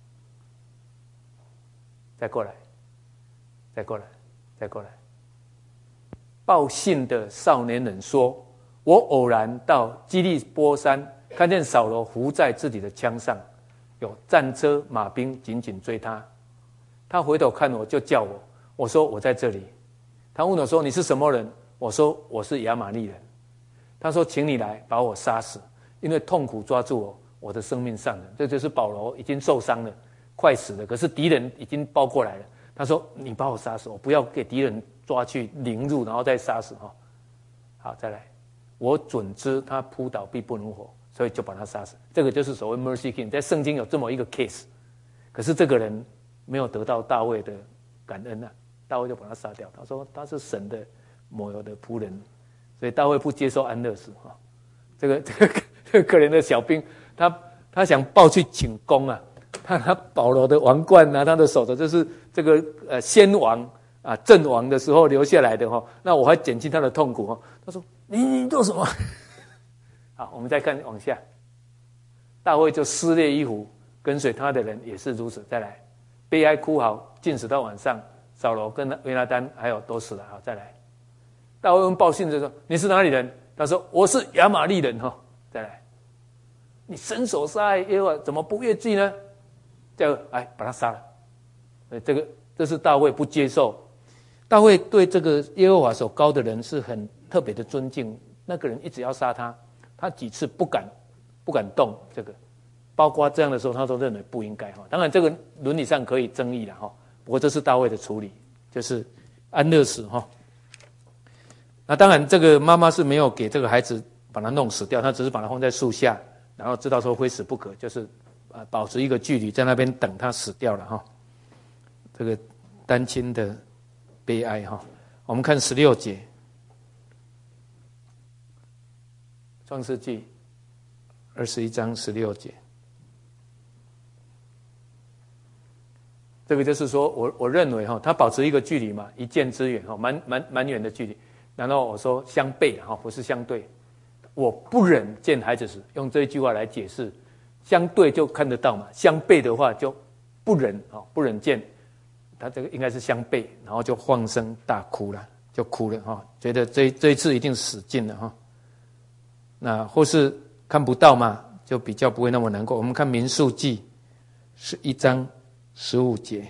再过来，再过来，再过来。报信的少年人说：“我偶然到基利波山。”看见扫罗伏在自己的枪上，有战车马兵紧紧追他。他回头看我，就叫我。我说我在这里。他问我说：“你是什么人？”我说：“我是亚玛力人。”他说：“请你来把我杀死，因为痛苦抓住我，我的生命上了。”这就是保罗已经受伤了，快死了，可是敌人已经包过来了。他说：“你把我杀死，我不要给敌人抓去凌辱，然后再杀死。”好，再来。我准知他扑倒必不能活。所以就把他杀死，这个就是所谓 mercy killing， 在圣经有这么一个 case， 可是这个人没有得到大卫的感恩啊，大卫就把他杀掉。他说他是神的抹油的仆人，所以大卫不接受安乐死哈。这个这个这个可怜的小兵，他他想抱去请功啊，他拿保罗的王冠拿他的手的，这是这个呃先王啊阵亡的时候留下来的哈，那我还减轻他的痛苦哈。他说你你做什么？好，我们再看往下，大卫就撕裂衣服，跟随他的人也是如此。再来，悲哀哭嚎，尽死到晚上，扫罗跟约拿单还有都死了。好，再来，大卫问报信的说：“你是哪里人？”他说：“我是亚玛力人。”哈，再来，你伸手杀害耶和华，怎么不越矩呢？这个，哎，把他杀了。这个这是大卫不接受。大卫对这个耶和华所膏的人是很特别的尊敬，那个人一直要杀他。他几次不敢不敢动这个，包括这样的时候，他都认为不应该哈。当然，这个伦理上可以争议了哈。不过这是大卫的处理，就是安乐死哈。那当然，这个妈妈是没有给这个孩子把他弄死掉，她只是把他放在树下，然后知道说非死不可，就是啊保持一个距离，在那边等他死掉了哈。这个单亲的悲哀哈。我们看十六节。创世纪二十一章十六节。这个就是说我我认为哈，他保持一个距离嘛，一箭之远哈，蛮蛮蛮远的距离。然后我说相背哈，不是相对。我不忍见孩子死，用这一句话来解释。相对就看得到嘛，相背的话就不忍啊，不忍见。他这个应该是相背，然后就放声大哭了，就哭了哈，觉得这这一次一定死尽了哈。那或是看不到嘛，就比较不会那么难过。我们看民数记是一章十五节。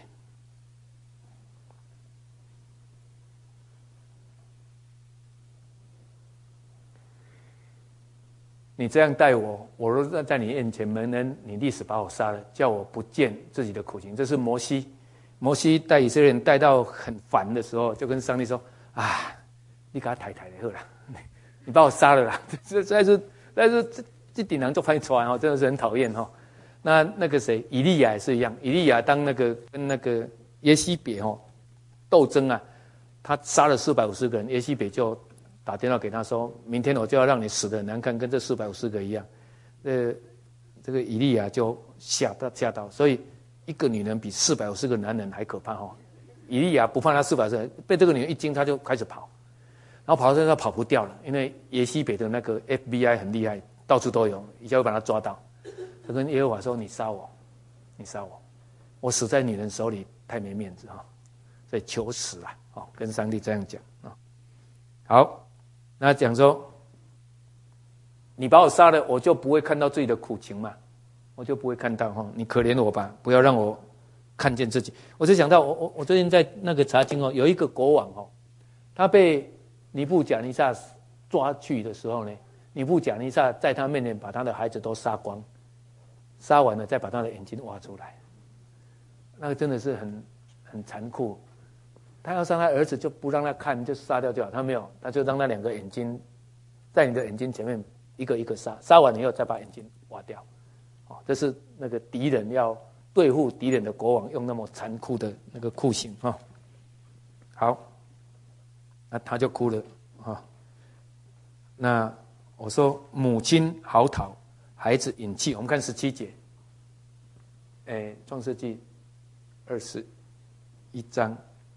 你这样待我，我若在你面前蒙恩，你立时把我杀了，叫我不见自己的苦情。这是摩西，摩西带以色列人带到很烦的时候，就跟上帝说：“啊，你给他抬抬的好了，你把我杀了啦！”这实在是，但是这这顶人就翻出来哦，真的是很讨厌哈。那那个谁，以利亚也是一样，以利亚当那个跟那个耶西别哦斗争啊，他杀了四百五十个人，耶西别就打电话给他说：“明天我就要让你死得很难看，跟这四百五十个一样。”呃，这个以利亚就吓到吓到，所以一个女人比四百五十个男人还可怕哦。以利亚不怕他四百五十个，被这个女人一惊，他就开始跑，然后跑到这他跑不掉了，因为耶西北的那个 F B I 很厉害，到处都有，一下会把他抓到。他跟耶和华说：“你杀我，你杀我，我死在女人手里太没面子哈，所以求死啊！”哦，跟上帝这样讲啊。好。那讲说，你把我杀了，我就不会看到自己的苦情嘛，我就不会看到哈，你可怜我吧，不要让我看见自己。我就想到，我我我最近在那个查经哦，有一个国王哦，他被尼布甲尼撒抓去的时候呢，尼布甲尼撒在他面前把他的孩子都杀光，杀完了再把他的眼睛挖出来，那个真的是很很残酷。他要杀他儿子，就不让他看，就杀掉就好。他没有，他就让那两个眼睛在你的眼睛前面一个一个杀，杀完以后再把眼睛挖掉。哦，这是那个敌人要对付敌人的国王用那么残酷的那个酷刑哈、哦。好，那他就哭了哈、哦。那我说母亲嚎啕，孩子隐泣。我们看十七节，哎，创世纪二十一章。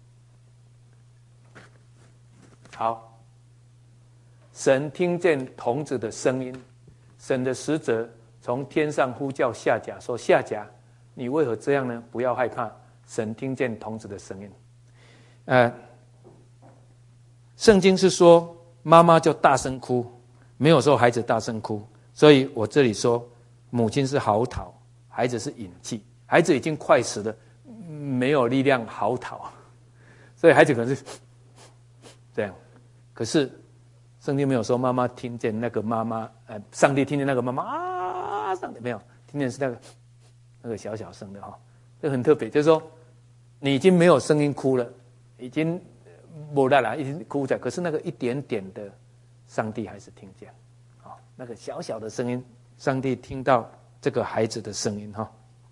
好，神听见童子的声音，神的使者从天上呼叫夏甲说：“夏甲，你为何这样呢？不要害怕。”神听见童子的声音。呃，圣经是说妈妈就大声哭，没有说孩子大声哭，所以我这里说母亲是嚎啕，孩子是隐泣，孩子已经快死了，没有力量嚎啕，所以孩子可能是这样。可是圣经没有说妈妈听见那个妈妈，呃，上帝听见那个妈妈啊，上帝没有听见是那个那个小小声的哈、哦，这很特别，就是说你已经没有声音哭了，已经没了啦，已经哭起来，可是那个一点点的，上帝还是听见，啊、哦，那个小小的声音，上帝听到这个孩子的声音哈、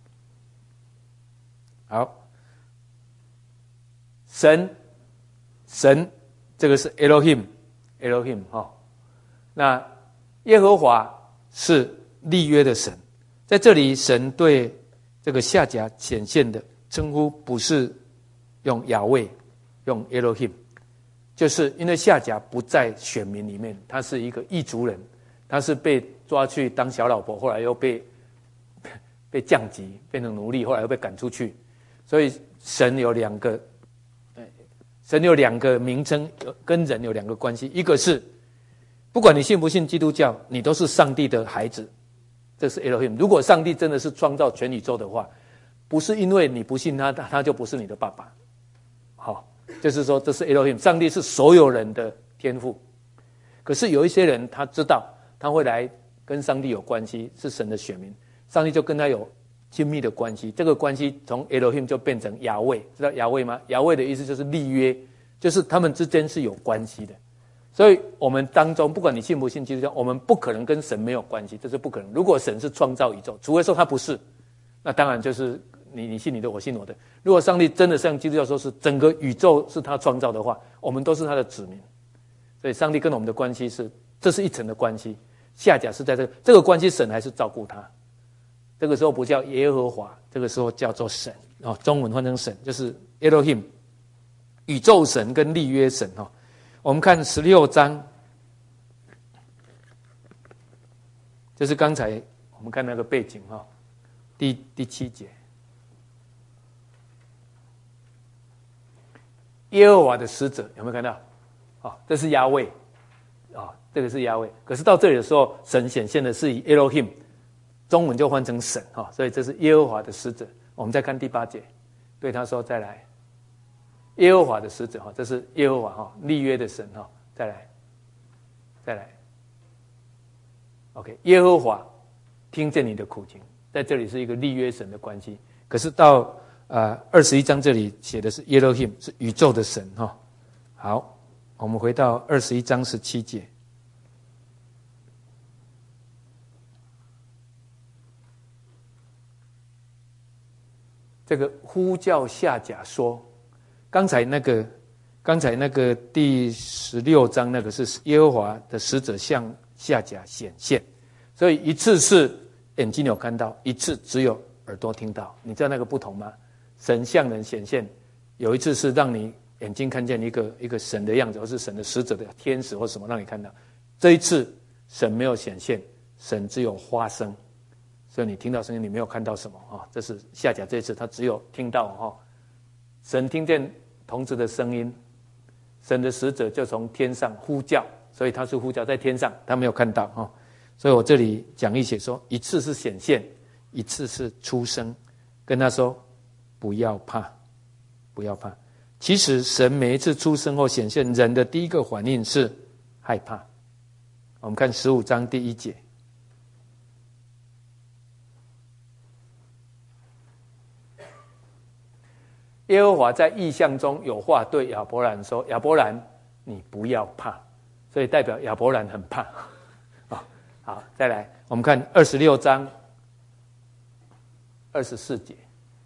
哦。好，神，神。这个是 Elohim Elohim 哈、哦，那耶和华是立约的神，在这里神对这个夏甲显现的称呼不是用亚卫，用 Elohim， 就是因为夏甲不在选民里面，他是一个异族人，他是被抓去当小老婆，后来又被被降级变成奴隶，后来又被赶出去，所以神有两个。神有两个名称，跟人有两个关系，一个是不管你信不信基督教，你都是上帝的孩子，这是 Elohim。如果上帝真的是创造全宇宙的话，不是因为你不信他，他就不是你的爸爸。好、哦，就是说这是 Elohim， 上帝是所有人的天父。可是有一些人他知道他会来跟上帝有关系，是神的选民，上帝就跟他有亲密的关系，这个关系从 Elohim 就变成亚卫，知道亚卫吗？亚卫的意思就是立约，就是他们之间是有关系的。所以我们当中，不管你信不信基督教，我们不可能跟神没有关系，这是不可能。如果神是创造宇宙，除非说他不是，那当然就是你你信你的，我信我的。如果上帝真的像基督教说是整个宇宙是他创造的话，我们都是他的子民。所以上帝跟我们的关系是，这是一层的关系。 夏甲是在这个这个关系，神还是照顾他。这个时候不叫耶和华，这个时候叫做神哦，中文换成神，就是 Elohim， 宇宙神跟立约神哦。我们看十六章，就是刚才我们看那个背景哈、哦，第第七节，耶和华的使者有没有看到？哦，这是亚卫，啊、哦，这个是亚卫。可是到这里的时候，神显现的是以 Elohim。中文就换成神哈，所以这是耶和华的使者。我们再看第八节，对他说：“再来，耶和华的使者哈，这是耶和华哈，立约的神哈，再来，再来。OK， 耶和华听见你的苦情，在这里是一个立约神的关系。可是到呃二十一章这里写的是 Elohim， 是宇宙的神哈。好，我们回到二十一章十七节。”这个呼叫夏甲说，刚才那个，刚才那个第十六章那个是耶和华的使者向夏甲显现，所以一次是眼睛有看到，一次只有耳朵听到。你知道那个不同吗？神向人显现，有一次是让你眼睛看见一个一个神的样子，或是神的使者的天使或什么让你看到。这一次神没有显现，神只有发声。所以你听到声音，你没有看到什么啊？这是夏甲这一次，他只有听到哈，神听见童子的声音，神的使者就从天上呼叫，所以他是呼叫在天上，他没有看到哈。所以我这里讲义写说，一次是显现，一次是出声，跟他说不要怕，不要怕。其实神每一次出声或显现，人的第一个反应是害怕。我们看十五章第一节。耶和华在异象中有话对亚伯兰说：“亚伯兰，你不要怕。”所以代表亚伯兰很怕。哦、好，再来，我们看二十六章二十四节。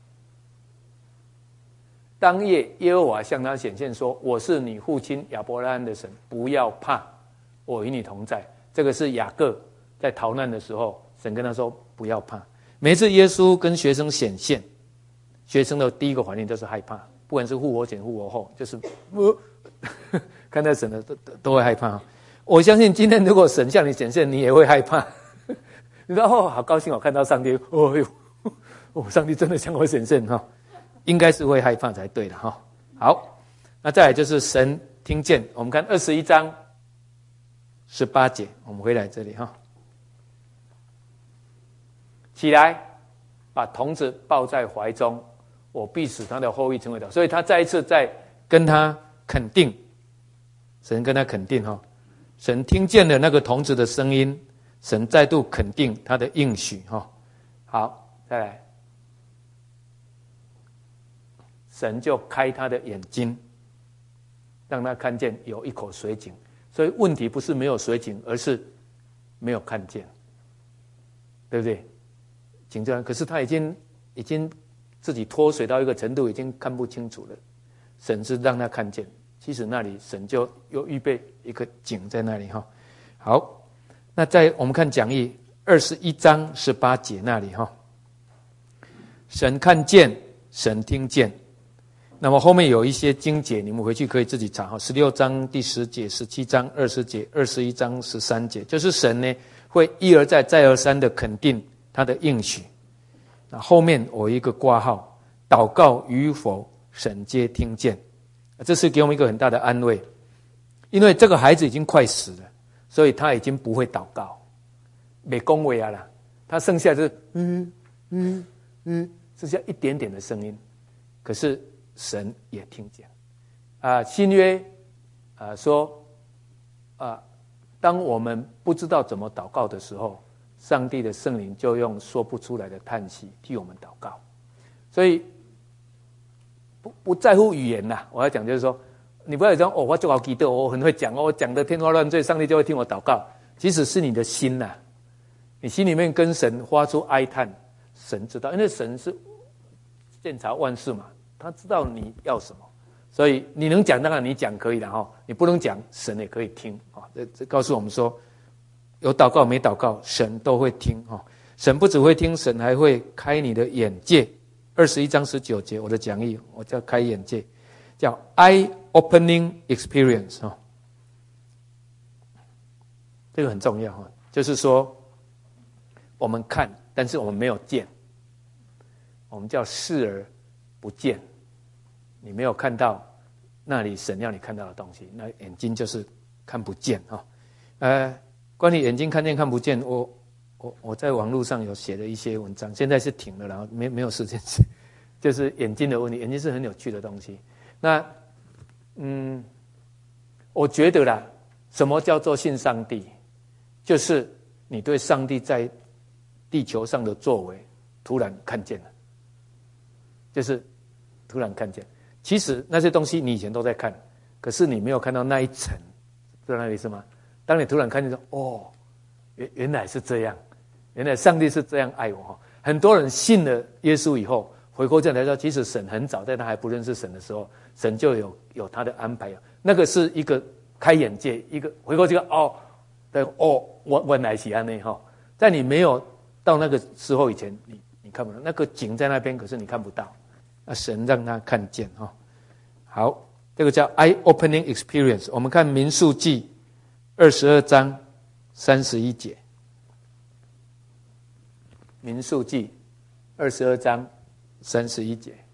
当夜，耶和华向他显现说：“我是你父亲亚伯拉罕的神，不要怕，我与你同在。”这个是雅各在逃难的时候，神跟他说：“不要怕。”每一次耶稣跟学生显现，学生的第一个反应都是害怕，不管是复活前复活后，就是、呃、看到神的 都, 都会害怕。我相信今天如果神向你显现，你也会害怕。你说哦，好高兴我看到上帝，哦哟，哦，上帝真的向我显现哈，应该是会害怕才对的哈。好，那再来就是神听见，我们看二十一章十八节，我们回来这里哈，起来，把童子抱在怀中。我必使他的后裔成为岛，所以他再一次在跟他肯定，神跟他肯定哈，神听见了那个童子的声音，神再度肯定他的应许哈。好，再来，神就开他的眼睛，让他看见有一口水井。所以问题不是没有水井，而是没有看见，对不对？井这样，可是他已经已经。自己脱水到一个程度，已经看不清楚了。神是让他看见，其实那里神就又预备一个井在那里哈。好，那在我们看讲义二十一章十八节那里哈，神看见，神听见。那么后面有一些经节，你们回去可以自己查哈。十六章第十节、十七章二十节、二十一章十三节，就是神呢会一而再、再而三的肯定他的应许。后面我一个括号，祷告与否神皆听见，这是给我们一个很大的安慰，因为这个孩子已经快死了，所以他已经不会祷告，没恭维啊啦，他剩下就是嗯嗯嗯，剩下一点点的声音，可是神也听见啊。新约啊说啊，当我们不知道怎么祷告的时候，上帝的圣灵就用说不出来的叹息替我们祷告，所以 不, 不在乎语言啦。我要讲就是说，你不要讲哦，我就好记得，我很会讲哦，我讲的天花乱坠，上帝就会听我祷告。其实是你的心呐、啊，你心里面跟神发出哀叹，神知道，因为神是鉴察万事嘛，他知道你要什么，所以你能讲当然你讲可以了哈，你不能讲，神也可以听啊。这这告诉我们说。 有祷告没祷告，神都会听哦。神不只会听，神还会开你的眼界。二十一章十九节，我的讲义我叫开眼界，叫 eye opening experience 哦。这个很重要哈，就是说我们看，但是我们没有见，我们叫视而不见。你没有看到那里神要你看到的东西，那眼睛就是看不见哈。呃，关于眼睛看见看不见，我我我在网络上有写了一些文章，现在是停了，然后没没有时间写，就是眼睛的问题。眼睛是很有趣的东西。那嗯，我觉得啦，什么叫做信上帝？就是你对上帝在地球上的作为突然看见了，就是突然看见。其实那些东西你以前都在看，可是你没有看到那一层，知道那意思吗？当你突然看见说，哦，原原来是这样，原来上帝是这样爱我。很多人信了耶稣以后，回过头来说，其实神很早在他还不认识神的时候，神就有有他的安排。那个是一个开眼界，一个回过这个哦。对哦，我原来是这样哈，在你没有到那个时候以前，你你看不到那个景在那边，可是你看不到，那神让他看见哈。好，这个叫 eye opening experience。我们看民数记二十二章三十一节，民数记二十二章三十一节。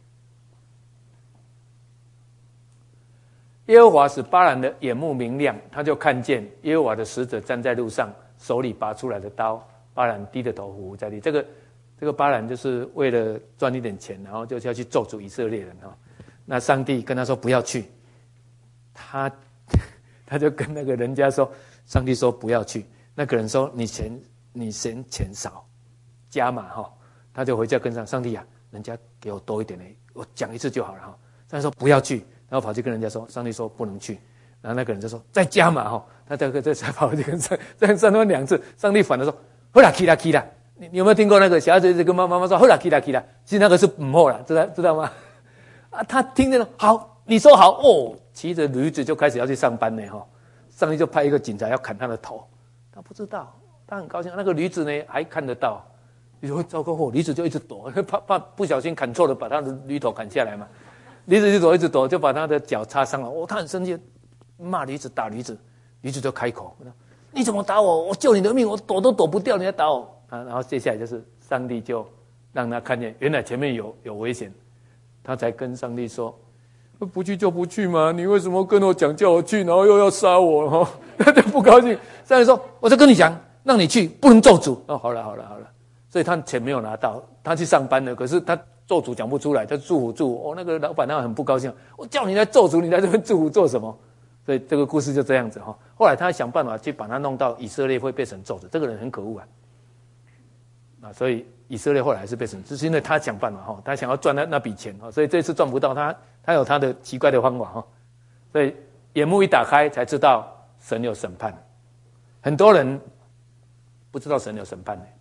耶和华使巴兰的眼目明亮，他就看见耶和华的使者站在路上，手里拔出来的刀。巴兰低着头匍匐在地。这个这个巴兰就是为了赚一点钱，然后就要去咒诅以色列人哈。那上帝跟他说不要去，他他就跟那个人家说，上帝说不要去。那个人说你钱你嫌钱少，加码哈。他就回家跟上上帝啊，人家给我多一点嘞，我讲一次就好了哈。上帝说不要去。然后跑去跟人家说，上帝说不能去，然后那个人就说再加码哈，他这个这才跑去跟上，这样上他两次，上帝反而说，好啦，去啦去啦，你你有没有听过那个小孩子一直跟妈妈妈说，好啦去啦去啦，其实那个是唔好啦，知道知道吗？啊，他听见了，好，你说好哦，骑着驴子就开始要去上班呢哈，上帝就派一个警察要砍他的头，他不知道，他很高兴，那个驴子呢还看得到，你说糟糕哦，驴子就一直躲，怕怕不小心砍错了，把他的驴头砍下来嘛。驴子一直躲一直躲，就把他的脚擦伤了。哦，他很生气，骂驴子打驴子，驴子就开口：你怎么打我？我救你的命，我躲都躲不掉，你还打我啊！然后接下来就是上帝就让他看见，原来前面有有危险，他才跟上帝说：不去就不去嘛，你为什么跟我讲叫我去，然后又要杀我？哈，他就不高兴。上帝说：我就跟你讲，让你去，不能咒诅。哦，好了好了好了，所以他钱没有拿到，他去上班了，可是他。咒诅讲不出来，他祝福祝福哦，那个老板那很不高兴，我叫你来咒诅，你来这边祝福做什么？所以这个故事就这样子哈。后来他想办法去把他弄到以色列会被神咒诅，这个人很可恶啊，啊，所以以色列后来还是被神，只是因为他想办法哈，他想要赚那那笔钱哈，所以这次赚不到，他他有他的奇怪的方法哈，所以眼目一打开才知道神有审判，很多人不知道神有审判呢，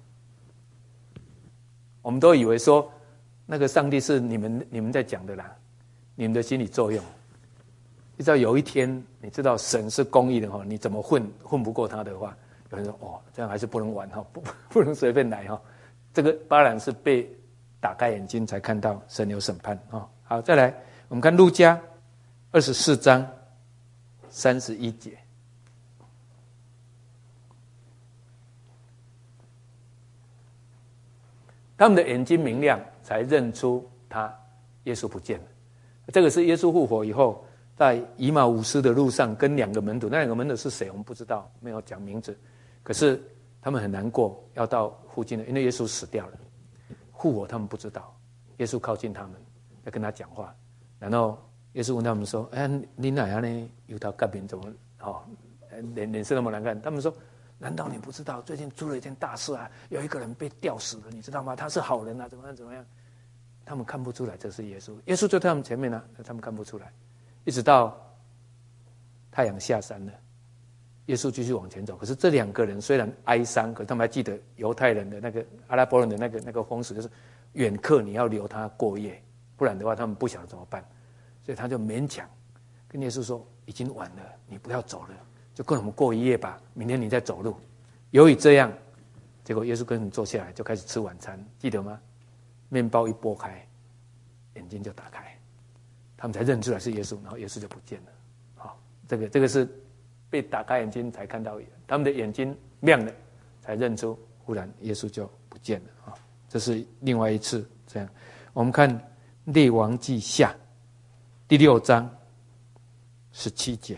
我们都以为说。那个上帝是你们你们在讲的啦，你们的心理作用。你知道有一天，你知道神是公义的哈，你怎么混混不过他的话，有人说哦，这样还是不能玩哈，不不能随便来哈。这个巴兰是被打开眼睛才看到神有审判啊。好，再来我们看路加二十四章三十一节。他们的眼睛明亮，才认出他耶稣不见了。这个是耶稣复活以后，在以马忤斯的路上跟两个门徒，那两个门徒是谁我们不知道，没有讲名字。可是他们很难过，要到附近的，因为耶稣死掉了，复活他们不知道。耶稣靠近他们，要跟他讲话，然后耶稣问他们说：“哎，你哪样呢？犹太革命怎么哦，脸脸色那么难看？”他们说。难道你不知道最近出了一件大事啊？有一个人被吊死了，你知道吗？他是好人啊，怎么样怎么样？他们看不出来这是耶稣，耶稣就在他们前面啊，他们看不出来。一直到太阳下山了，耶稣继续往前走。可是这两个人虽然哀伤，可是他们还记得犹太人的那个阿拉伯人的那个那个风俗，就是远客你要留他过夜，不然的话他们不晓得怎么办，所以他就勉强跟耶稣说：“已经晚了，你不要走了。”就跟我们过一夜吧，明天你再走路。 由于这样，结果耶稣跟人坐下来就开始吃晚餐，记得吗？面包一剥开，眼睛就打开，他们才认出来是耶稣，然后耶稣就不见了。好，这个这个是被打开眼睛才看到，他们的眼睛亮了，才认出，忽然耶稣就不见了啊！这是另外一次这样。我们看列王记下第六章十七节。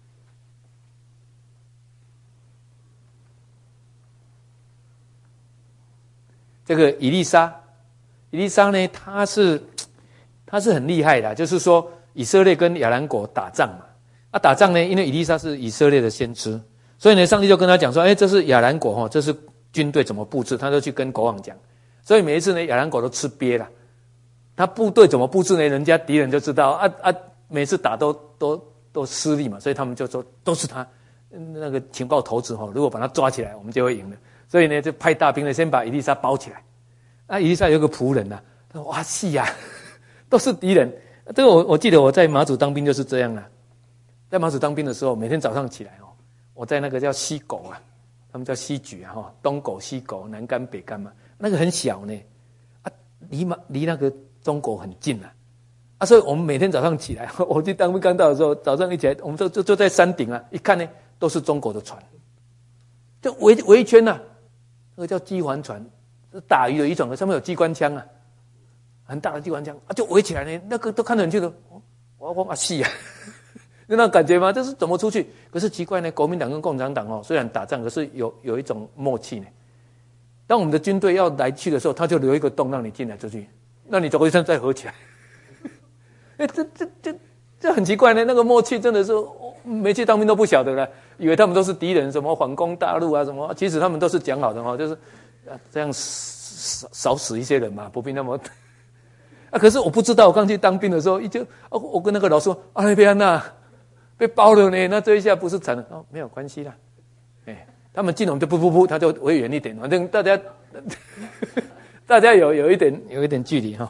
这个以利沙，以利沙呢，他是他是很厉害的，就是说以色列跟亚兰国打仗嘛，啊打仗呢，因为以利沙是以色列的先知，所以呢，上帝就跟他讲说，哎，这是亚兰国哈，这是军队怎么布置，他就去跟国王讲，所以每一次呢，亚兰国都吃瘪了，他部队怎么布置呢？人家敌人就知道啊啊，每次打都都都失利嘛，所以他们就说都是他那个情报头子哈，如果把他抓起来，我们就会赢了。所以呢，就派大兵呢，先把以利沙包起来。啊，以利沙有个仆人呐、啊，他说：“哇是呀、啊，都是敌人。”这个我我记得我在马祖当兵就是这样啊。在马祖当兵的时候，每天早上起来哦，我在那个叫西狗啊，他们叫西举啊哈，东狗、西狗、南竿、北竿嘛，那个很小呢，啊，离马离那个中国很近啊，啊，所以我们每天早上起来，我去当兵刚到的时候，早上一起来，我们就就就在山顶啊，一看呢，都是中国的船，就围围一圈呐、啊。那个叫机环船，打鱼的一种，上面有机关枪啊，很大的机关枪啊，就围起来呢。那个都看得很清楚，我我啊戏啊，有那种感觉吗？这是怎么出去？可是奇怪呢，国民党跟共产党哦，虽然打仗，可是有有一种默契呢。当我们的军队要来去的时候，他就留一个洞让你进来出去，那你走过去再合起来。哎，这这这这很奇怪呢，那个默契真的是。没去当兵都不晓得了，以为他们都是敌人，什么反攻大陆啊什么，其实他们都是讲好的哈，就是这样少少死一些人嘛，不必那么啊。可是我不知道，我刚去当兵的时候，一就哦，我跟那个老师说啊，那边呐被包了呢，那这一下不是惨了哦，没有关系啦，哎，他们进我们就不不不，他就围远一点，反正大家大家有有一点有一点距离哈，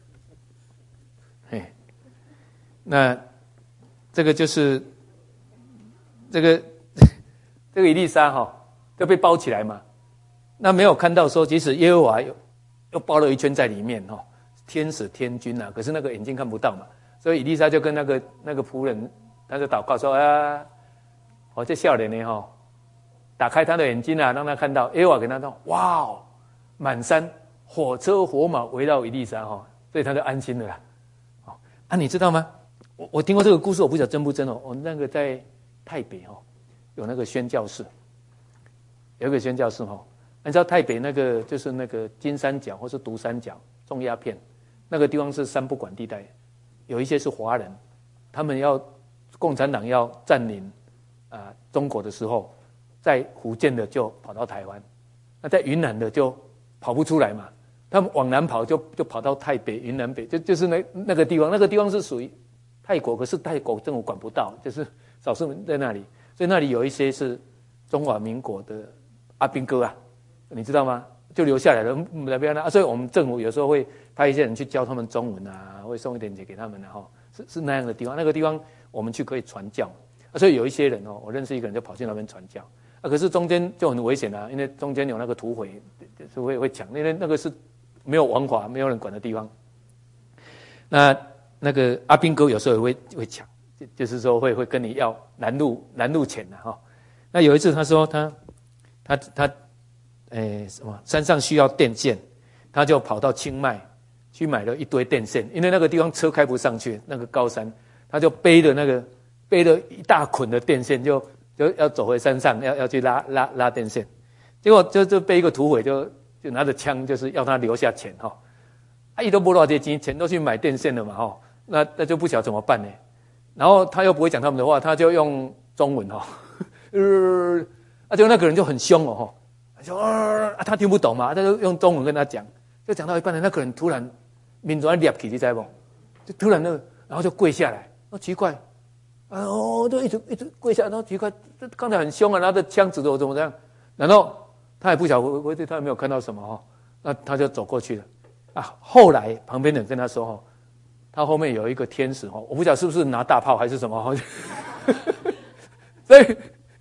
哎，那这个就是。这个这个以利沙哈就被包起来嘛，那没有看到说，即使耶和华又又包了一圈在里面哈，天使天军啊，可是那个眼睛看不到嘛，所以以利沙就跟那个那个仆人，他就祷告说啊，我这笑脸呢哈，打开他的眼睛啊，让他看到耶和华给他说，哇哦，满山火车火马围绕以利沙哈，所以他就安心了啦。啊，你知道吗？我我听过这个故事，我不晓得真不真哦，我那个在。台北哦，有那个宣教士，有一个宣教士哦，你知道台北那个就是那个金三角或是独三角种鸦片，那个地方是三不管地带，有一些是华人，他们要共产党要占领啊、呃、中国的时候，在福建的就跑到台湾，那在云南的就跑不出来嘛，他们往南跑就就跑到台北、云南北，就就是那那个地方，那个地方是属于泰国，可是泰国政府管不到，就是。少数人在那里，所以那里有一些是中华民国的阿兵哥啊，你知道吗？就留下来了那边啊，所以我们政府有时候会派一些人去教他们中文啊，会送一点钱给他们哈、啊，是是那样的地方。那个地方我们去可以传教，啊、所以有一些人哦，我认识一个人就跑去那边传教啊，可是中间就很危险啊，因为中间有那个土匪是会会抢，因为那个是没有王法、没有人管的地方。那那个阿兵哥有时候也会会抢。就是说会会跟你要拦路拦路钱的哈。那有一次他说他他他诶什么山上需要电线，他就跑到清迈去买了一堆电线，因为那个地方车开不上去，那个高山，他就背着那个背了一大捆的电线，就就要走回山上，要要去拉拉拉电线，结果就就被一个土匪就就拿着枪，就是要他留下钱哈。啊，伊都没多少钱，钱都去买电线了嘛哈，那那就不晓得怎么办呢？然后他又不会讲他们的话，他就用中文哈，呃，啊，就那个人就很凶哦哈，说啊，他听不懂嘛，他就用中文跟他讲，就讲到一半的那个人突然面转裂起，你知不？就突然那个，然后就跪下来，哦，奇怪，啊，哦，就一直一直跪下来，然后奇怪，这刚才很凶啊，拿着枪指着我怎么这样？然后他也不晓得，回去他也没有看到什么哈，那他就走过去了，啊，后来旁边的人跟他说哈。他后面有一个天使，我不晓得是不是拿大炮还是什么，所以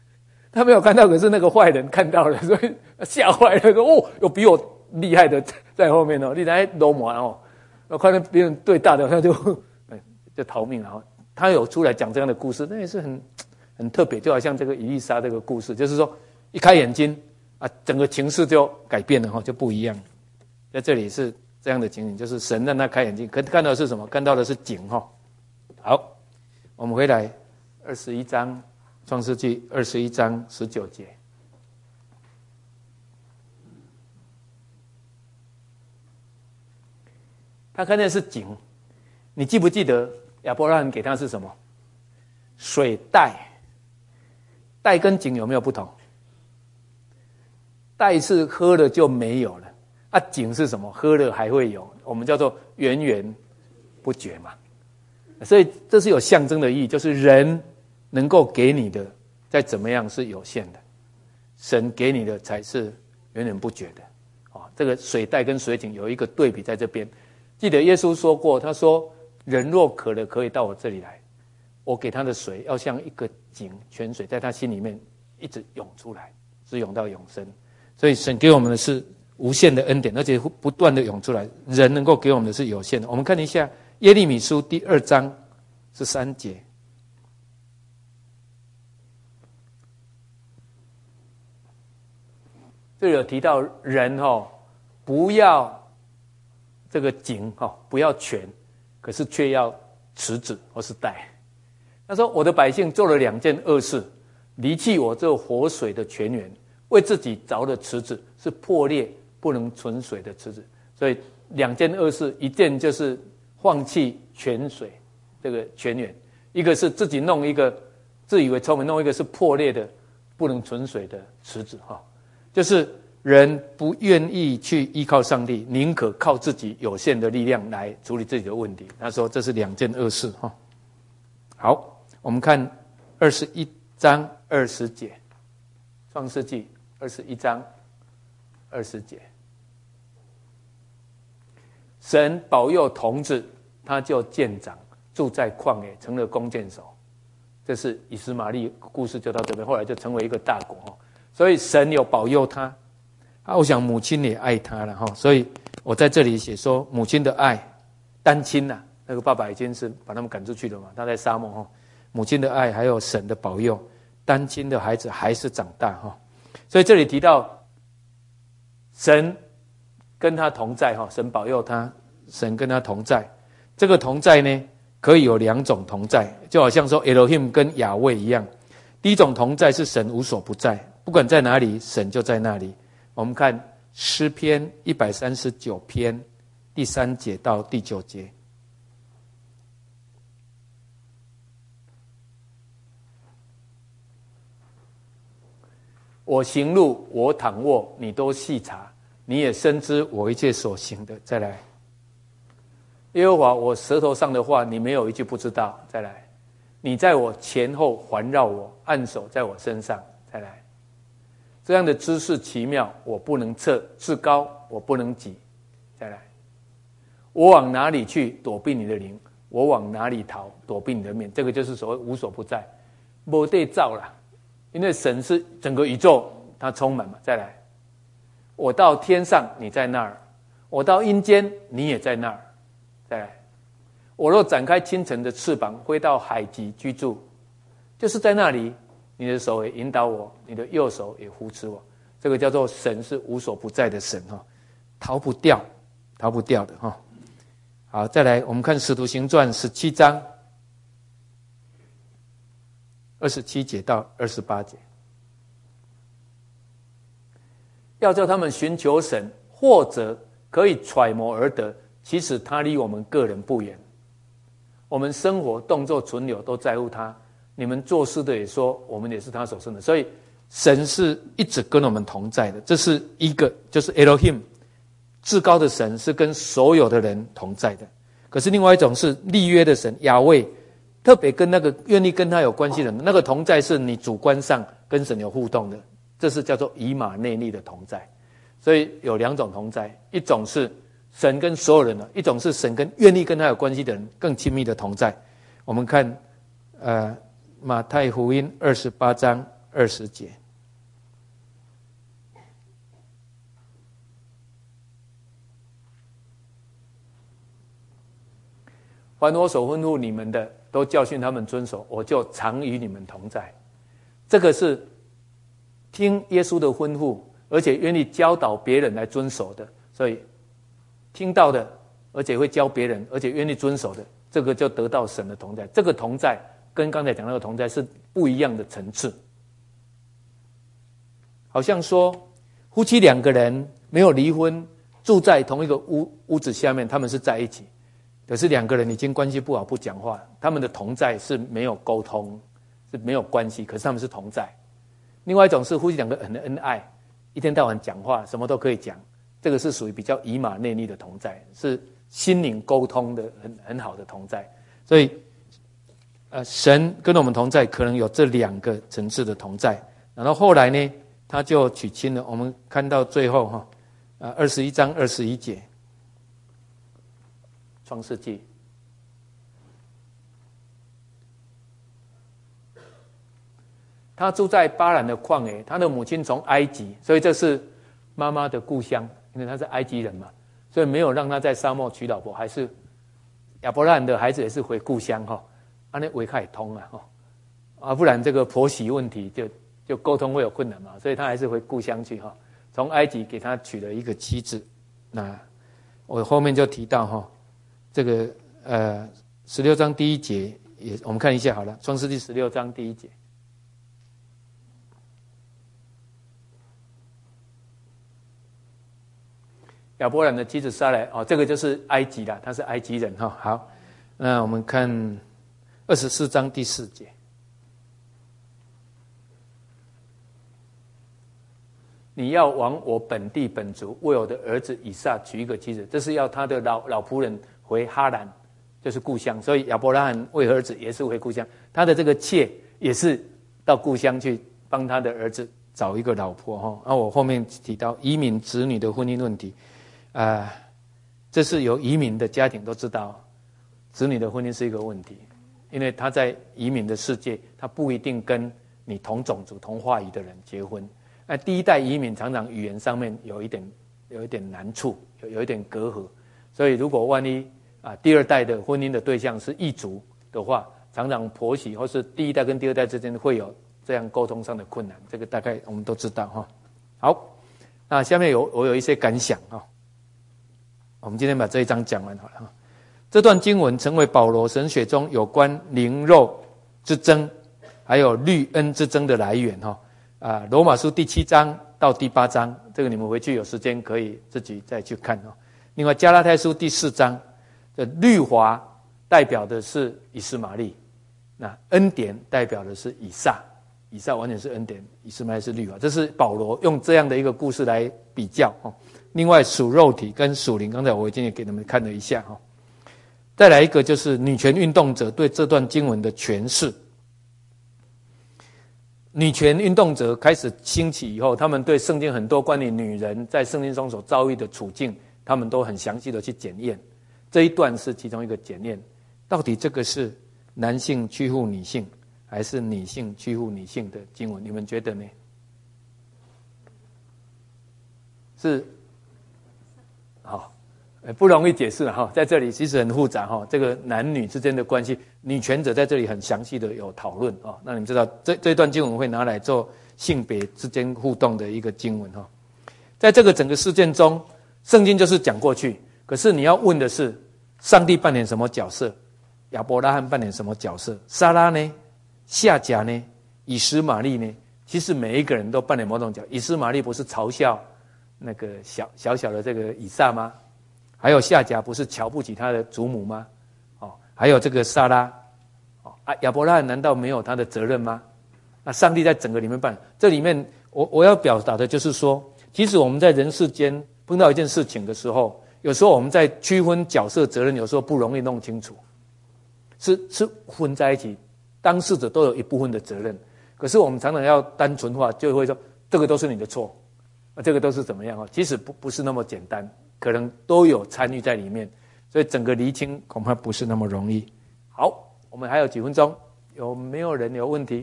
他没有看到，可是那个坏人看到了，所以吓坏了，说：“哦，有比我厉害的在后面哦，你来罗马哦。”我看到别人对大的，他就就逃命了哦。他有出来讲这样的故事，那也是很很特别，就好像这个以利沙这个故事，就是说一开眼睛啊，整个情势就改变了哈，就不一样。在这里是这样的情景，就是神让他开眼睛，可看到的是什么？看到的是景哈。好，我们回来二十一章，创世纪二十一章十九节。他看见是井，你记不记得亚伯拉罕给他是什么？水袋。袋跟井有没有不同？袋是喝了就没有了，啊，井是什么？喝了还会有，我们叫做源源不绝嘛。所以这是有象征的意义，就是人能够给你的，再怎么样是有限的，神给你的才是源源不绝的。哦，这个水袋跟水井有一个对比在这边。记得耶稣说过，他说：“人若渴了，可以到我这里来，我给他的水要像一个井泉水，在他心里面一直涌出来，直涌到永生。”所以神给我们的是无限的恩典，而且不断的涌出来。人能够给我们的是有限的。我们看一下耶利米书第二章十三节。这里有提到人哦，不要这个井哈，不要泉，可是却要池子或是袋。他说：“我的百姓做了两件恶事，离弃我这活水的泉源，为自己凿的池子是破裂不能存水的池子。”所以两件恶事，一件就是放弃泉水这个泉源，一个是自己弄一个自以为聪明，弄一个是破裂的不能存水的池子哈，就是人不愿意去依靠上帝，宁可靠自己有限的力量来处理自己的问题。他说这是两件恶事哈。好，我们看二十一章二十节，创世纪二十一章二十节。神保佑童子，他就渐长，住在旷野，成了弓箭手。这是以实玛利故事就到这边，后来就成为一个大国。所以神有保佑他，啊，我想母亲也爱他了哈。所以我在这里写说，母亲的爱，单亲呐、啊，那个爸爸已经是把他们赶出去了嘛，他在沙漠哈。母亲的爱还有神的保佑，单亲的孩子还是长大哈。所以这里提到神跟他同在哈，神保佑他，神跟他同在。这个同在呢，可以有两种同在，就好像说 Elohim 跟亚卫一样。第一种同在是神无所不在，不管在哪里，神就在那里。我们看诗篇一百三十九篇第三节到第九节。我行路，我躺卧，你都细察，你也深知我一切所行的。再来，耶和华，我舌头上的话，你没有一句不知道。再来，你在我前后环绕我，按手在我身上。再来，这样的知识奇妙，我不能测；至高，我不能及。再来，我往哪里去躲避你的灵？我往哪里逃躲避你的面？这个就是所谓无所不在，没得造啦。因为神是整个宇宙，它充满嘛。再来，我到天上，你在那儿；我到阴间，你也在那儿。再来，我若展开清晨的翅膀，飞到海极居住，就是在那里，你的手也引导我，你的右手也扶持我。这个叫做神是无所不在的神哈，逃不掉，逃不掉的哈。好，再来，我们看《使徒行传》十七章二十七节到二十八节。要叫他们寻求神，或者可以揣摩而得，其实他离我们个人不远。我们生活、动作、存留都在乎他。你们做事的也说，我们也是他所生的。所以神是一直跟我们同在的。这是一个，就是 Elohim 至高的神是跟所有的人同在的。可是另外一种是立约的神亚卫，特别跟那个愿意跟他有关系的人，那个同在是你主观上跟神有互动的，这是叫做以马内利的同在。所以有两种同在，一种是神跟所有人的，一种是神跟愿意跟他有关系的人更亲密的同在。我们看呃马太福音二十八章二十节。 凡我所吩咐你们的，都教训他们遵守，我就常与你们同在。这个是听耶稣的吩咐，而且愿意教导别人来遵守的。所以听到的，而且会教别人，而且愿意遵守的，这个就得到神的同在。这个同在跟刚才讲那个同在是不一样的层次。好像说夫妻两个人没有离婚，住在同一个屋屋子下面，他们是在一起，可是两个人已经关系不好，不讲话，他们的同在是没有沟通，是没有关系，可是他们是同在。另外一种是夫妻两个很恩爱，一天到晚讲话，什么都可以讲，这个是属于比较以马内利的同在，是心灵沟通的很很好的同在。所以呃，神跟我们同在可能有这两个层次的同在。然后后来呢，他就娶亲了。我们看到最后哈，呃，二十一章二十一节，创世纪。他住在巴兰的旷野，他的母亲从埃及，所以这是妈妈的故乡，因为他是埃及人嘛，所以没有让他在沙漠娶老婆，还是亚伯拉罕的孩子也是回故乡哈，安尼维开通啊哈，啊不然这个婆媳问题就就沟通会有困难嘛，所以他还是回故乡去哈，从埃及给他娶了一个妻子。那我后面就提到哈，这个呃十六章第一节也我们看一下好了，创世纪十六章第一节。亚伯兰的妻子撒莱，哦，这个就是埃及啦，他是埃及人哈、哦。好，那我们看二十四章第四节，你要往我本地本族为我的儿子以撒娶一个妻子，这是要他的老老仆人回哈兰，就是故乡。所以亚伯拉罕为儿子也是回故乡，他的这个妾也是到故乡去帮他的儿子找一个老婆哈。那、啊、我后面提到移民子女的婚姻问题。啊、呃，这是有移民的家庭都知道，子女的婚姻是一个问题，因为他在移民的世界，他不一定跟你同种族、同话语的人结婚。那第一代移民常常语言上面有一点有一点难处，有有一点隔阂，所以如果万一啊第二代的婚姻的对象是异族的话，常常婆媳或是第一代跟第二代之间会有这样沟通上的困难，这个大概我们都知道哈。好，那下面有我有一些感想哈。我们今天把这一章讲完好了。这段经文成为保罗神学中有关灵肉之争还有律恩之争的来源哈。啊，罗马书第七章到第八章，这个你们回去有时间可以自己再去看哦。另外加拉太书第四章的律法代表的是以斯玛利，那恩典代表的是以撒，以撒完全是恩典，以斯玛利是律法，这是保罗用这样的一个故事来比较哦。另外属肉体跟属灵，刚才我已经也给你们看了一下哈。再来一个就是女权运动者对这段经文的诠释。女权运动者开始兴起以后，他们对圣经很多关于女人在圣经中所遭遇的处境，他们都很详细的去检验。这一段是其中一个检验，到底这个是男性屈服女性，还是女性屈服女性的经文？你们觉得呢？是，好，不容易解释哈，在这里其实很复杂哈，这个男女之间的关系，女权者在这里很详细的有讨论啊。那你们知道这这段经文会拿来做性别之间互动的一个经文哈。在这个整个事件中，圣经就是讲过去，可是你要问的是，上帝扮演什么角色？亚伯拉罕扮演什么角色？撒拉呢？夏甲呢？以实玛利呢？其实每一个人都扮演某种角色。以实玛利不是嘲笑那个小小小的这个以撒吗？还有夏甲不是瞧不起他的祖母吗？哦，还有这个撒拉，哦啊，亚伯拉罕难道没有他的责任吗？那上帝在整个里面扮演，这里面我我要表达的就是说，其实我们在人世间碰到一件事情的时候，有时候我们在区分角色责任，有时候不容易弄清楚，是是混在一起，当事者都有一部分的责任，可是我们常常要单纯化，就会说这个都是你的错，啊，这个都是怎么样啊？其实不不是那么简单。可能都有参与在里面，所以整个厘清恐怕不是那么容易。好，我们还有几分钟，有没有人有问题？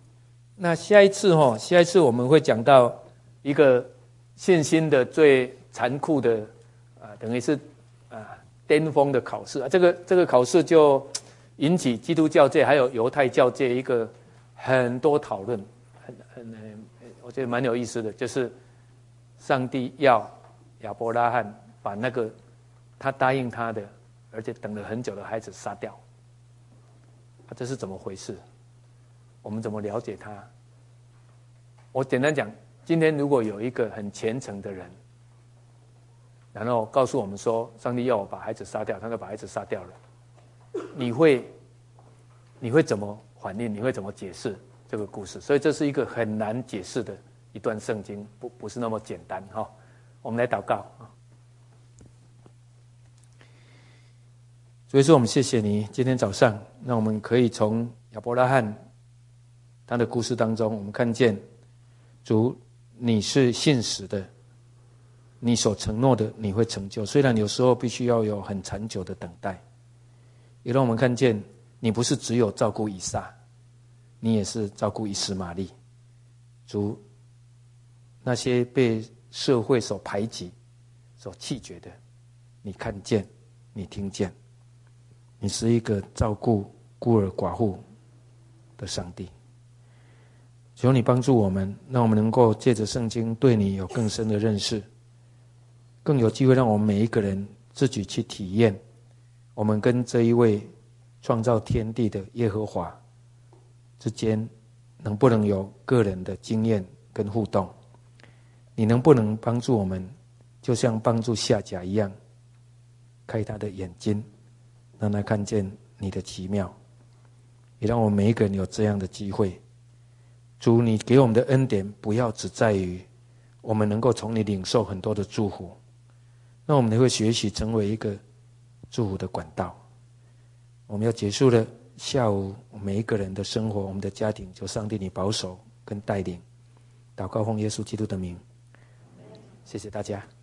那下一次哈，下一次我们会讲到一个信心的最残酷的啊、呃，等于是啊巅峰的考试啊。这个这个考试就引起基督教界还有犹太教界一个很多讨论，很很我觉得蛮有意思的，就是上帝要亚伯拉罕把那个他答应他的，而且等了很久的孩子杀掉，啊，这是怎么回事？我们怎么了解他？我简单讲，今天如果有一个很虔诚的人，然后告诉我们说，上帝要我把孩子杀掉，他就把孩子杀掉了，你会你会怎么反应？你会怎么解释这个故事？所以这是一个很难解释的一段圣经，不不是那么简单哈。我们来祷告。所以说，我们谢谢你，今天早上让我们可以从亚伯拉罕他的故事当中，我们看见主你是信实的，你所承诺的你会成就，虽然有时候必须要有很长久的等待，也让我们看见你不是只有照顾以撒，你也是照顾以实玛利。主，那些被社会所排挤所弃绝的，你看见，你听见，你是一个照顾孤儿寡妇的上帝。求你帮助我们，让我们能够借着圣经对你有更深的认识，更有机会让我们每一个人自己去体验我们跟这一位创造天地的耶和华之间能不能有个人的经验跟互动。你能不能帮助我们就像帮助夏甲一样，开他的眼睛，让他看见你的奇妙，也让我们每一个人有这样的机会。主，你给我们的恩典不要只在于我们能够从你领受很多的祝福，那我们也会学习成为一个祝福的管道。我们要结束了下午每一个人的生活，我们的家庭，求上帝你保守跟带领。祷告奉耶稣基督的名，谢谢大家。